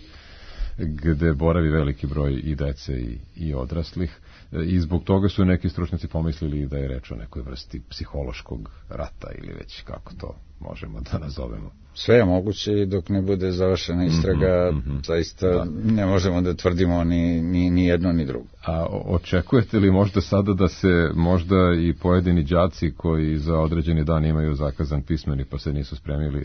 Speaker 2: gde boravi veliki broj i dece i, i odraslih i zbog toga su neki stručnjaci pomislili da je reč o nekoj vrsti psihološkog rata ili već kako to možemo da nazovemo.
Speaker 21: Sve je moguće i dok ne bude završena istraga, mm-hmm. zaista da. Ne možemo da tvrdimo ni, ni, ni jedno ni drugo.
Speaker 2: A očekujete li možda sada da se možda i pojedini đaci koji za određeni dan imaju zakazan pismeni pa se nisu spremili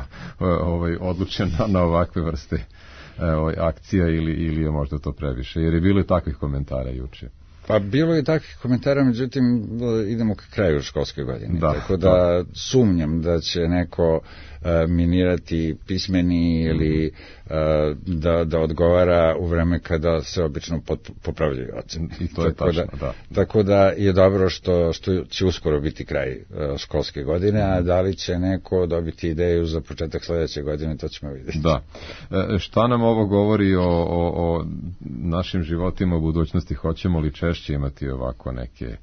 Speaker 2: ovaj, odlučen na, na ovakve vrste ovaj, akcija ili, ili je možda to previše? Jer je bilo i takvih komentara juče.
Speaker 21: Pa bilo je takvih komentara, međutim idemo ka kraju školske godine,
Speaker 2: da,
Speaker 21: tako da, da sumnjam da će neko uh, minirati pismeni ili uh, da, da odgovara u vreme kada se obično pot, popravljaju ocene.
Speaker 2: I to je
Speaker 21: tako
Speaker 2: tačno,
Speaker 21: da,
Speaker 2: da.
Speaker 21: Tako da je dobro što, što će uskoro biti kraj uh, školske godine, a da li će neko dobiti ideju za početak sledeće godine, to ćemo vidjeti.
Speaker 2: Da. E, šta nam ovo govori o, o, o našim životima u budućnosti? Hoćemo li češće imati ovako neke e,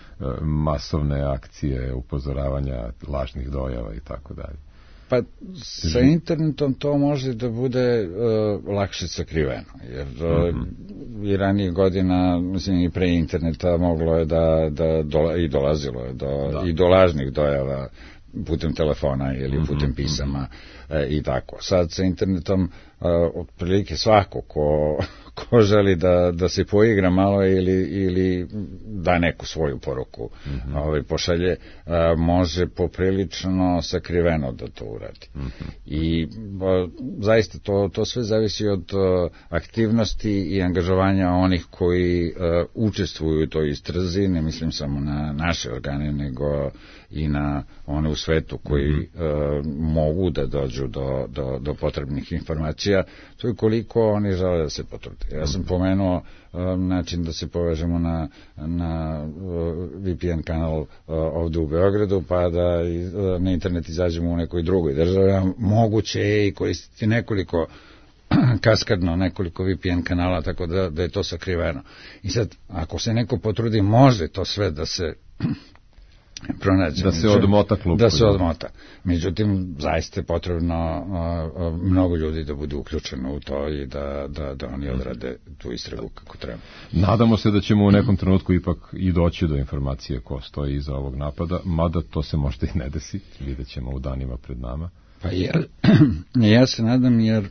Speaker 2: masovne akcije, upozoravanja lažnih dojava i tako dalje?
Speaker 21: Pa sa internetom to može da bude uh, lakše sakriveno, jer uh, mm-hmm. i ranije godina, mislim i pre interneta moglo je da, da dola, i dolazilo je do, da. i do lažnih dojava putem telefona ili putem mm-hmm. pisama e, i tako. Sad sa internetom e, otprilike svako ko, ko želi da, da se poigra malo ili, ili da neku svoju poruku mm-hmm. ovaj, pošalje, a, može poprilično sakriveno da to uradi. Mm-hmm. I a, zaista to, to sve zavisi od a, aktivnosti i angažovanja onih koji a, učestvuju u toj istrazi, ne mislim samo na naše organe, nego i na one u svetu koji mm-hmm. a, mogu da dođu do, do, do potrebnih informacija, to je koliko oni žele da se potrude. Ja sam pomenuo um, način da se povežemo na, na uh, V P N kanal uh, ovde u Beogradu, pa da uh, na internet izađemo u nekoj drugoj državi. Moguće je i koristiti nekoliko kaskadno, nekoliko V P N kanala, tako da, da je to sakriveno. I sad, ako se neko potrudi, može to sve da se pronađe.
Speaker 2: Da se odmota klub.
Speaker 21: Da se odmota. Međutim, zaista je potrebno a, a, mnogo ljudi da budu uključeno u to i da, da, da oni odrade tu istragu kako treba.
Speaker 2: Nadamo se da ćemo u nekom trenutku ipak i doći do informacije ko stoji iza ovog napada, mada to se možda i ne desi, vidjet ćemo u danima pred nama.
Speaker 21: Pa ja, ja se nadam jer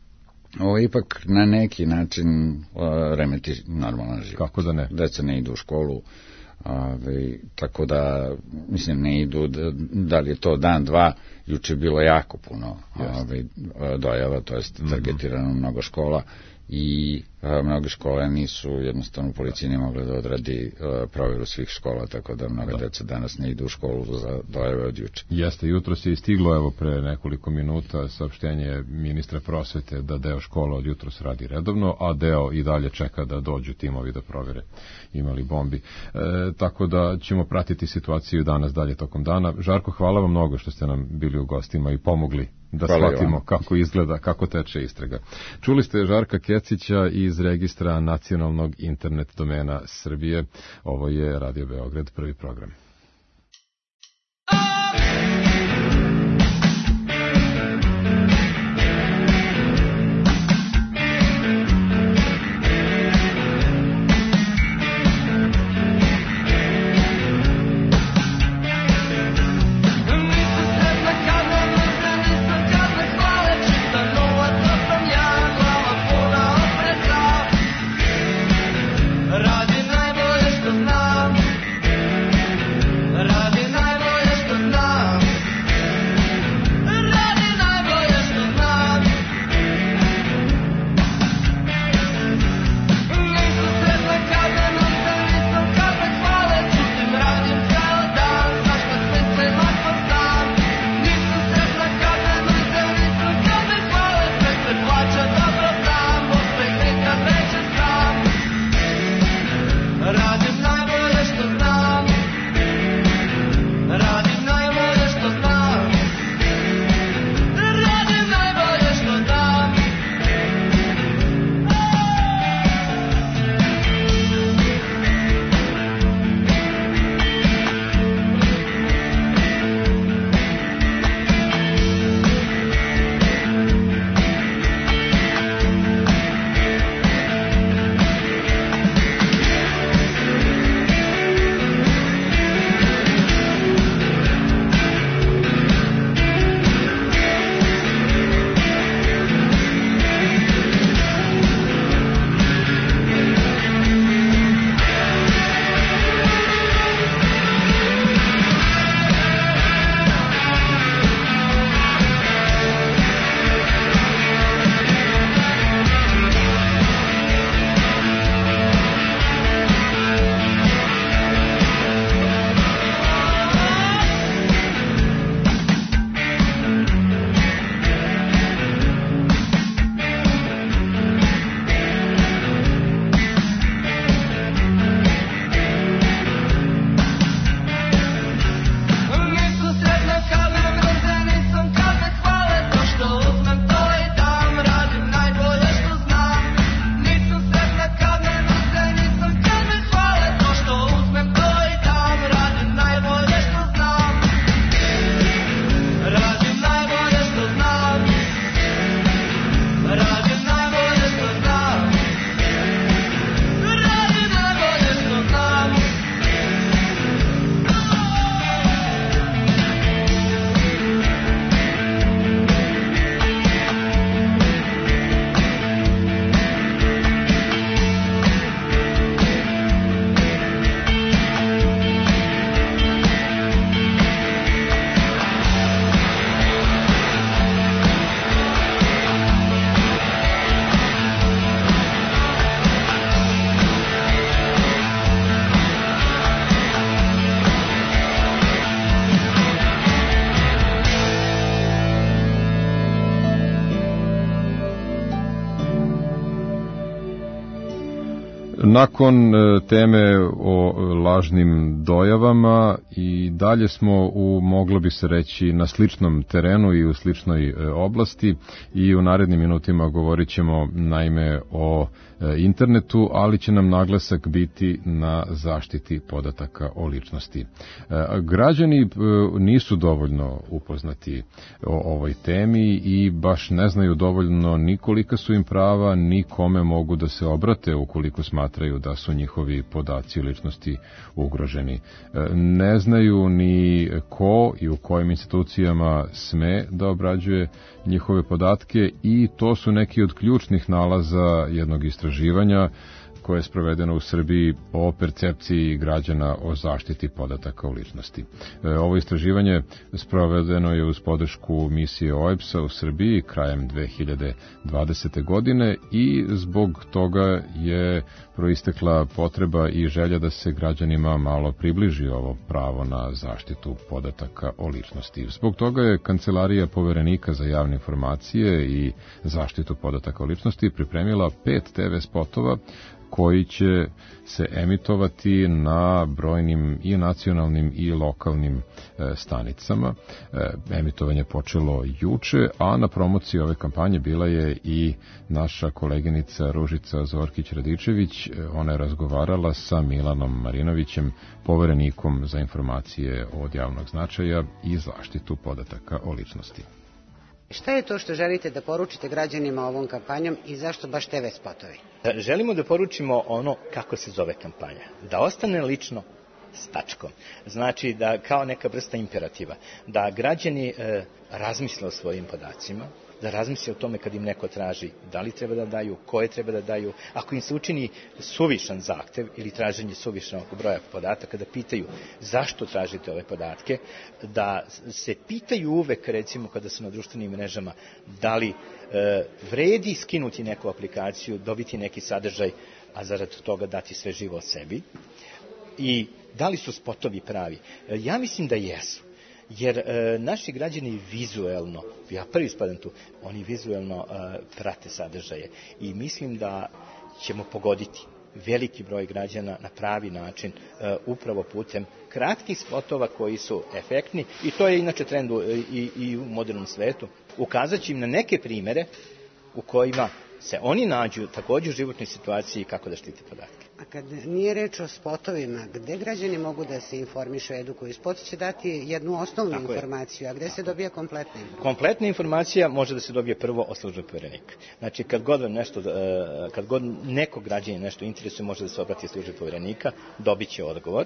Speaker 21: ovo ipak na neki način a, remeti normalan život.
Speaker 2: Kako da ne?
Speaker 21: Deca ne idu u školu, Ove, tako da mislim ne idu da, da li je to dan, dva, juče je bilo jako puno ove, dojava, to jest targetirano mnogo škola i a, mnoge škole nisu jednostavno policiji nije mogle da odradi a, provjeru svih škola, tako da mnoga da. deca danas ne idu u školu za dojave od juče.
Speaker 2: Jeste, jutro se istiglo evo pre nekoliko minuta saopštenje ministra prosvete da deo škola od jutros radi redovno, a deo i dalje čeka da dođu timovi da provere imali bombi. E, tako da ćemo pratiti situaciju danas dalje tokom dana. Žarko, hvala vam mnogo što ste nam bili u gostima i pomogli da hvala shvatimo kako izgleda, kako teče istraga. Čuli ste Žarka Kecića iz registra nacionalnog internet domena Srbije. Ovo je Radio Beograd, prvi program.
Speaker 13: Radim najbolje što znam.
Speaker 2: Nakon teme o lažnim dojavama i dalje smo u, moglo bi se reći, na sličnom terenu i u sličnoj oblasti i u narednim minutima govorit ćemo naime o internetu, ali će nam naglasak biti na zaštiti podataka o ličnosti. Građani nisu dovoljno upoznati o ovoj temi i baš ne znaju dovoljno ni kolika su im prava, ni kome mogu da se obrate ukoliko smatraju da su njihovi podaci o ličnosti ugroženi. Ne znaju ni ko i u kojim institucijama sme da obrađuje njihove podatke i to su neki od ključnih nalaza jednog istraživanja koje je sprovedeno u Srbiji o percepciji građana o zaštiti podataka o ličnosti. Ovo istraživanje sprovedeno je uz podršku misije O E B S-a u Srbiji krajem dve hiljade dvadesete. godine i zbog toga je proistekla potreba i želja da se građanima malo približi ovo pravo na zaštitu podataka o ličnosti. Zbog toga je Kancelarija Poverenika za javne informacije i zaštitu podataka o ličnosti pripremila pet te ve spotova koji će se emitovati na brojnim i nacionalnim i lokalnim e, stanicama. E, emitovanje je počelo juče, a na promociji ove kampanje bila je i naša koleginica Ružica Zorkić-Radičević. Ona je razgovarala sa Milanom Marinovićem, poverenikom za informacije od javnog značaja i zaštitu podataka o ličnosti.
Speaker 1: Šta je to što želite da poručite građanima ovom kampanjom i zašto baš te ve spotovi?
Speaker 4: Želimo da poručimo ono kako se zove kampanja. Da ostane lično s tačkom. Znači da kao neka vrsta imperativa. Da građani e, razmisle o svojim podacima, da razmisle o tome kad im neko traži da li treba da daju, koje treba da daju. Ako im se učini suvišan zahtev ili traženje suvišnog broja podataka, da pitaju zašto tražite ove podatke, da se pitaju uvek, recimo kada su na društvenim mrežama, da li e, vredi skinuti neku aplikaciju, dobiti neki sadržaj, a zarad toga dati sve živo o sebi. I da li su spotovi pravi? E, ja mislim da jesu. Jer e, naši građani vizuelno, ja prvi spadam tu, oni vizuelno e, prate sadržaje i mislim da ćemo pogoditi veliki broj građana na pravi način e, upravo putem kratkih spotova koji su efektni i to je inače trend i, i u modernom svetu. Ukazat će im na neke primere u kojima se oni nađu također u životnoj situaciji kako da štite podatke.
Speaker 1: A kad nije reč o spotovima, gde građani mogu da se informišu, edukuju? Spot će dati jednu osnovnu Tako informaciju, je. A gde Tako se dobija kompletna informacija?
Speaker 4: Kompletna informacija može da se dobije prvo od službe Poverenika. Znači, kad god, nešto, kad god neko građanin nešto interesuje, može da se obrati službe Poverenika, dobit će odgovor,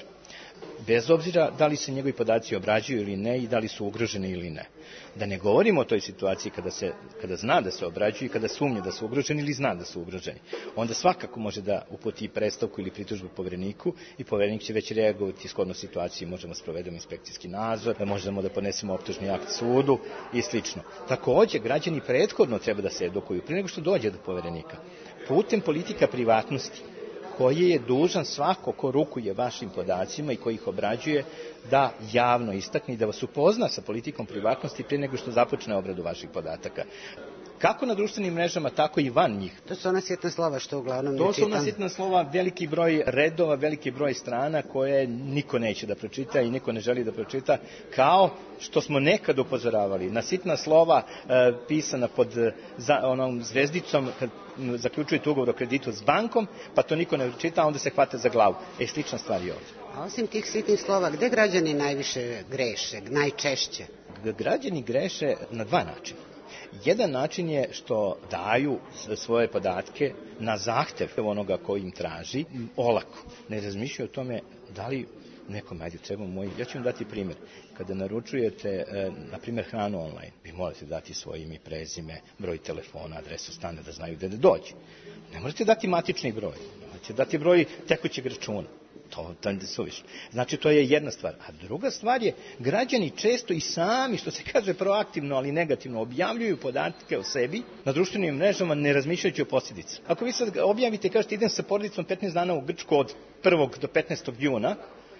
Speaker 4: bez obzira da li se njegovi podaci obrađuju ili ne i da li su ugroženi ili ne. Da ne govorimo o toj situaciji kada, se, kada zna da se obrađuju i kada sumnje da su ugroženi ili zna da su ugroženi. Onda svakako može da uputi predstavku ili pritužbu Povereniku i Poverenik će već reagovati shodno situaciji, možemo sprovedemo inspekcijski nadzor, možemo da podnesemo optužni akt sudu i slično. Također, građani prethodno treba da se edukuju prije nego što dođe do Poverenika. Putem politika privatnosti, koji je dužan svako ko rukuje vašim podacima i koji ih obrađuje da javno istakne i da vas upozna sa politikom privatnosti prije nego što započne obradu vaših podataka. Kako na društvenim mrežama, tako i van njih.
Speaker 1: To su ona sitna slova što uglavnom ne
Speaker 4: čitam.
Speaker 1: To
Speaker 4: su ona sitna slova, veliki broj redova, veliki broj strana koje niko neće da pročita i niko ne želi da pročita, kao što smo nekad upozoravali. Na sitna slova e, pisana pod za, onom zvezdicom kad zaključujete ugovor o kreditu s bankom, pa to niko ne čita, a onda se hvata za glavu. E, slična stvar je ovdje.
Speaker 1: A osim tih sitnih slova, gde građani najviše greše, najčešće?
Speaker 4: Građani greše na dva načina. Jedan način je što daju svoje podatke na zahtev onoga koji im traži, olako. Ne razmišljaju o tome da li nekom, ajde, treba moj... Ja ću vam dati primjer. Kada naručujete, e, na primjer, hranu online, vi morate dati svoje ime i prezime, broj telefona, adresu stana, da znaju gde da dođe. Ne možete dati matični broj, morate dati broj tekućeg računa. To je suvišno. Znači, to je jedna stvar. A druga stvar je, građani često i sami, što se kaže proaktivno, ali negativno, objavljuju podatke o sebi na društvenim mrežama, ne razmišljajući o posljedicu. Ako vi sad objavite i kažete idem sa porodicom petnaest dana u Grčku od prvog do petnaestog juna,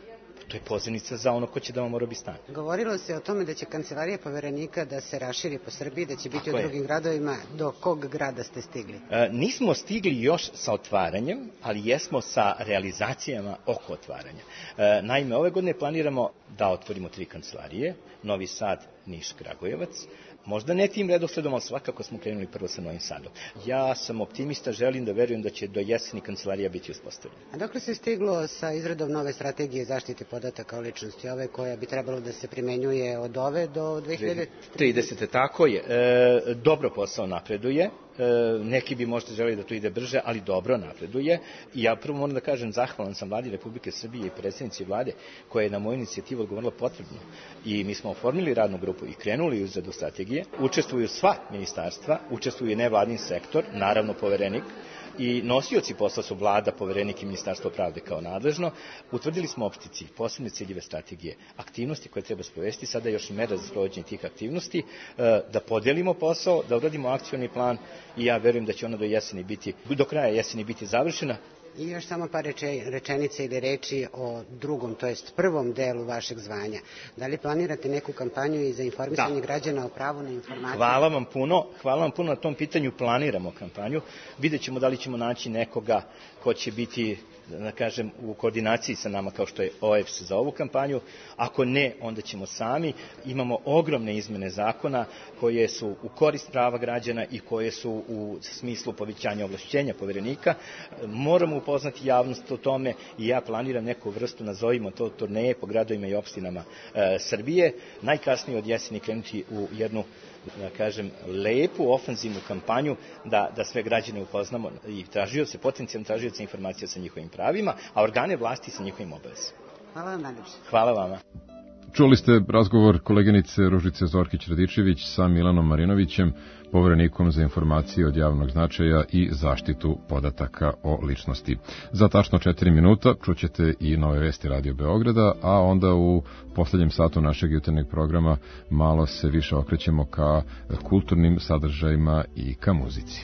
Speaker 4: To je pozivnica za ono ko će da vam orobi stan.
Speaker 1: Govorilo se o tome da će kancelarija poverenika da se raširi po Srbiji, da će biti
Speaker 4: Tako
Speaker 1: u
Speaker 4: je.
Speaker 1: drugim gradovima. Do kog grada ste stigli?
Speaker 4: E, nismo stigli još sa otvaranjem, ali jesmo sa realizacijama oko otvaranja. E, naime, ove godine planiramo da otvorimo tri kancelarije, Novi Sad, Niš, Kragujevac. Možda ne tim redosledom, ali svakako smo krenuli prvo sa Novim Sadom. Ja sam optimista, želim da verujem da će do jeseni kancelarija biti uspostavljena.
Speaker 1: A dokle se stiglo sa izradom nove strategije zaštite podataka o ličnosti, ove koja bi trebalo da se primenjuje od ove do dve hiljade tridesete?
Speaker 4: Tako je. E, dobro posao napreduje. E, neki bi možda želeli da to ide brže, ali dobro napreduje. I ja prvo moram da kažem, zahvalan sam Vladi Republike Srbije i predsjednici Vlade, koja je na moju inicijativu odgovorila potvrdno. I mi smo oformili radnu grupu i krenuli u izradu strategije. Učestvuju sva ministarstva, učestvuje nevladin sektor, naravno poverenik, i nosioci posla su Vlada, poverenik i Ministarstvo pravde kao nadležno. Utvrdili smo opšti cilj, posebne ciljeve strategije, aktivnosti koje treba sprovesti, sada još i mera za sprovođenje tih aktivnosti, da podelimo posao, da uradimo akcioni plan i ja verujem da će ona do jeseni biti, do kraja jeseni biti završena.
Speaker 1: I još samo par reče, rečenica ili reči o drugom, to jest prvom delu vašeg zvanja. Da li planirate neku kampanju i za informisanje da. građana o pravu na informaciju?
Speaker 4: Hvala vam puno, hvala vam puno na tom pitanju, planiramo kampanju. Vidjet ćemo da li ćemo naći nekoga ko će biti, da kažem, u koordinaciji sa nama kao što je O E B S za ovu kampanju. Ako ne, onda ćemo sami. Imamo ogromne izmene zakona koje su u korist prava građana i koje su u smislu povećanja ovlašćenja poverenika. Moramo upoznati javnost o tome i ja planiram neku vrstu, nazovimo to, turneje po gradovima i opštinama e, Srbije. Najkasnije od jeseni krenuti u jednu, da kažem, lepu ofenzivnu kampanju da, da sve građane upoznamo i tražioce, potencijalno tražioce informacija sa njihovim pravima, a organe vlasti sa njihovim obavezama.
Speaker 1: Hvala vam najljepše.
Speaker 4: Hvala vama.
Speaker 2: Čuli ste razgovor koleginice Ružice Zorkić-Radičević sa Milanom Marinovićem, poverenikom za informacije od javnog značaja i zaštitu podataka o ličnosti. Za tačno četiri minuta čućete i nove vesti Radio Beograda, a onda u poslednjem satu našeg jutarnjeg programa malo se više okrećemo ka kulturnim sadržajima i ka muzici.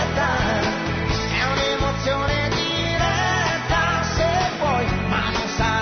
Speaker 13: È un'emozione diretta, se vuoi, ma non sai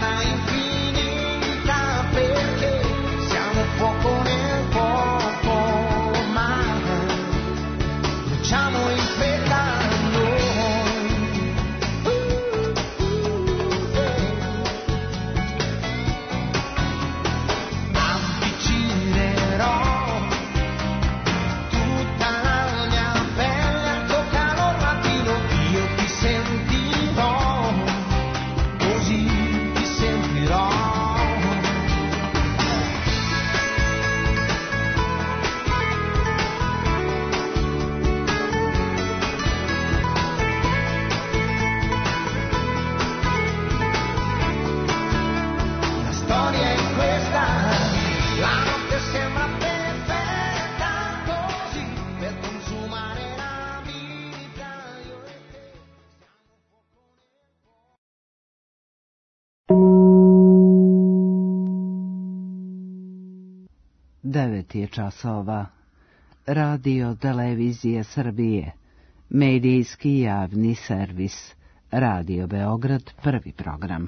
Speaker 14: Devet je časova. Radio Televizije Srbije. Medijski javni servis. Radio Beograd, prvi program.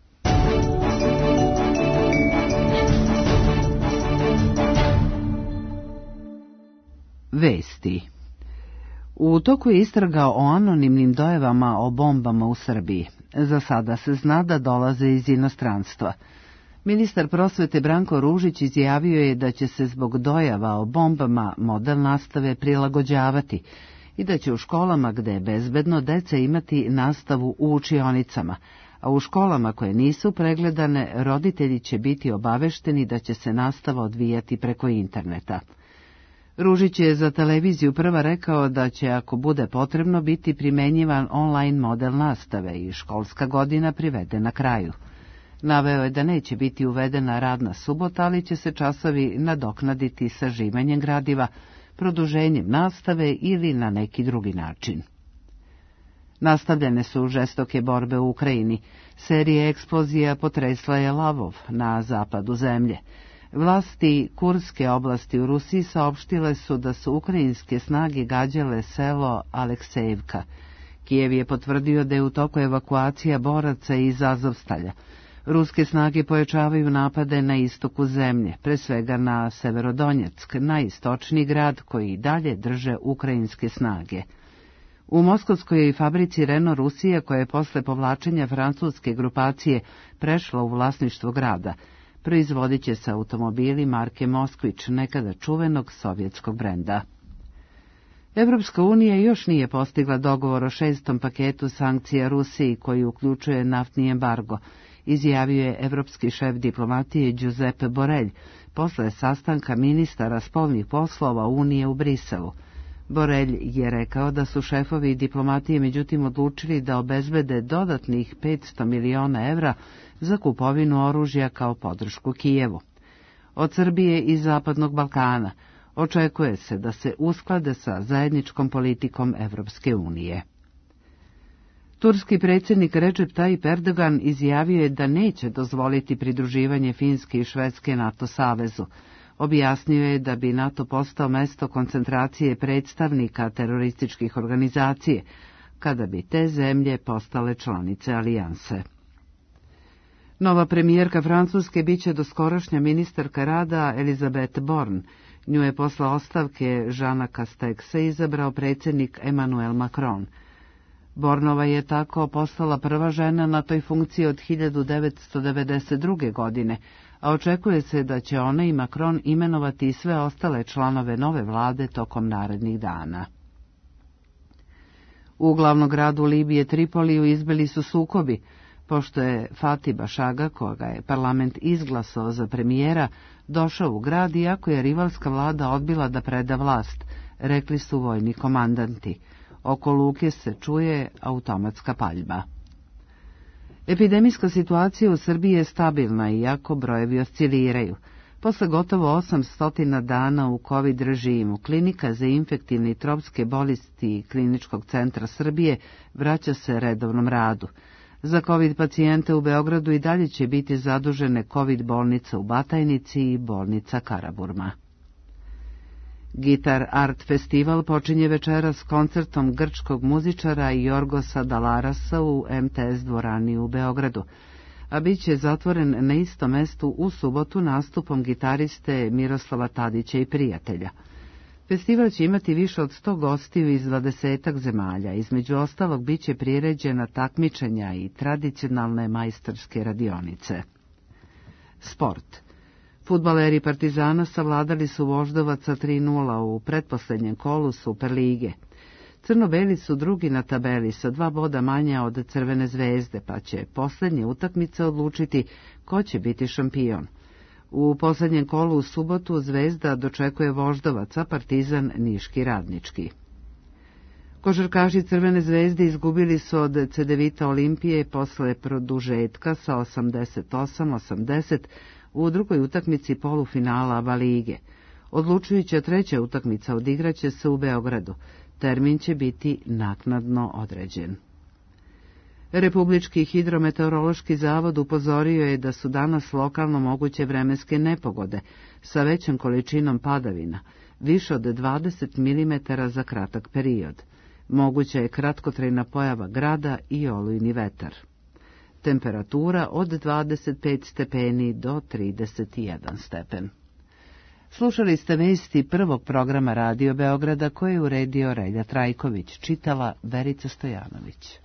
Speaker 14: Vesti. U toku je istraga o anonimnim dojavama o bombama u Srbiji. Za sada se zna da dolaze iz inostranstva. Ministar prosvete Branko Ružić izjavio je da će se zbog dojava o bombama model nastave prilagođavati i da će u školama gde je bezbedno deca imati nastavu u učionicama, a u školama koje nisu pregledane roditelji će biti obavešteni da će se nastava odvijati preko interneta. Ružić je za televiziju Prva rekao da će, ako bude potrebno, biti primenjivan online model nastave i školska godina privedena kraju. Naveo je da neće biti uvedena radna subota, ali će se časovi nadoknaditi sažimanjem gradiva, produženjem nastave ili na neki drugi način. Nastavljene su žestoke borbe u Ukrajini. Serija eksplozija potresla je Lavov na zapadu zemlje. Vlasti Kurske oblasti u Rusiji saopštile su da su ukrajinske snage gađale selo Aleksejevka. Kijev je potvrdio da je u toku evakuacija boraca iz Azovstalja. Ruske snage pojačavaju napade na istoku zemlje, pre svega na Severodonjeck, najistočniji grad koji i dalje drže ukrajinske snage. U moskovskoj fabrici Renault Rusija, koja je posle povlačenja francuske grupacije prešla u vlasništvo grada, proizvodit će se automobili marke Moskvić, nekada čuvenog sovjetskog brenda. Evropska unija još nije postigla dogovor o šestom paketu sankcija Rusiji, koji uključuje naftni embargo, izjavio je evropski šef diplomatije Giuseppe Borrell posle sastanka ministara spoljnih poslova Unije u Briselu. Borrell je rekao da su šefovi diplomatije međutim odlučili da obezbede dodatnih petsto miliona evra za kupovinu oružja kao podršku Kijevu. Od Srbije i Zapadnog Balkana očekuje se da se usklade sa zajedničkom politikom Evropske unije. Turski predsjednik Recep Tayyip Erdogan izjavio je da neće dozvoliti pridruživanje Finske i Švedske NATO savezu. Objasnio je da bi NATO postao mesto koncentracije predstavnika terorističkih organizacije, kada bi te zemlje postale članice alijanse. Nova premijerka Francuske biće doskorašnja ministarka rada Elisabeth Borne. Nju je posle ostavke Jeana Castexa izabrao predsjednik Emmanuel Macron. Bornova je tako postala prva žena na toj funkciji od hiljadu devetsto devedeset druge. godine, a očekuje se da će ona i Macron imenovati i sve ostale članove nove vlade tokom narednih dana. U glavnom gradu Libije Tripoliju izbili su sukobi, pošto je Fatih Bashaga, koga je parlament izglasao za premijera, došao u grad iako je rivalska vlada odbila da preda vlast, rekli su vojni komandanti. Oko luke se čuje automatska paljba. Epidemijska situacija u Srbiji je stabilna, iako brojevi osciliraju. Posle gotovo osamsto dana u COVID režimu, Klinika za infektivne i tropske bolesti Kliničkog centra Srbije vraća se redovnom radu. Za COVID pacijente u Beogradu i dalje će biti zadužene COVID bolnica u Batajnici i bolnica Karaburma. Gitar Art Festival počinje večeras s koncertom grčkog muzičara Jorgosa Dalarasa u M T S dvorani u Beogradu, a bit će zatvoren na istom mestu u subotu nastupom gitariste Miroslava Tadića i prijatelja. Festival će imati više od sto gostiju iz dvadesetak zemalja, između ostalog bit će priređena takmičenja i tradicionalne majstorske radionice. Sport. Fudbaleri Partizana savladali su Voždovaca tri nula u pretposlednjem kolu Superlige. Crno-beli su drugi na tabeli sa dva boda manja od Crvene zvezde, pa će posljednje utakmice odlučiti ko će biti šampion. U posljednjem kolu u subotu Zvezda dočekuje Voždovaca, Partizan Niški Radnički. Košarkaši Crvene zvezde izgubili su od Cedevita Olimpije posle produžetka sa osamdeset osam osamdeset u drugoj utakmici polufinala ABA lige. Odlučujuća treća utakmica odigraće se u Beogradu. Termin će biti naknadno određen. Republički hidrometeorološki zavod upozorio je da su danas lokalno moguće vremenske nepogode sa većom količinom padavina, više od dvadeset milimetara za kratak period. Moguća je kratkotrajna pojava grada i olujni vetar. Temperatura od dvadeset pet stepeni do trideset jedan stepen. Slušali ste vesti prvog programa Radio Beograda koje je uredio Relja Trajković, čitala Verica Stojanović.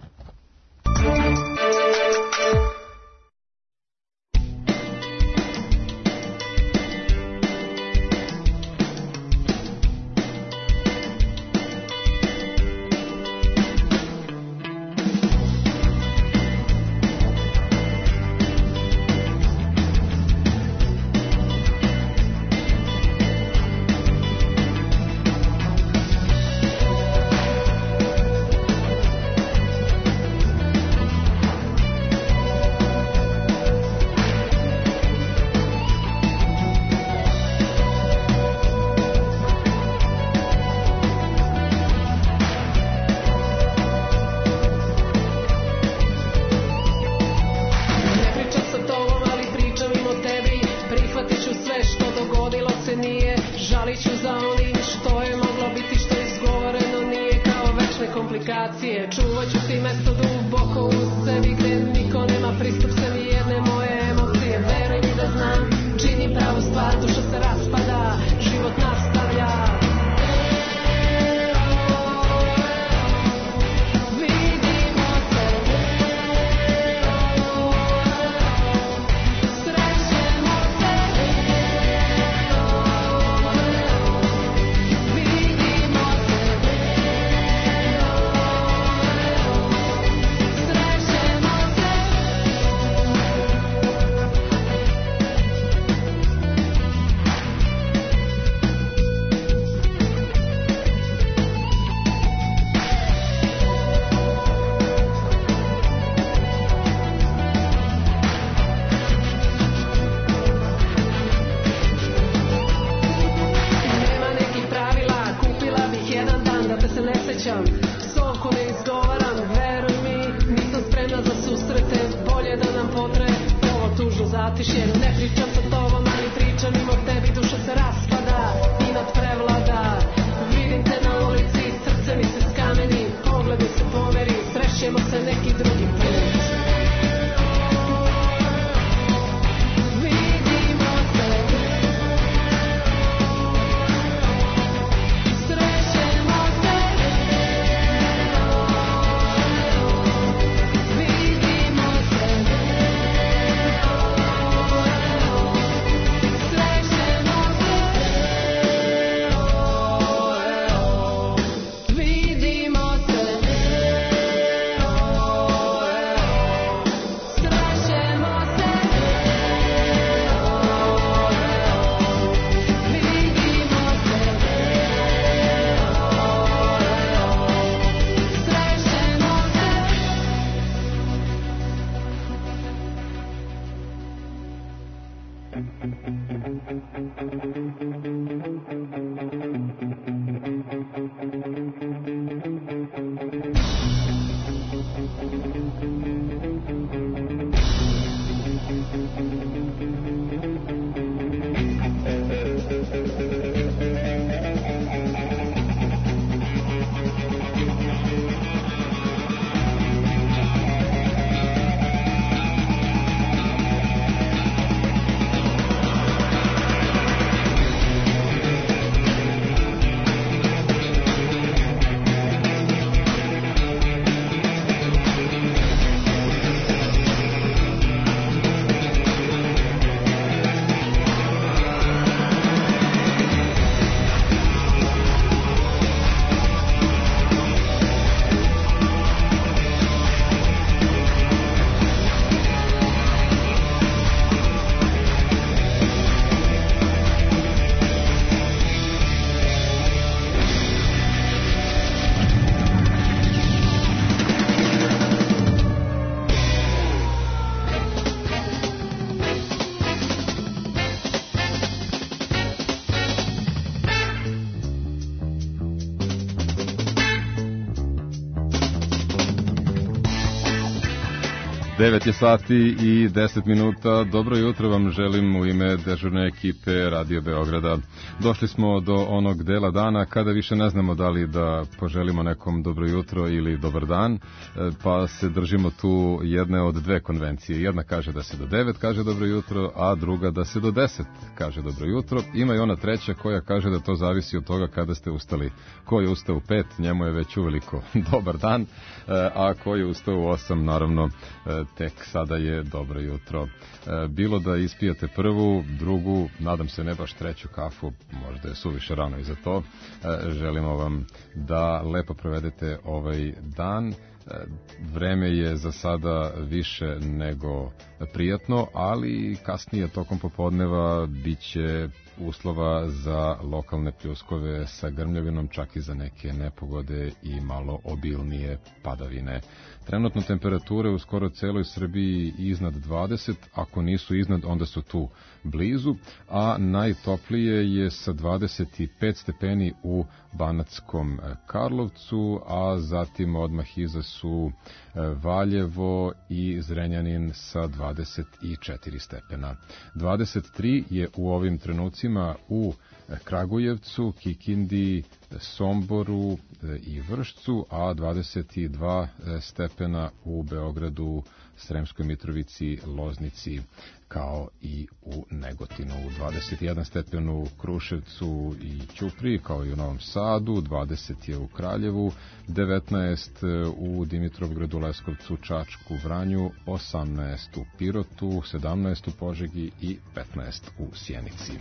Speaker 2: devet je sati i deset minuta. Dobro jutro vam želim u ime dežurne ekipe Radio Beograda. Došli smo do onog dela dana kada više ne znamo da li da poželimo nekom dobro jutro ili dobar dan, pa se držimo tu jedne od dve konvencije. Jedna kaže da se do devet kaže dobro jutro, a druga da se do deset kaže dobro jutro. Ima i ona treća koja kaže da to zavisi od toga kada ste ustali. Ko je ustao u pet, njemu je već uveliko dobar dan, a ko je ustao u osam, naravno, tek sada je dobro jutro. Bilo da ispijate prvu, drugu, nadam se ne baš treću kafu, možda je suviše rano i za to. Želimo vam da lepo provedete ovaj dan. Vreme je za sada više nego prijatno, ali kasnije tokom popodneva bit će uslova za lokalne pljuskove sa grmljavinom, čak i za neke nepogode i malo obilnije padavine. Trenutno temperature u skoro celoj Srbiji iznad dvadeset, ako nisu iznad, onda su tu blizu, a najtoplije je sa dvadeset pet stepeni u Banatskom Karlovcu, a zatim odmah iza su Valjevo i Zrenjanin sa dvadeset četiri stepena. dvadeset tri je u ovim trenucima u Kragujevcu, Kikindi, Somboru i Vršcu, a dvadeset dva stepena u Beogradu, Sremskoj Mitrovici, Loznici, kao i u Negotinu. dvadeset jedan stepen u Kruševcu i Ćupriji, kao i u Novom Sadu, dvadeset je u Kraljevu, devetnaest u Dimitrovgradu, Leskovcu, Čačku, Vranju, osamnaest u Pirotu, sedamnaest u Požegi i petnaest u Sjenici.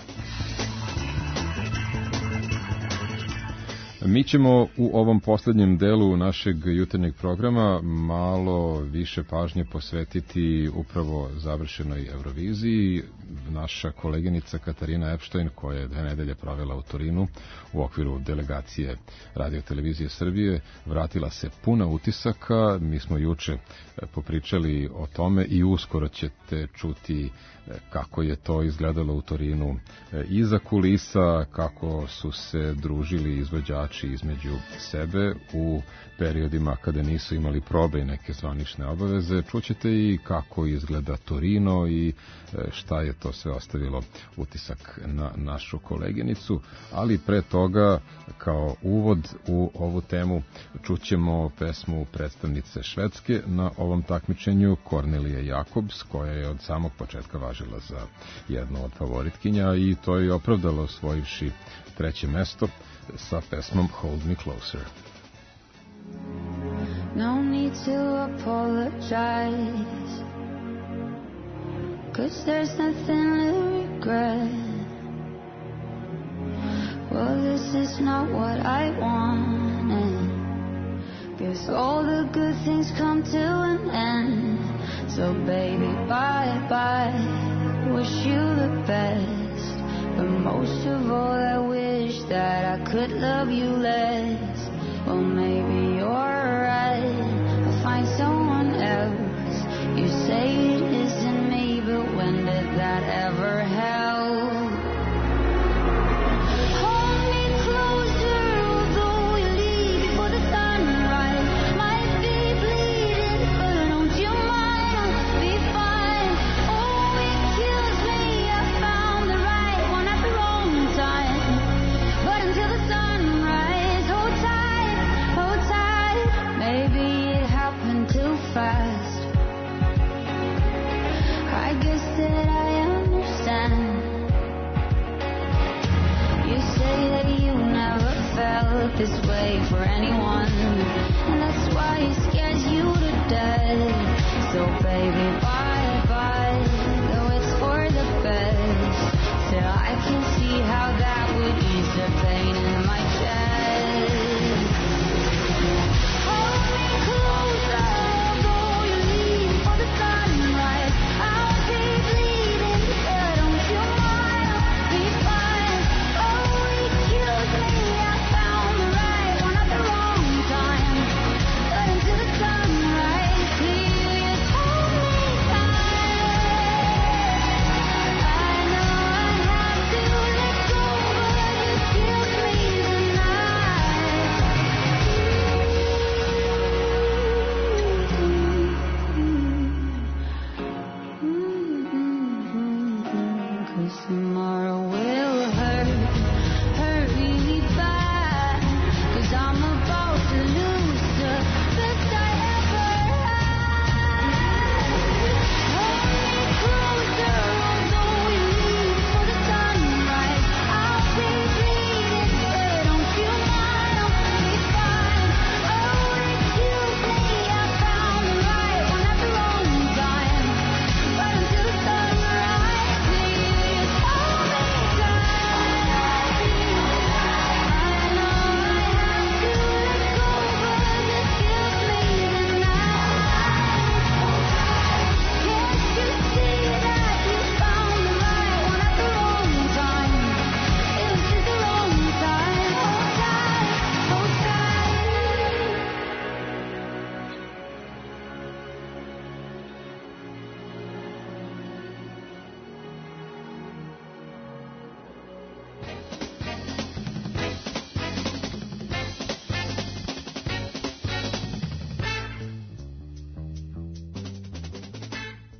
Speaker 2: Mi ćemo u ovom posljednjem delu našeg jutarnjeg programa malo više pažnje posvetiti upravo završenoj Euroviziji. Naša koleginica Katarina Epštajn, koja je dve nedelje provela u Torinu u okviru delegacije Radio Televizije Srbije, vratila se puna utisaka. Mi smo juče popričali o tome i uskoro ćete čuti kako je to izgledalo u Torinu iza kulisa, kako su se družili izvođači između sebe u periodima kada nisu imali probe i neke zvanične obaveze. Čućete i kako izgleda Torino i šta je to sve ostavilo utisak na našu koleginicu, ali pre toga, kao uvod u ovu temu, čućemo pesmu predstavnice Švedske na ovom takmičenju, Kornelije Jakobs, koja je od samog početka važila za jednu od favoritkinja i to je opravdalo osvojivši treće mesto sa pesmom Hold Me Closer.
Speaker 6: No need to apologize, 'cause there's nothing to regret. Well, this is not what I wanted. Guess all the good things come to an end. So baby, bye bye, wish you the best. But most of all, I wish that I could love you less. Well, maybe you're right, I'll find someone else. You say it isn't me, but when did that ever help? Hold me closer, although you leave before the sunrise. Might be bleeding, but don't you mind, I'll be fine. Oh, it kills me, I found the right one at the wrong time. But until the sunrise, hold tight, hold tight. Maybe it happened too fast. I guess that I understand. You say that you never felt this way for anyone, and that's why it scares you to death. So baby, bye bye, though it's for the best. Still I can see how that would ease the pain in my chest. Hold me closer, although you leave for the sunrise. I'll be bleeding, but don't you mind, I'll be fine. Oh, it kills me, I found the right one at the wrong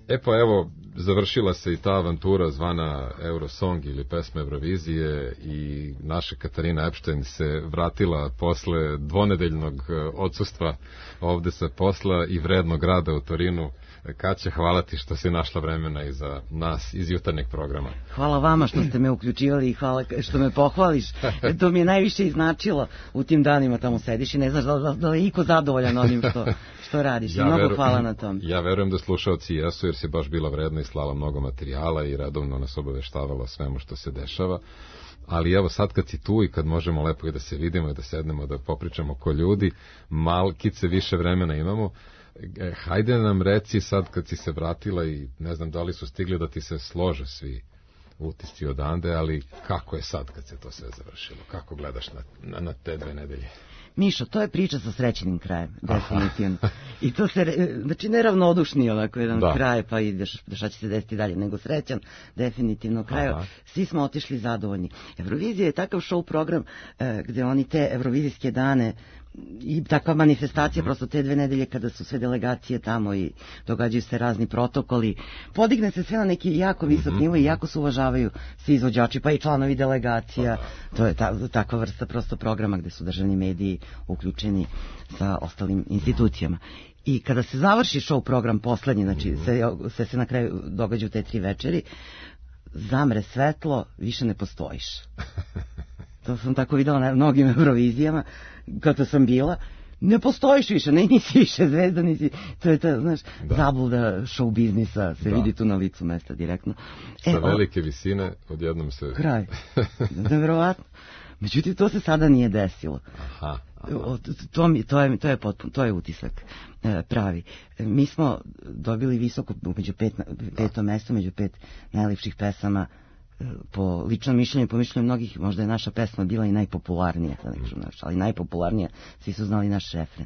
Speaker 2: E pa evo, završila se i ta avantura zvana Eurosong ili pesma Eurovizije i naša Katarina Epstein se vratila posle dvonedeljnog odsustva ovde sa posla i vrednog rada u Torinu. Kaća, hvala ti što si našla vremena i za nas iz jutarnjeg programa.
Speaker 7: Hvala vama što ste me uključivali i hvala što me pohvališ. To mi je najviše i značilo u tim danima tamo sediš i ne znaš da, da, da je iko zadovoljan onim što, što radiš. Ja I mnogo veru, hvala na tom.
Speaker 2: Ja verujem da slušaoci jesu jer si baš bila vredna i slala mnogo materijala i redovno nas obaveštavala svemu što se dešava. Ali evo sad kad si tu i kad možemo lepo i da se vidimo i da sednemo da popričamo ko ljudi, malkice više vremena imamo. Hajde nam reci sad kad si se vratila i ne znam da li su stigli da ti se slože svi utisci odande, ali kako je sad kad se to sve završilo? Kako gledaš na, na, na te dve nedelje?
Speaker 7: Mišo, to je priča sa srećenim krajem, definitivno. I to se, znači neravnodušni ovako jedan da. kraj, pa ideš, šta će se desiti dalje, nego srećan, definitivno kraj. Svi smo otišli zadovoljni. Eurovizija je takav show program eh, gde oni te eurovizijske dane i takva manifestacija, mm-hmm. prosto te dve nedelje kada su sve delegacije tamo i događaju se razni protokoli, podigne se sve na neki jako visok mm-hmm. nivo i jako se uvažavaju svi izvođači, pa i članovi delegacija. Pa, to je ta, takva vrsta prosto programa gde su državni mediji uključeni sa ostalim institucijama. I kada se završi show program poslednji, znači sve, sve se na kraju događa u te tri večeri, zamre svetlo, više ne postojiš. To sam tako videla na mnogim Eurovizijama, kada sam bila, ne postojiš više, ne nisi više zvezda, nisi, to je ta, znaš, da. zabluda show biznisa, se da. vidi tu na licu mesta direktno.
Speaker 2: Sa e, velike o... visine, odjednom se...
Speaker 7: Kraj, nevjerovatno. Međutim, to se sada nije desilo.
Speaker 2: Aha.
Speaker 7: O, to, mi, to, je, to, je potpun, to je utisak e, pravi. E, mi smo dobili visoko, među pet, peto mesto, među pet najlepših pesama. Po ličnom mišljenju, po mišljenju mnogih, možda je naša pesma bila i najpopularnija, da ne kažem naša, ali najpopularnija, svi su znali naš refren.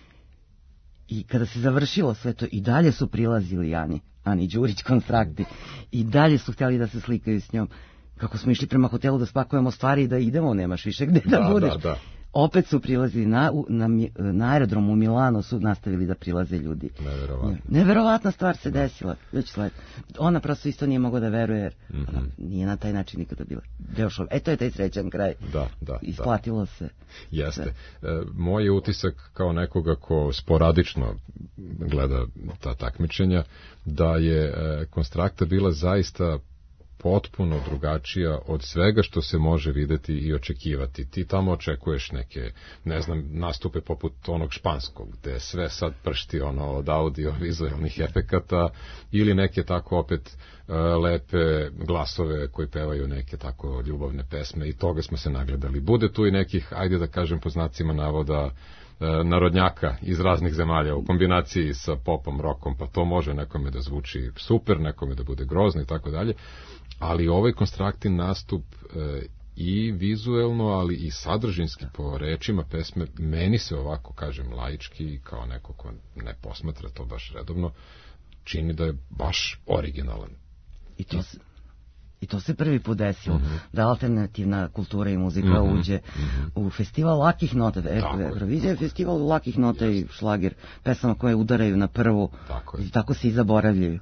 Speaker 7: I kada se završilo sve to, i dalje su prilazili Ani, Ani Đurić konstrakti, i dalje su htjeli da se slikaju s njom. Kako smo išli prema hotelu da spakujemo stvari i da idemo, nemaš više gde da, da budeš. Da, da. Opet su prilazili na, na, na aerodromu u Milano, su nastavili da prilaze ljudi.
Speaker 2: Neverovatno.
Speaker 7: Neverovatna stvar se desila. Već sled. Ona prosto isto nije mogla da veruje, jer mm-hmm. ona nije na taj način nikada bila deo šova. E, to je taj srećan kraj.
Speaker 2: Da, da.
Speaker 7: Isplatilo
Speaker 2: da.
Speaker 7: se.
Speaker 2: Jeste. E, moj je utisak kao nekoga ko sporadično gleda ta takmičenja, da je e, Konstrakta bila zaista potpuno drugačija od svega što se može videti i očekivati. Ti tamo očekuješ neke, ne znam, nastupe poput onog španskog, gde sve sad pršti ono od audio-vizualnih efekata, ili neke tako opet uh, lepe glasove koji pevaju neke tako ljubavne pesme, i toga smo se nagledali. Bude tu i nekih, ajde da kažem po znacima navoda, narodnjaka iz raznih zemalja u kombinaciji sa popom, rokom, pa to može nekome da zvuči super, nekome da bude grozno i tako dalje, ali ovaj Konstraktin nastup e, i vizuelno, ali i sadržinski po rečima pesme, meni se ovako, kažem, laički, kao neko ko ne posmatra to baš redovno, čini da je baš originalan.
Speaker 7: I to se... I to se prvi put desilo, mm-hmm. da alternativna kultura i muzika mm-hmm. uđe mm-hmm. u festival lakih nota. Eurovizija je festival lakih nota yes. i šlager, pesama koje udaraju na prvu tako i tako se i zaboravljaju.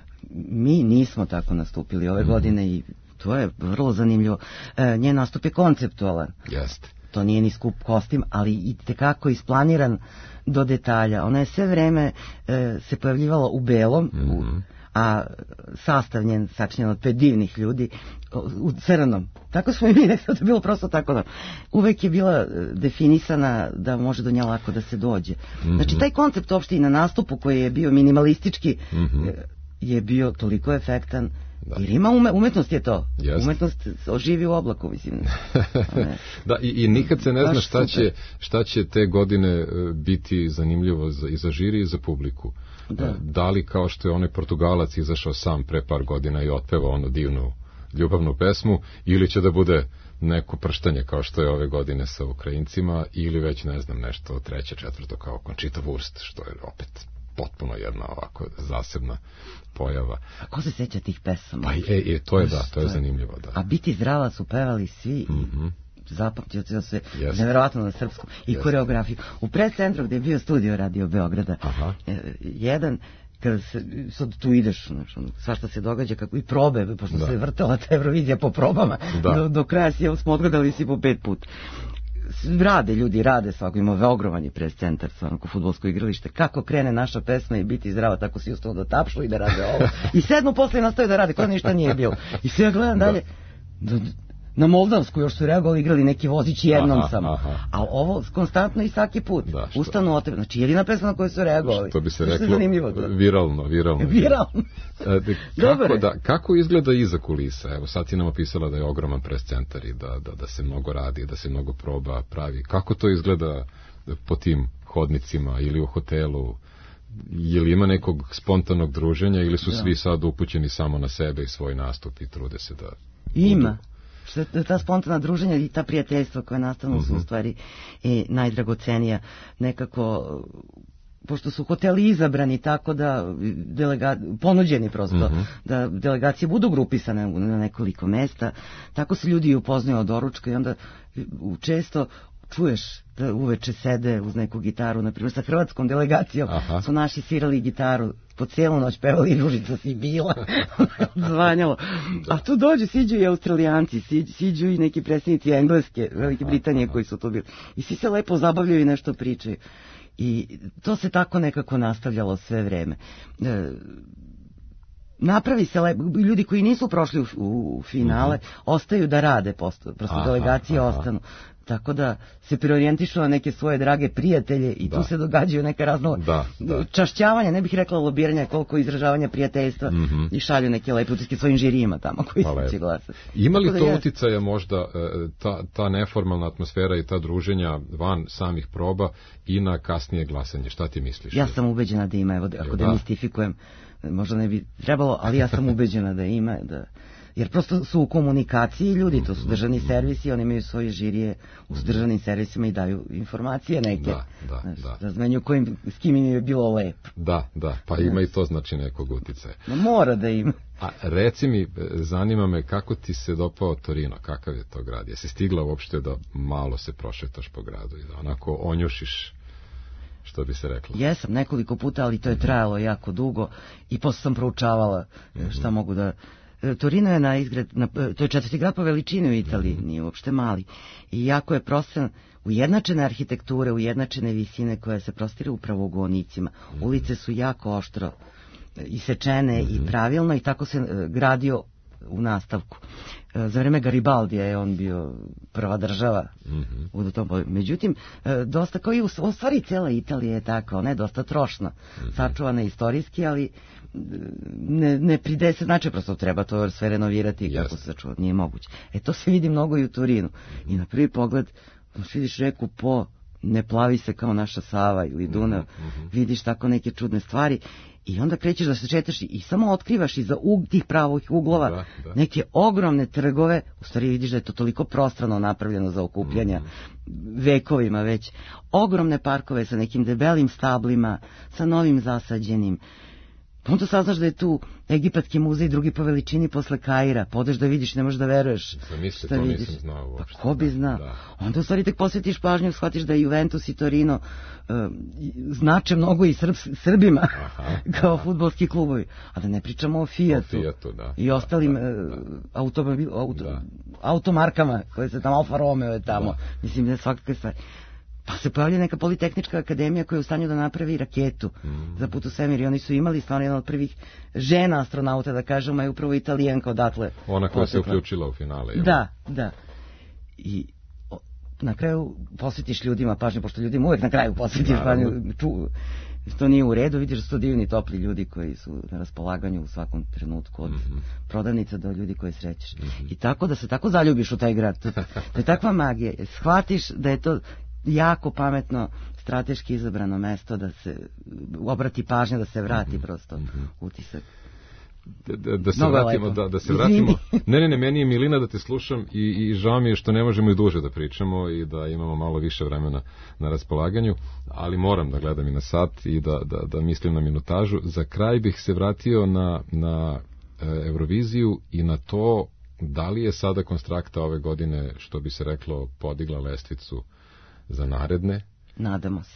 Speaker 7: Mi nismo tako nastupili ove mm-hmm. godine i to je vrlo zanimljivo. E, njen nastup je konceptualan.
Speaker 2: Jeste.
Speaker 7: To nije ni skup kostim, ali i tekako isplaniran do detalja. Ona je sve vreme e, se pojavljivala u belom, mm-hmm. u a sastavljen, sačinjen od pet divnih ljudi u crnom. Tako smo i mi rekli, to je bilo prosto tako da. Uvek je bila definisana da može do nje lako da se dođe. Mm-hmm. Znači, taj koncept uopšte i na nastupu koji je bio minimalistički mm-hmm. je bio toliko efektan. Da. Jer ima ume, umetnost je to. Yes. Umetnost oživi u oblaku, mislim.
Speaker 2: Da, i, i nikad se ne zna šta će, šta će te godine biti zanimljivo za, i za žiri i za publiku. Da. da li kao što je onaj Portugalac izašao sam pre par godina i otpevao onu divnu ljubavnu pesmu, ili će da bude neko prštanje kao što je ove godine sa Ukrajincima, ili već ne znam nešto treće, četvrto kao Conchita Wurst, što je opet potpuno jedna ovako zasebna pojava.
Speaker 7: A ko se seća tih pesama?
Speaker 2: Pa e, e, to je da, to je zanimljivo, da.
Speaker 7: A Biti zdrava su pevali svi. Mhm. Zapamtio se sve yes. nevjerovatno na srpskom i yes. koreografiju. U predcentru gdje je bio studio Radio Beograda, aha. jedan kada se, sad tu ideš, znači, svašta se događa, kako i probe, pošto da. se vrtela ta Eurovizija po probama, da. do, do kraja si, evo smo odgledali si po pet put. Rade ljudi, rade svako, ima ogroman je pres centar, svako fudbalsko igralište, kako krene naša pesma i biti zdrava, tako si ustao da tapšu i da rade ovo. I sednu posle i nastoje da rade, kada ništa nije bilo. I sve ja gledam dalje, da. Na Moldavsku još su reagovali, igrali neki vozić jednom aha, samo. Aha. A ovo konstantno i svaki put. Da, ustanu otrebe. Znači jedina pesma na kojoj su reagovali.
Speaker 2: Što bi se reklo, viralno, viralno.
Speaker 7: Viralno.
Speaker 2: kako, da, kako izgleda iza kulisa? Evo sad ti nam opisala da je ogroman pres centar i da, da, da se mnogo radi, da se mnogo proba pravi. Kako to izgleda po tim hodnicima ili u hotelu? Je li ima nekog spontanog druženja ili su da. svi sad upućeni samo na sebe i svoj nastup i trude se da...
Speaker 7: Ima. Budu? Što je ta spontana druženja i ta prijateljstva koja nastanu su u stvari i najdragocenija nekako, pošto su hoteli izabrani tako da delega, ponuđeni prosto, mm-hmm. da delegacije budu grupisane na nekoliko mesta, tako se ljudi upoznaju od doručka i onda često čuješ da uveče sede uz neku gitaru, na primjer sa hrvatskom delegacijom aha. su naši svirali gitaru, po cijelu noć pevali Ružica si bila, zvanjalo. A tu dođu, siđu i Australijanci, siđu, siđu i neki predstavnici Engleske, Velike Britanije koji su tu bili. I svi se lepo zabavljaju i nešto pričaju. I to se tako nekako nastavljalo sve vreme. E, napravi se lepo, ljudi koji nisu prošli u, u finale, mm-hmm. ostaju da rade, posto, prosto aha, delegacije aha. ostanu. Tako da se preorijentišu na neke svoje drage prijatelje i da. tu se događaju neka razno da, da. čašćavanja, ne bih rekla lobiranja, koliko izražavanja prijateljstva mm-hmm. i šalju neke lepe utiske svojim žirijima tamo koji pa će glasati.
Speaker 2: Ima li to ja... uticaja možda ta, ta neformalna atmosfera i ta druženja van samih proba i na kasnije glasanje? Šta ti misliš?
Speaker 7: Ja sam ubeđena da ima, evo ako da. demistifikujem, možda ne bi trebalo, ali ja sam ubeđena da ima, da... Jer prosto su u komunikaciji ljudi, to su državni servisi, oni imaju svoje žirije u državnim servisima i daju informacije neke. Da, da, znači, da. Razmenju kojim, s kim im je bilo lepo.
Speaker 2: Da, da, pa ima i to znači nekog uticaja.
Speaker 7: No, mora da ima.
Speaker 2: A reci mi, zanima me kako ti se dopao Torino, kakav je to grad? Jesi stigla uopšte da malo se prošetaš po gradu i da onako onjušiš, što bi se reklo?
Speaker 7: Jesam, nekoliko puta, ali to je trajalo jako dugo i posle sam proučavala šta mogu da... Torino je na izgled, na, to je četvrti grad po veličini u Italiji, nije uopšte mali. I jako je prostran, ujednačene arhitekture, ujednačene visine koje se prostire upravo u gonicima. Ulice su jako oštro isečene i pravilno i tako se gradio u nastavku. Za vreme Garibaldija je on bio prva država mm-hmm. u tom boju. Međutim, dosta kao i u, u stvari cijela Italija je tako, ne dosta trošna, mm-hmm. sačuvana istorijski, ali ne, ne pride se, znači prosto treba to sve renovirati yes. kako se sačuva, nije moguće. E to se vidi mnogo i u Turinu. Mm-hmm. I na prvi pogled, vidiš reku Po, ne plavi se kao naša Sava ili Dunav, mm-hmm. vidiš tako neke čudne stvari. I onda krećeš da se šetaš i samo otkrivaš iza ug, tih pravih uglova da, da. neke ogromne trgove, u stvari vidiš da je to toliko prostrano napravljeno za okupljanja mm. vekovima već, ogromne parkove sa nekim debelim stablima, sa novim zasađenim. Onda saznaš da je tu Egipatski muzej drugi po veličini posle Kaira, podeš da vidiš, ne možeš da veruješ.
Speaker 2: Zamisli, to vidiš. Nisam znao uopšte.
Speaker 7: Pa ko bi znao? Da. Onda u stvari tek posvetiš pažnju, shvatiš da Juventus i Torino uh, znače mnogo i Srb, Srbima aha, kao aha. fudbalski klubovi. A da ne pričamo o Fijatu,
Speaker 2: o Fijatu da,
Speaker 7: i ostalim da, da, automobil, auto, da. automarkama koje se tamo, Alfa Romeo je tamo. Da. Mislim da svakakve stvari. Pa se pojavlja neka politehnička akademija koja je u stanju da napravi raketu mm. za put u svemir i oni su imali stvarno jedan od prvih žena astronauta, da kažemo, je upravo Italijanka odatle.
Speaker 2: Ona koja se uključila u finale.
Speaker 7: Jel? Da, da. I o, na kraju posvetiš ljudima pažnju, pošto ljudima uvek na kraju posvetiš pažnju, to nije u redu, vidiš da su to divni, topli ljudi koji su na raspolaganju u svakom trenutku, od mm-hmm. prodavnica do ljudi koje srećeš. Mm-hmm. I tako da se tako zaljubiš u taj grad. To, to je takva magija. Shvatiš da je to jako pametno, strateški izabrano mesto da se obrati pažnja, da se vrati mm-hmm. prosto mm-hmm. utisak.
Speaker 2: Da, da, da se vratimo, da, da se vratimo. Ne, ne, ne, meni je milina da te slušam i, i žao mi je što ne možemo i duže da pričamo i da imamo malo više vremena na raspolaganju, ali moram da gledam i na sat i da, da, da mislim na minutažu. Za kraj bih se vratio na, na e, Euroviziju i na to da li je sada Konstrakta ove godine, što bi se reklo, podigla lestvicu za naredne.
Speaker 7: Nadamo se.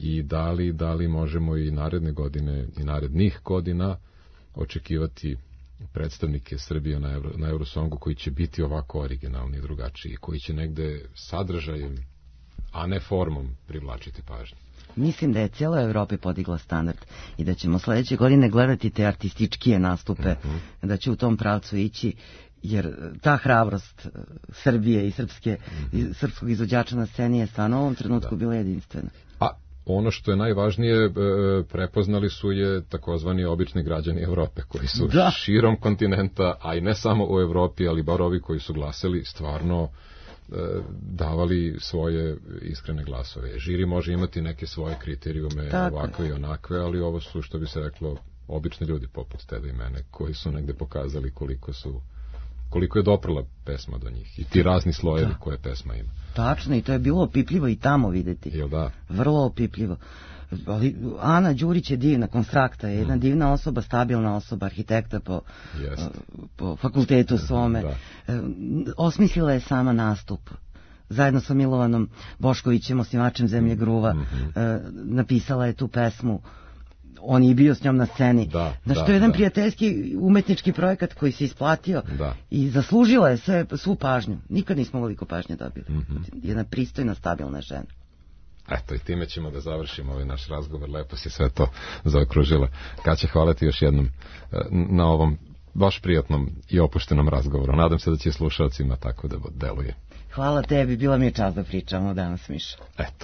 Speaker 2: i da li, da li možemo i naredne godine i narednih godina očekivati predstavnike Srbije na, Euro, na Eurosongu koji će biti ovako originalni i drugačiji, koji će negde sadržajem, a ne formom privlačiti pažnju.
Speaker 7: Mislim da je cijela Evropa podigla standard i da ćemo sledeće godine gledati te artističkije nastupe, mm-hmm. da će u tom pravcu ići, jer ta hrabrost Srbije i srpske, mm-hmm. srpskog izvođača na sceni je stvarno u ovom trenutku da. bila jedinstvena.
Speaker 2: A ono što je najvažnije, prepoznali su je takozvani obični građani Evrope, koji su da. širom kontinenta, a i ne samo u Evropi, ali bar ovi koji su glasali, stvarno davali svoje iskrene glasove. Žiri može imati neke svoje kriterijume, tako. ovakve i onakve, ali ovo su, što bi se reklo, obični ljudi poput tebe i mene, koji su negde pokazali koliko su koliko je doprla pesma do njih i ti razni slojevi da. koje pesma ima.
Speaker 7: Tačno, i to je bilo opipljivo i tamo videti.
Speaker 2: Jel da?
Speaker 7: Vrlo opipljivo. Ali Ana Đurić je divna, Konstrakta je jedna mm. divna osoba, stabilna osoba, arhitekta po, po fakultetu svome. Da. Osmislila je sama nastup. Zajedno sa Milovanom Boškovićem, osnivačem Zemlje gruva, mm-hmm. napisala je tu pesmu. On je bio s njom na sceni. Da, znači, da, to je jedan da. prijateljski umetnički projekat koji se isplatio
Speaker 2: da.
Speaker 7: i zaslužila je sve, svu pažnju. Nikad nismo veliko pažnje dobili.
Speaker 2: Mm-hmm.
Speaker 7: Jedna pristojna, stabilna žena.
Speaker 2: Eto, i time ćemo da završimo ovaj naš razgovor. Lepo si sve to zaokružila. Kaća, hvala ti još jednom na ovom baš prijatnom i opuštenom razgovoru. Nadam se da će slušalcima tako da deluje.
Speaker 7: Hvala tebi, bila mi je čast da pričamo danas, Miša.
Speaker 2: Eto.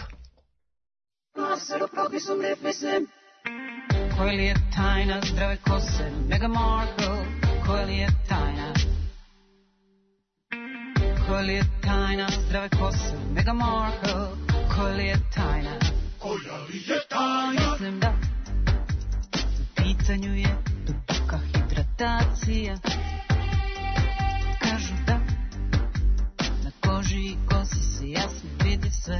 Speaker 8: Koja li je tajna zdrave kose Meghan Markle? Koja li je tajna? Koja li je tajna zdrave kose Meghan Markle? Koja li je tajna? Koja li je tajna? Mislim da u pitanju je duboka hidratacija. Kažu da na koži i kosi se jasno vidi sve.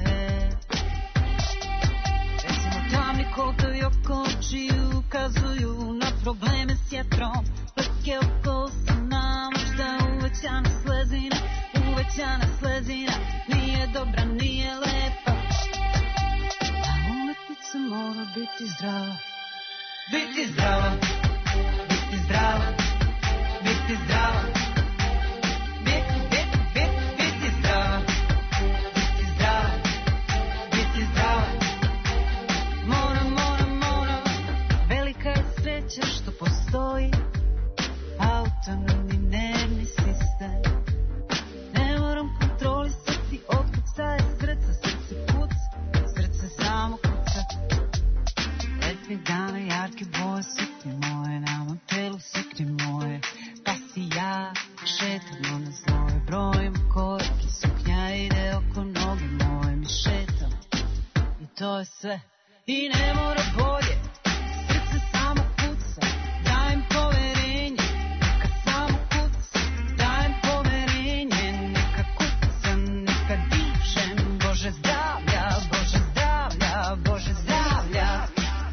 Speaker 8: Recimo tamni kotovi oko očiju ukazuju na probleme s jetrom. Letke oko usana, možda uvećana slezina. Uvećana slezina nije dobra, nije lepa. A umetnica mora biti zdrava. Biti zdrava, biti zdrava, biti zdrava. Biti, biti, biti, biti zdrava. Biti zdrava, biti zdrava. Mora, mora, mora. Velika je sreća što postoji autonomni nervni sistem. Ne moram kontrolisati otkucaje srca, srce kuca, srce samo kuca. Letnje dane, jarke boje, suknje moje, na mom telu suknje moje. Pa si ja šetamo na znove, brojim korake, suknja ide oko noge moje, mi šetam i to je sve. I ne mora bolje, srce samo kuca, dajem poverenje, neka samo kuca, dajem poverenje, neka kuca, neka dišem, Bože zdravlja, Bože zdravlja, Bože zdravlja.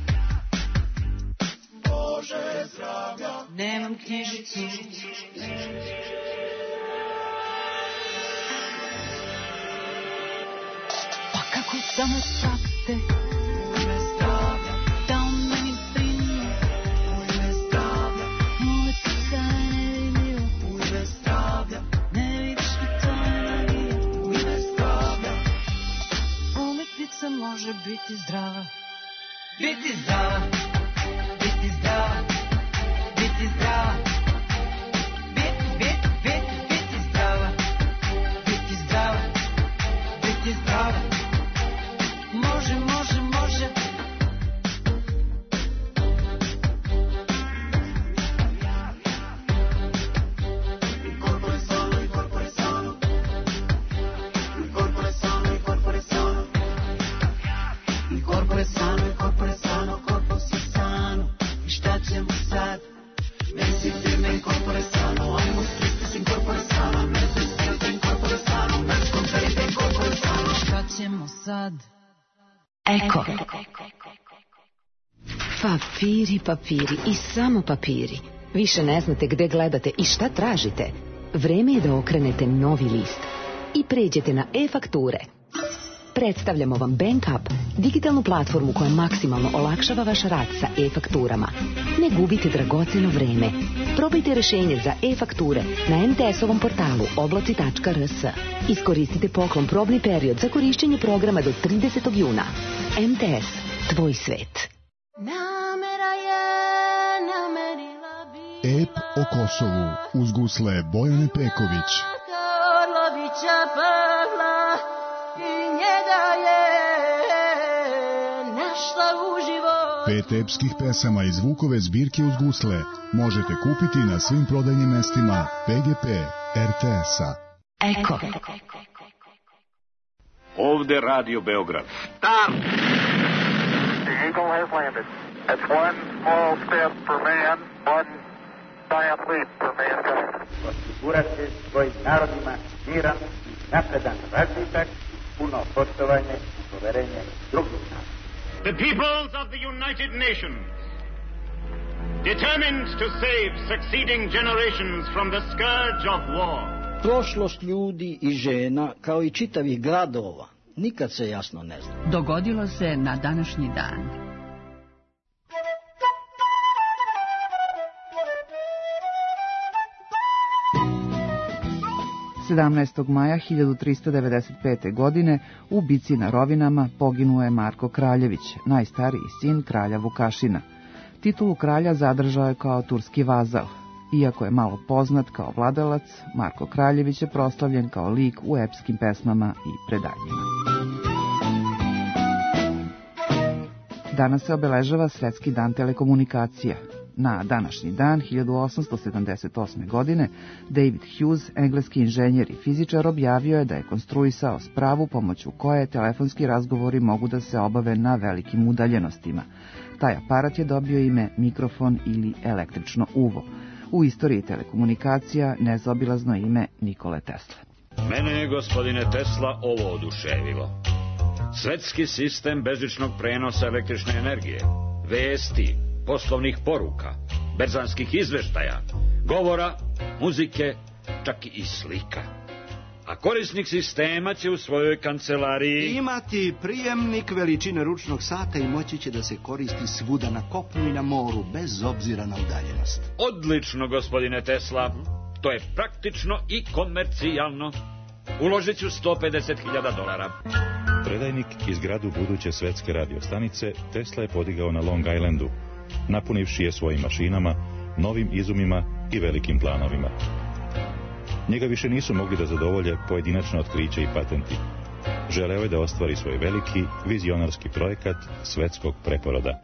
Speaker 8: Bože zdravlja. Nemam knjižicu. Pa kako da me spratite? Može biti zdrava, biti zdrava, biti zdrava, biti zdrava, biti, biti, biti, biti zdrava, biti zdrava, biti zdrava, može, može, može. Il corpo è sano, il corpo è sano, il corpo è sano, il corpo è sano. Il corpo è sano, il corpo è sano, corpo si sano. I šta ćemo sad? Messi firme, il corpo è sano. Animo tristes, il corpo è sano. Mezzo spirito, il corpo è sano. Mezzo conferite, il corpo è sano. Šta ćemo sad?
Speaker 23: Eko. Papiri, papiri i samo papiri. Više ne znate gde gledate i šta tražite. Vreme je da okrenete novi list i pređete na e-fakture.
Speaker 9: Predstavljamo vam BankUp, digitalnu platformu koja maksimalno olakšava vaš rad sa e-fakturama. Ne gubite dragoceno vreme. Probajte rešenje za e-fakture na em te esovom portalu oblaci tačka er es. Iskoristite poklon probni period za korišćenje programa do tridesetog juna. em te es, tvoj svet.
Speaker 24: Ep o Kosovu uz gusle Bojane Peković.
Speaker 13: Orlovića Pavla i njega je našla uživo.
Speaker 24: Pet epskih pesama iz Vukove zbirke uz gusle možete kupiti na svim prodajnim mestima pe ge pe er te es-a.
Speaker 9: Eko.
Speaker 10: Ovde Radio Beograd.
Speaker 11: Stop! The Eagle has landed. It's one small step for man, one giant leap for mankind.
Speaker 22: Osigurati svojim narodima miran i napredan razvitak, puno poštovanje i poverenje drugih naroda.
Speaker 10: The peoples of the United Nations, determined to save succeeding generations from the scourge of war.
Speaker 25: Prošlost ljudi i žena, kao i čitavih gradova, nikad se jasno ne zna.
Speaker 14: Dogodilo se na današnji dan. sedamnaestog maja hiljadu tristo devedeset pete. godine u bici na Rovinama poginuo je Marko Kraljević, najstariji sin kralja Vukašina. Titulu kralja zadržao je kao turski vazal. Iako je malo poznat kao vladalac, Marko Kraljević je proslavljen kao lik u epskim pesmama i predanjima. Danas se obeležava Svetski dan telekomunikacija. Na današnji dan, hiljadu osamsto sedamdeset osme. godine, David Hughes, engleski inženjer i fizičar, objavio je da je konstruisao spravu pomoću koje telefonski razgovori mogu da se obave na velikim udaljenostima. Taj aparat je dobio ime mikrofon ili električno uvo. U istoriji telekomunikacija nezaobilazno ime Nikole Tesle.
Speaker 10: Mene je, gospodine Tesla, ovo oduševilo. Svetski sistem bežičnog prenosa električne energije, vesti, poslovnih poruka, berzanskih izveštaja, govora, muzike, čak i slika. A korisnik sistema će u svojoj kancelariji
Speaker 26: imati prijemnik veličine ručnog sata i moći će da se koristi svuda na kopnu i na moru, bez obzira na udaljenost.
Speaker 10: Odlično, gospodine Tesla. To je praktično i komercijalno. Uložit ću sto pedeset hiljada dolara.
Speaker 27: Predajnik i zgradu buduće svetske radiostanice Tesla je podigao na Long Islandu, napunivši je svojim mašinama, novim izumima i velikim planovima. Njega više nisu mogli da zadovolje pojedinačna otkrića i patenti. Želeo je da ostvari svoj veliki vizionarski projekat svetskog preporoda.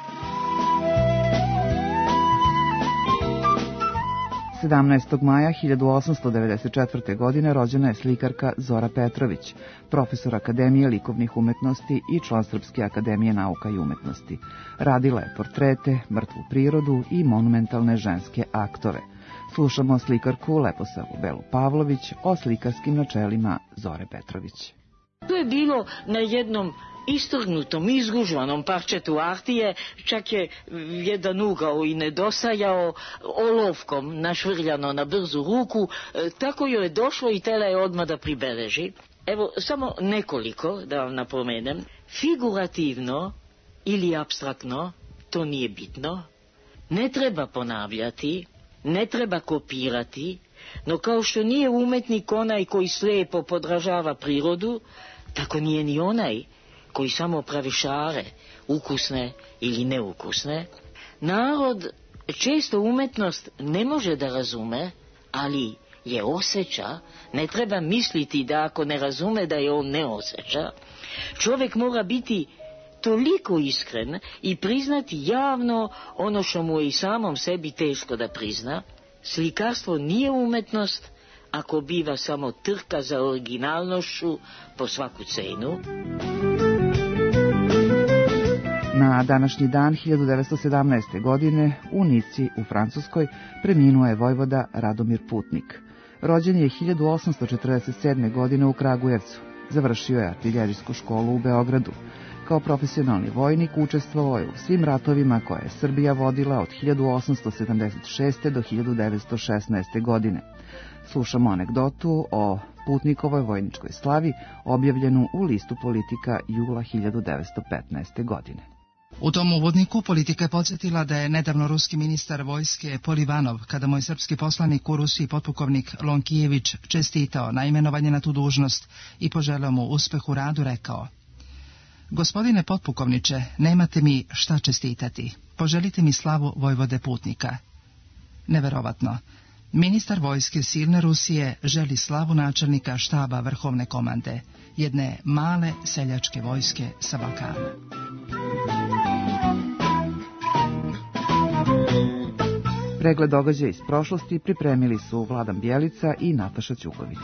Speaker 14: sedamnaestog maja hiljadu osamsto devedeset četvrte. godine rođena je slikarka Zora Petrović, profesor Akademije likovnih umetnosti i član Srpske akademije nauka i umetnosti. Radila je portrete, mrtvu prirodu i monumentalne ženske aktove. Slušamo slikarku Leposavu Belu Pavlović o slikarskim načelima Zore Petrović.
Speaker 28: To je bilo na jednom istrgnutom, izgužvanom parčetu artije, čak je jedan ugao i nedostajao, olovkom našvrljano na brzu ruku, tako joj je došlo i tela je odmah da pribeleži. Evo, samo nekoliko da vam napomenem. Figurativno ili apstraktno, to nije bitno. Ne treba ponavljati, ne treba kopirati, no kao što nije umetnik onaj koji slijepo podražava prirodu, tako nije ni onaj koji samo pravi šare, ukusne ili neukusne. Narod često umetnost ne može da razume, ali je osjeća. Ne treba misliti da ako ne razume da je on ne osjeća. Čovjek mora biti toliko iskren i priznati javno ono što mu je i samom sebi teško da prizna. Slikarstvo nije umetnost ako biva samo trka za originalnošću po svaku cenu.
Speaker 14: Na današnji dan hiljadu devetsto sedamnaeste. godine u Nici u Francuskoj preminuo je vojvoda Radomir Putnik. Rođen je hiljadu osamsto četrdeset sedme. godine u Kragujevcu. Završio je artiljerijsku školu u Beogradu. Kao profesionalni vojnik učestvovao je u svim ratovima koje je Srbija vodila od hiljadu osamsto sedamdeset šeste. do hiljadu devetsto šesnaeste. godine. Slušamo anegdotu o putnikovoj vojničkoj slavi objavljenu u listu Politika jula hiljadu devetsto petnaeste. godine.
Speaker 3: U tom uvodniku Politika je podsjetila da je nedavno ruski ministar vojske Polivanov, kada mu je srpski poslanik u Rusiji potpukovnik Lonkijević čestitao na imenovanje na tu dužnost i poželeo mu uspeh u radu, rekao: Gospodine potpukovniče, nemate mi šta čestitati. Poželite mi slavu vojvode putnika. Neverovatno. Ministar vojske silne Rusije želi slavu načelnika štaba vrhovne komande, jedne male seljačke vojske sa Balkana.
Speaker 14: Pregled događaja iz prošlosti pripremili su Vladan Bjelica i Nataša Ćugović.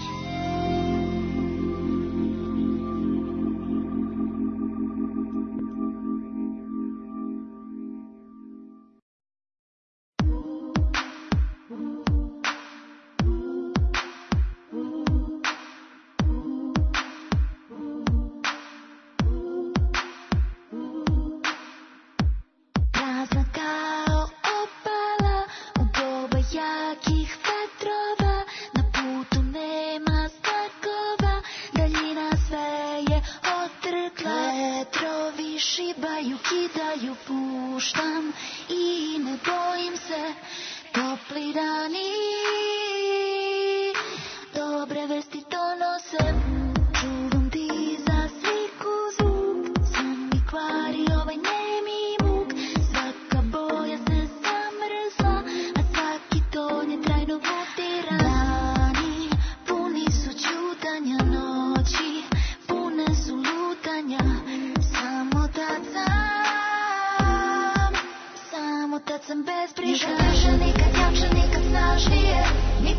Speaker 6: Nikad jače, nikad snažnije,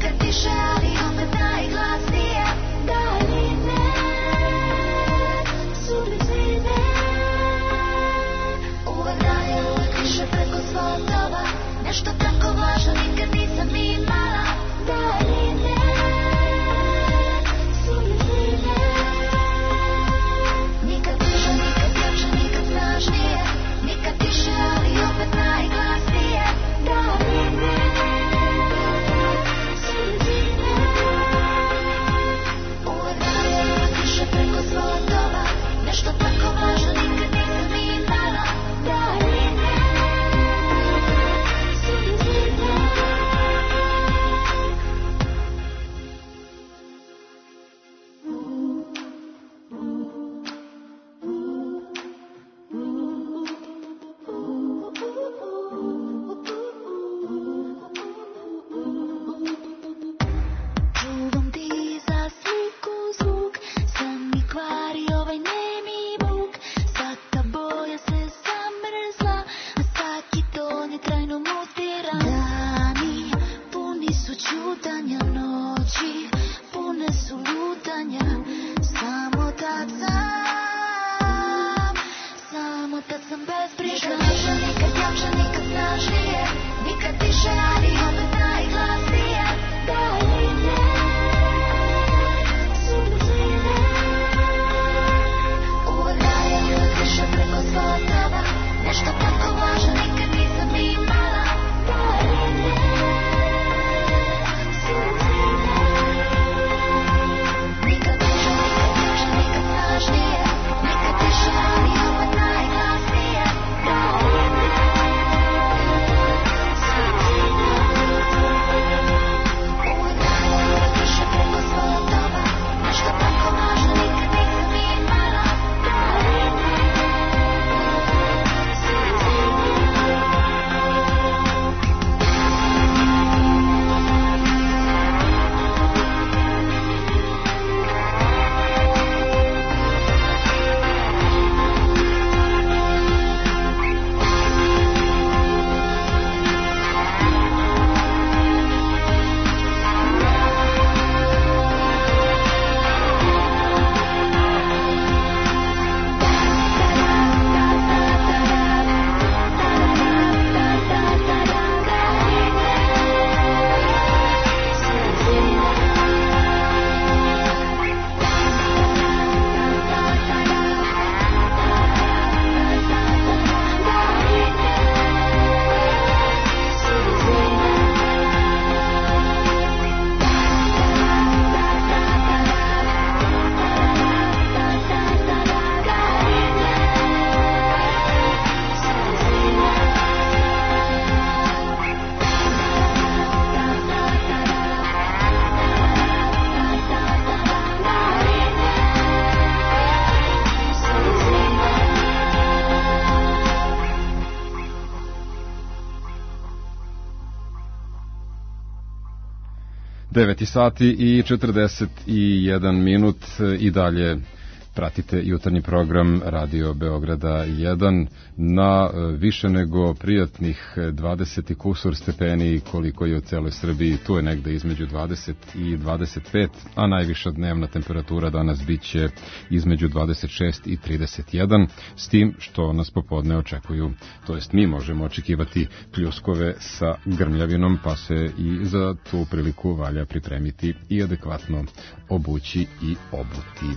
Speaker 2: devet sati i četrdeset jedan minut i dalje pratite jutarnji program Radio Beograda jedan na više nego prijatnih dvadeset i kusur stepeni koliko je u celoj Srbiji. Tu je negde između dvadeset i dvadeset pet, a najviša dnevna temperatura danas biće između dvadeset šest i trideset jedan, s tim što nas popodne očekuju, to jest mi možemo očekivati pljuskove sa grmljavinom, pa se i za tu priliku valja pripremiti i adekvatno obući i obuti.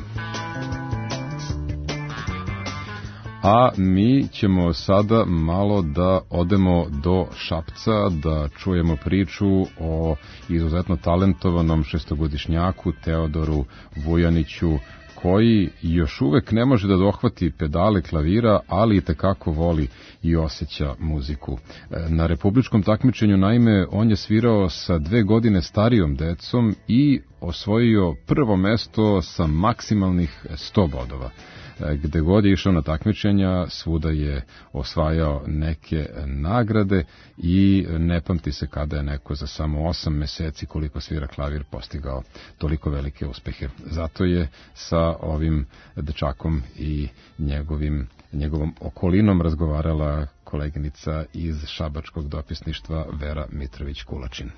Speaker 2: A mi ćemo sada malo da odemo do Šapca, da čujemo priču o izuzetno talentovanom šestogodišnjaku Teodoru Vujaniću, koji još uvek ne može da dohvati pedale klavira, ali i tekako voli i osjeća muziku. Na republičkom takmičenju, naime, on je svirao sa dve godine starijom decom i osvojio prvo mesto sa maksimalnih sto bodova. Gde god je išao na takmičenja, svuda je osvajao neke nagrade i ne pamti se kada je neko za samo osam meseci koliko svira klavir postigao toliko velike uspehe. Zato je sa ovim dečakom i njegovim, njegovom okolinom razgovarala koleginica iz šabačkog dopisništva Vera Mitrović-Kulačin.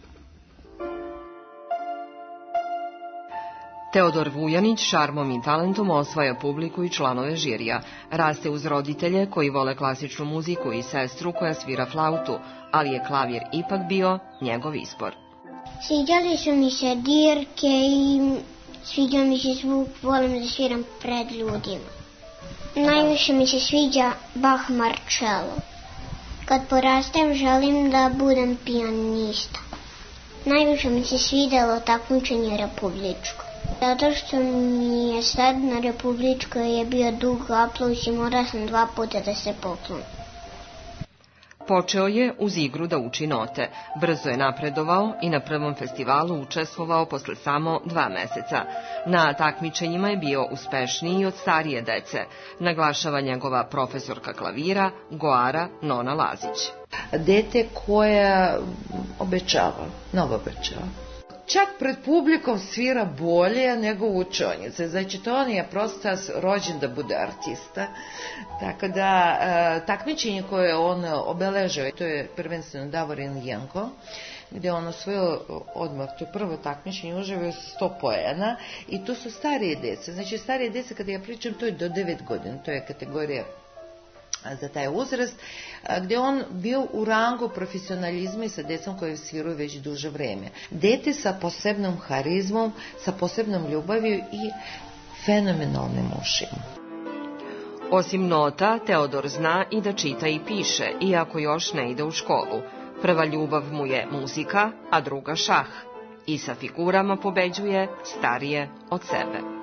Speaker 5: Teodor Vujanić šarmom i talentom osvaja publiku i članove žirija. Raste uz roditelje koji vole klasičnu muziku i sestru koja svira flautu, ali je klavir ipak bio njegov izbor.
Speaker 12: Sviđali su mi se dirke i sviđa mi se zvuk, volim da sviram pred ljudima. Najviše mi se sviđa Bach Marcello. Kad porastem želim da budem pijanista. Najviše mi se svidelo takmičenje republičko. Zato što mi je sad na republičkoj je bio dug aplauz i morao sam dva puta da se poklonim.
Speaker 5: Počeo je uz igru da uči note. Brzo je napredovao i na prvom festivalu učestvovao posle samo dva meseca. Na takmičenjima je bio uspešniji od starije dece, naglašava njegova profesorka klavira Goara Nona Lazić.
Speaker 15: Dete koje obećava, mnogo obećava. Čak pred publikom svira bolje nego u učionice. Znači, to on je prosto rođen da bude artista. Tako da, e, takmičenje koje on obeležio, to je prvenstveno Davorin Jenko, gde on osvojio odmah, to je prvo takmičenje, uživio sto poena i to su starije dece. Znači, starije dece, kada ja pričam, to je do devet godina, to je kategorija za taj uzrast, gde on bio u rangu profesionalizma i sa decom koje sviraju već duže vreme. Dete sa posebnom harizmom, sa posebnom ljubaviju i fenomenalnim ušima.
Speaker 5: Osim nota, Teodor zna i da čita i piše, iako još ne ide u školu. Prva ljubav mu je muzika, a druga šah. I sa figurama pobeđuje starije od sebe.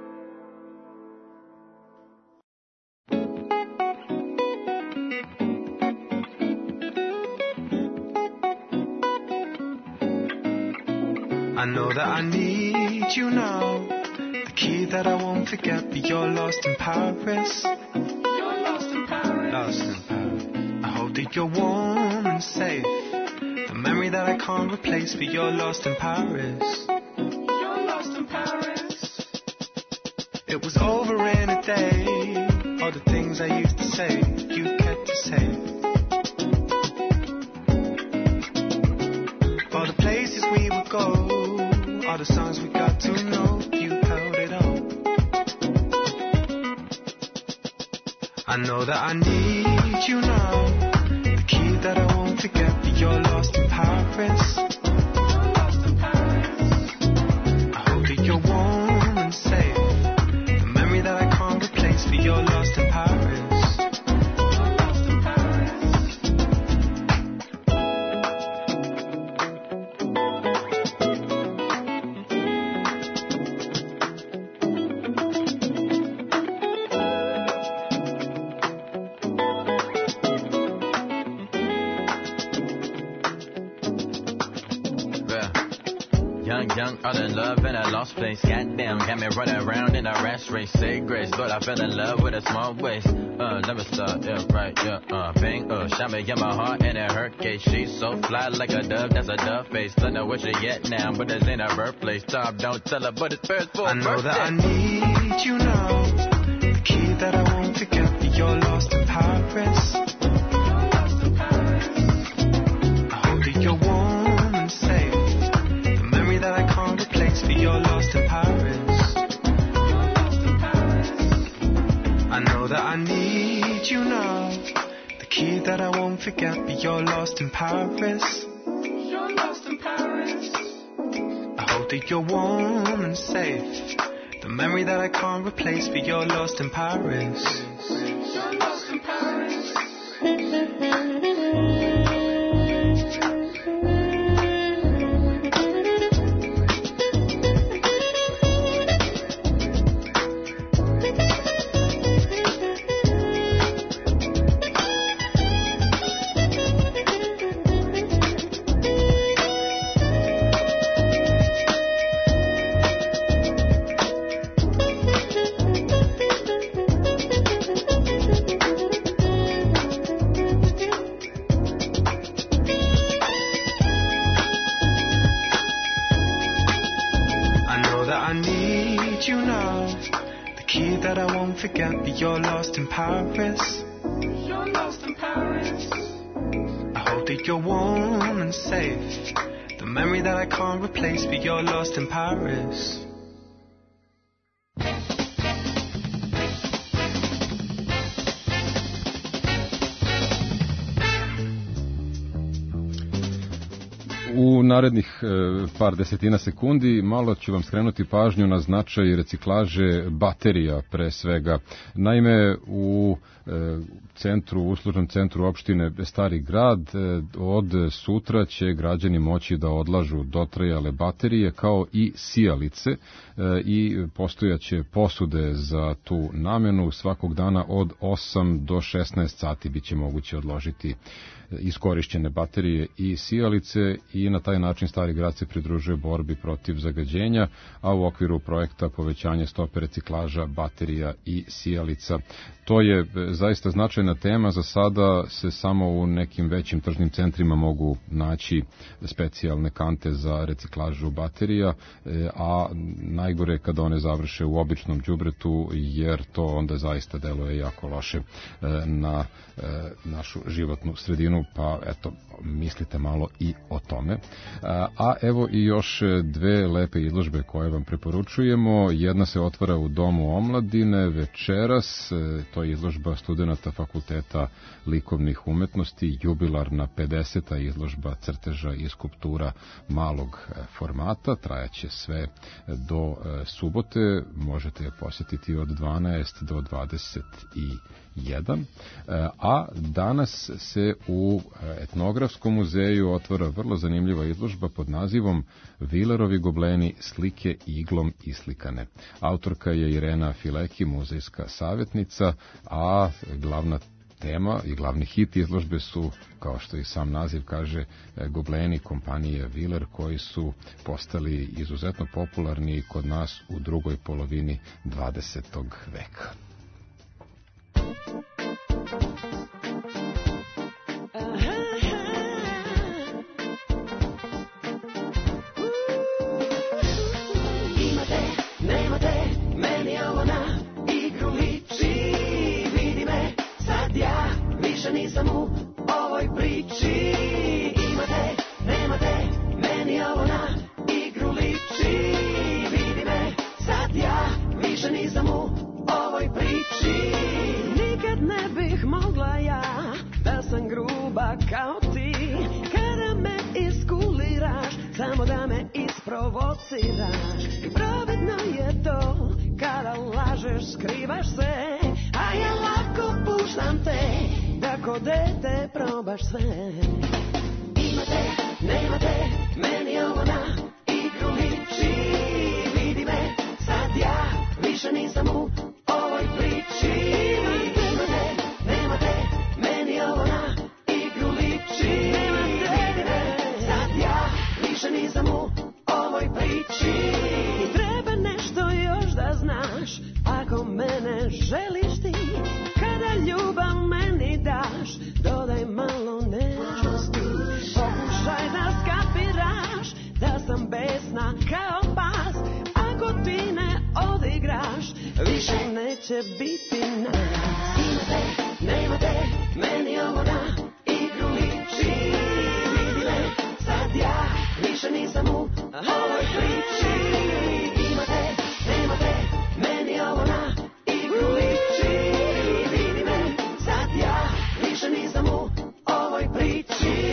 Speaker 16: I know that I need you now, the key that I won't forget, but you're lost in Paris. You're lost in Paris. Lost in Paris. I hope that you're warm and safe, the memory that I can't replace, but you're lost in Paris. You're lost in Paris. It was over in a day, all the things I used to say, you kept to say. All the places we would go, all the songs we got to know, you held it all. I know that I need you now, the key that I won't forget, but you're lost in Paris. I hope that you're warm and safe, the memory that I can't replace, but you're lost in Paris.
Speaker 1: young, young, all in love in a lost place. Goddamn, got me running around in a rash race. Say grace, thought I fell in love with a small waist. Uh, never stop, yeah, right, yeah, uh, bang, uh, shot me in my heart and it hurt case. She's so fly like a dove, that's a dove face. Don't know where she at now, but this ain't her birthplace. Tom, don't tell her, but it's first for
Speaker 16: I know
Speaker 1: birthday.
Speaker 16: that I need you now. The key that I won't forget, but you're lost in Paris. I hope that you're warm and safe. The memory that I can't replace, but you're lost in Paris. I know that I need you now. The key that I won't forget, but you're lost in Paris. You're lost in Paris. I hope that you're warm and safe. The memory that I can't replace, but you're lost in Paris. You're lost in Paris. Forget, but you're lost in Paris. You're lost in Paris. I hope that you're warm and safe. The memory that I can't replace, but you're lost in Paris.
Speaker 2: U narednih e, par desetina sekundi malo ću vam skrenuti pažnju na značaj reciklaže baterija pre svega. Naime, u e, centru, uslužnom centru opštine Stari grad e, od sutra će građani moći da odlažu dotrajale baterije kao i sijalice e, i postojaće posude za tu namenu. Svakog dana od osam do šesnaest sati biće moguće odložiti iskorišćene baterije i sijalice i na taj način Stari grad se pridružuje borbi protiv zagađenja, a u okviru projekta povećanje stope reciklaža baterija i sijalica. To je zaista značajna tema, za sada se samo u nekim većim tržnim centrima mogu naći specijalne kante za reciklažu baterija, a najgore je kada one završe u običnom đubretu, jer to onda zaista deluje jako loše na našu životnu sredinu, pa eto, mislite malo i o tome. A evo i još dve lepe izložbe koje vam preporučujemo. Jedna se otvara u Domu omladine večeras, to je izložba studenata Fakulteta likovnih umetnosti, jubilarna pedeseta izložba crteža i skulptura malog formata, trajaće sve do subote, možete je posjetiti od dvanaest do dvadeset jedan, a danas se u Etnografskom muzeju otvara vrlo zanimljiva izložba pod nazivom Vilerovi gobleni, slike iglom islikane. Autorka je Irena Fileki, muzejska savjetnica, a glavna tema i glavni hit izložbe su, kao što i sam naziv kaže, gobleni kompanije Viler, koji su postali izuzetno popularni kod nas u drugoj polovini dvadesetog veka.
Speaker 4: Nisam u ovoj priči. Imate, nemate, meni ovo na igru liči. Vidi me, sad ja više nisam u ovoj priči. Nikad ne bih mogla ja da sam gruba kao ti. Kada me iskuliraš, samo da me isprovociraš. I pravedno je to kada lažeš, skrivaš se, a ja lako puštam te da ko dete probaš sve. Imate, nemate, meni ovo na igru liči. Vidi me, sad ja više nisam u ovoj priči. Imate, nemate, meni ovo na igru liči. Vidi me, sad ja više nisam u ovoj priči. biti nas. Imate, nemate, meni ovo na igru liči. Vidi me, sad ja više nisam u ovoj priči. Imate, nemate, meni ovo na igru liči. Vidi me, sad ja više nisam u ovoj priči.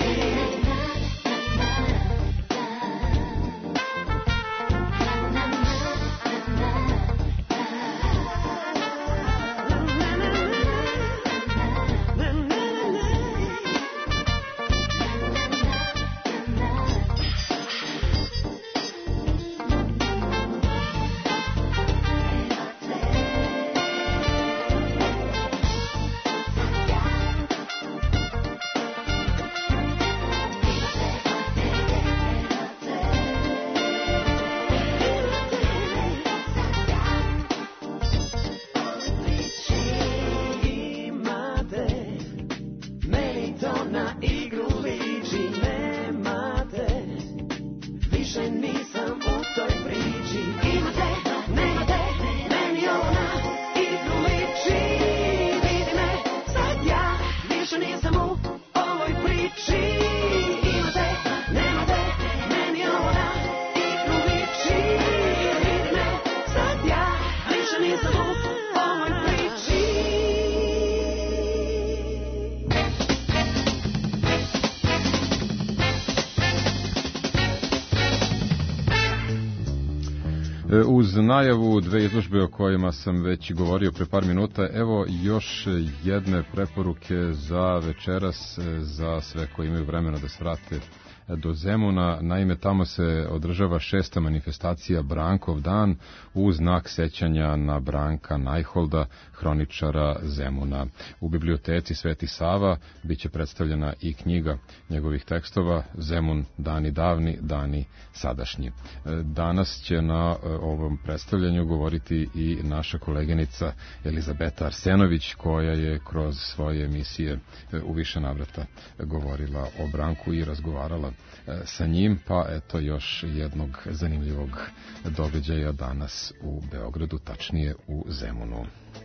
Speaker 2: Uz najavu dve izložbe o kojima sam već govorio pre par minuta, evo još jedne preporuke za večeras, za sve koji imaju vremena da se vrate do Zemuna. Naime, tamo se održava šesta manifestacija Brankov dan u znak sećanja na Branka Najholda, hroničara Zemuna. U biblioteci Sveti Sava biće predstavljena i knjiga njegovih tekstova Zemun, dani davni, dani sadašnji. Danas će na ovom predstavljanju govoriti i naša koleginica Elizabeta Arsenović, koja je kroz svoje emisije u više navrata govorila o Branku i razgovarala sa njim, pa eto još jednog zanimljivog događaja danas u Beogradu, tačnije u Zemunu.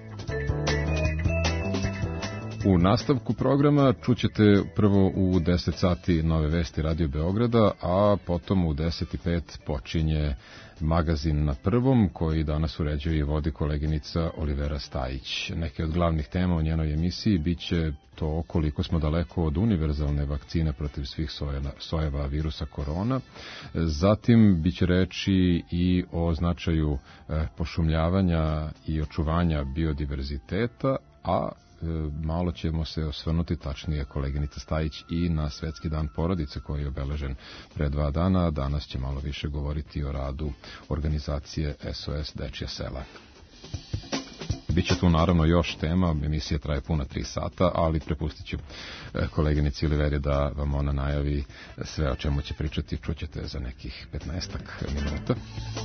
Speaker 2: U nastavku programa čućete prvo u deset sati nove vesti Radio Beograda, a potom u deset i pet počinje magazin Na prvom, koji danas uređuje i vodi koleginica Olivera Stajić. Neke od glavnih tema u njenoj emisiji biće to koliko smo daleko od univerzalne vakcine protiv svih sojeva virusa korona. Zatim biće reči i o značaju pošumljavanja i očuvanja biodiverziteta, a malo ćemo se osvrnuti, tačnije koleginica Stajić, i na Svetski dan porodice koji je obeležen pre dva dana. Danas će malo više govoriti o radu organizacije S O S Dečja sela. Biće tu naravno još tema, emisija traje puna tri sata, ali prepustit ću koleginici Oliveri da vam ona najavi sve o čemu će pričati, čućete za nekih petnaestak minuta.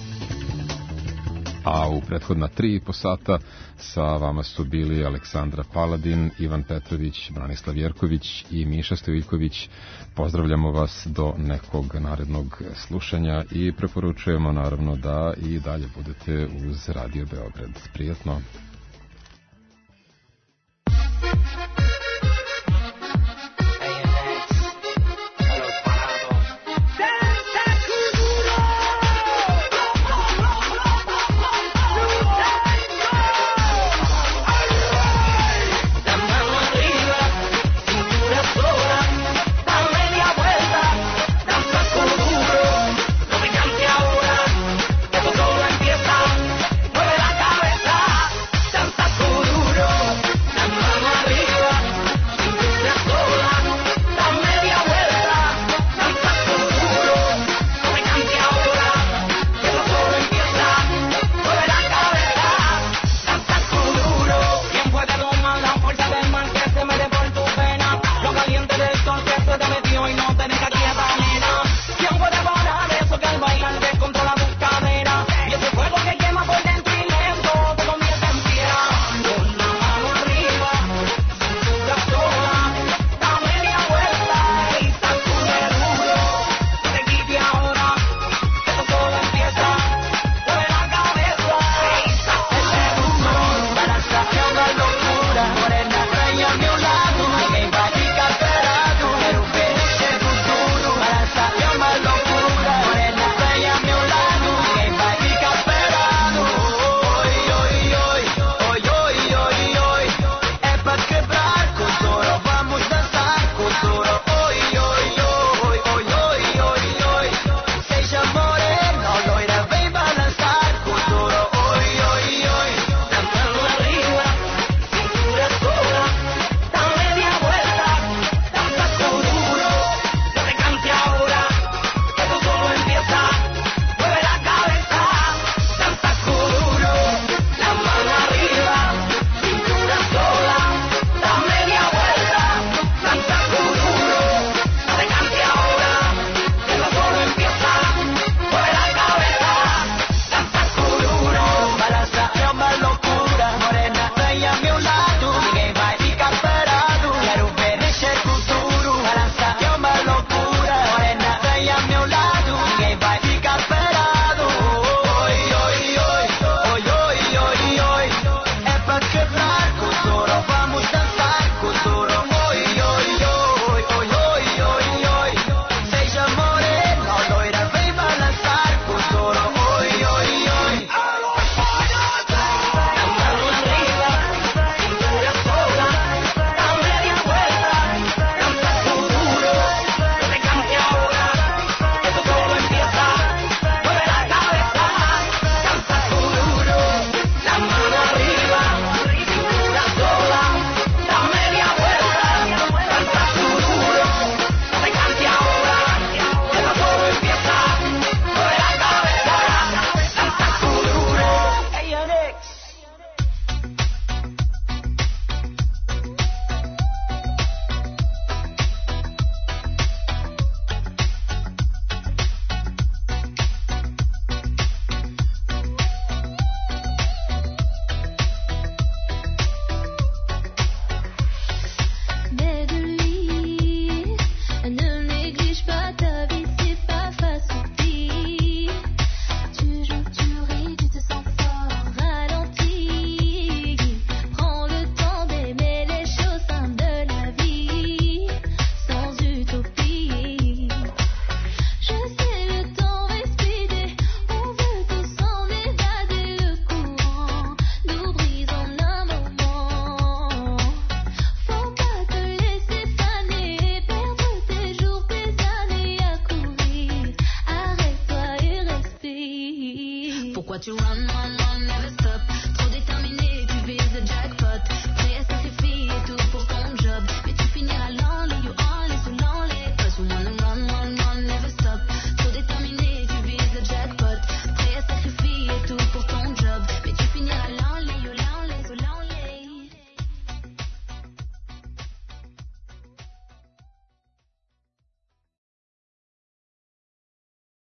Speaker 2: A u prethodna tri i po sata sa vama su bili Aleksandra Paladin, Ivan Petrović, Branislav Jerković i Miša Stojiljković. Pozdravljamo vas do nekog narednog slušanja i preporučujemo naravno da i dalje budete uz Radio Beograd. Prijetno!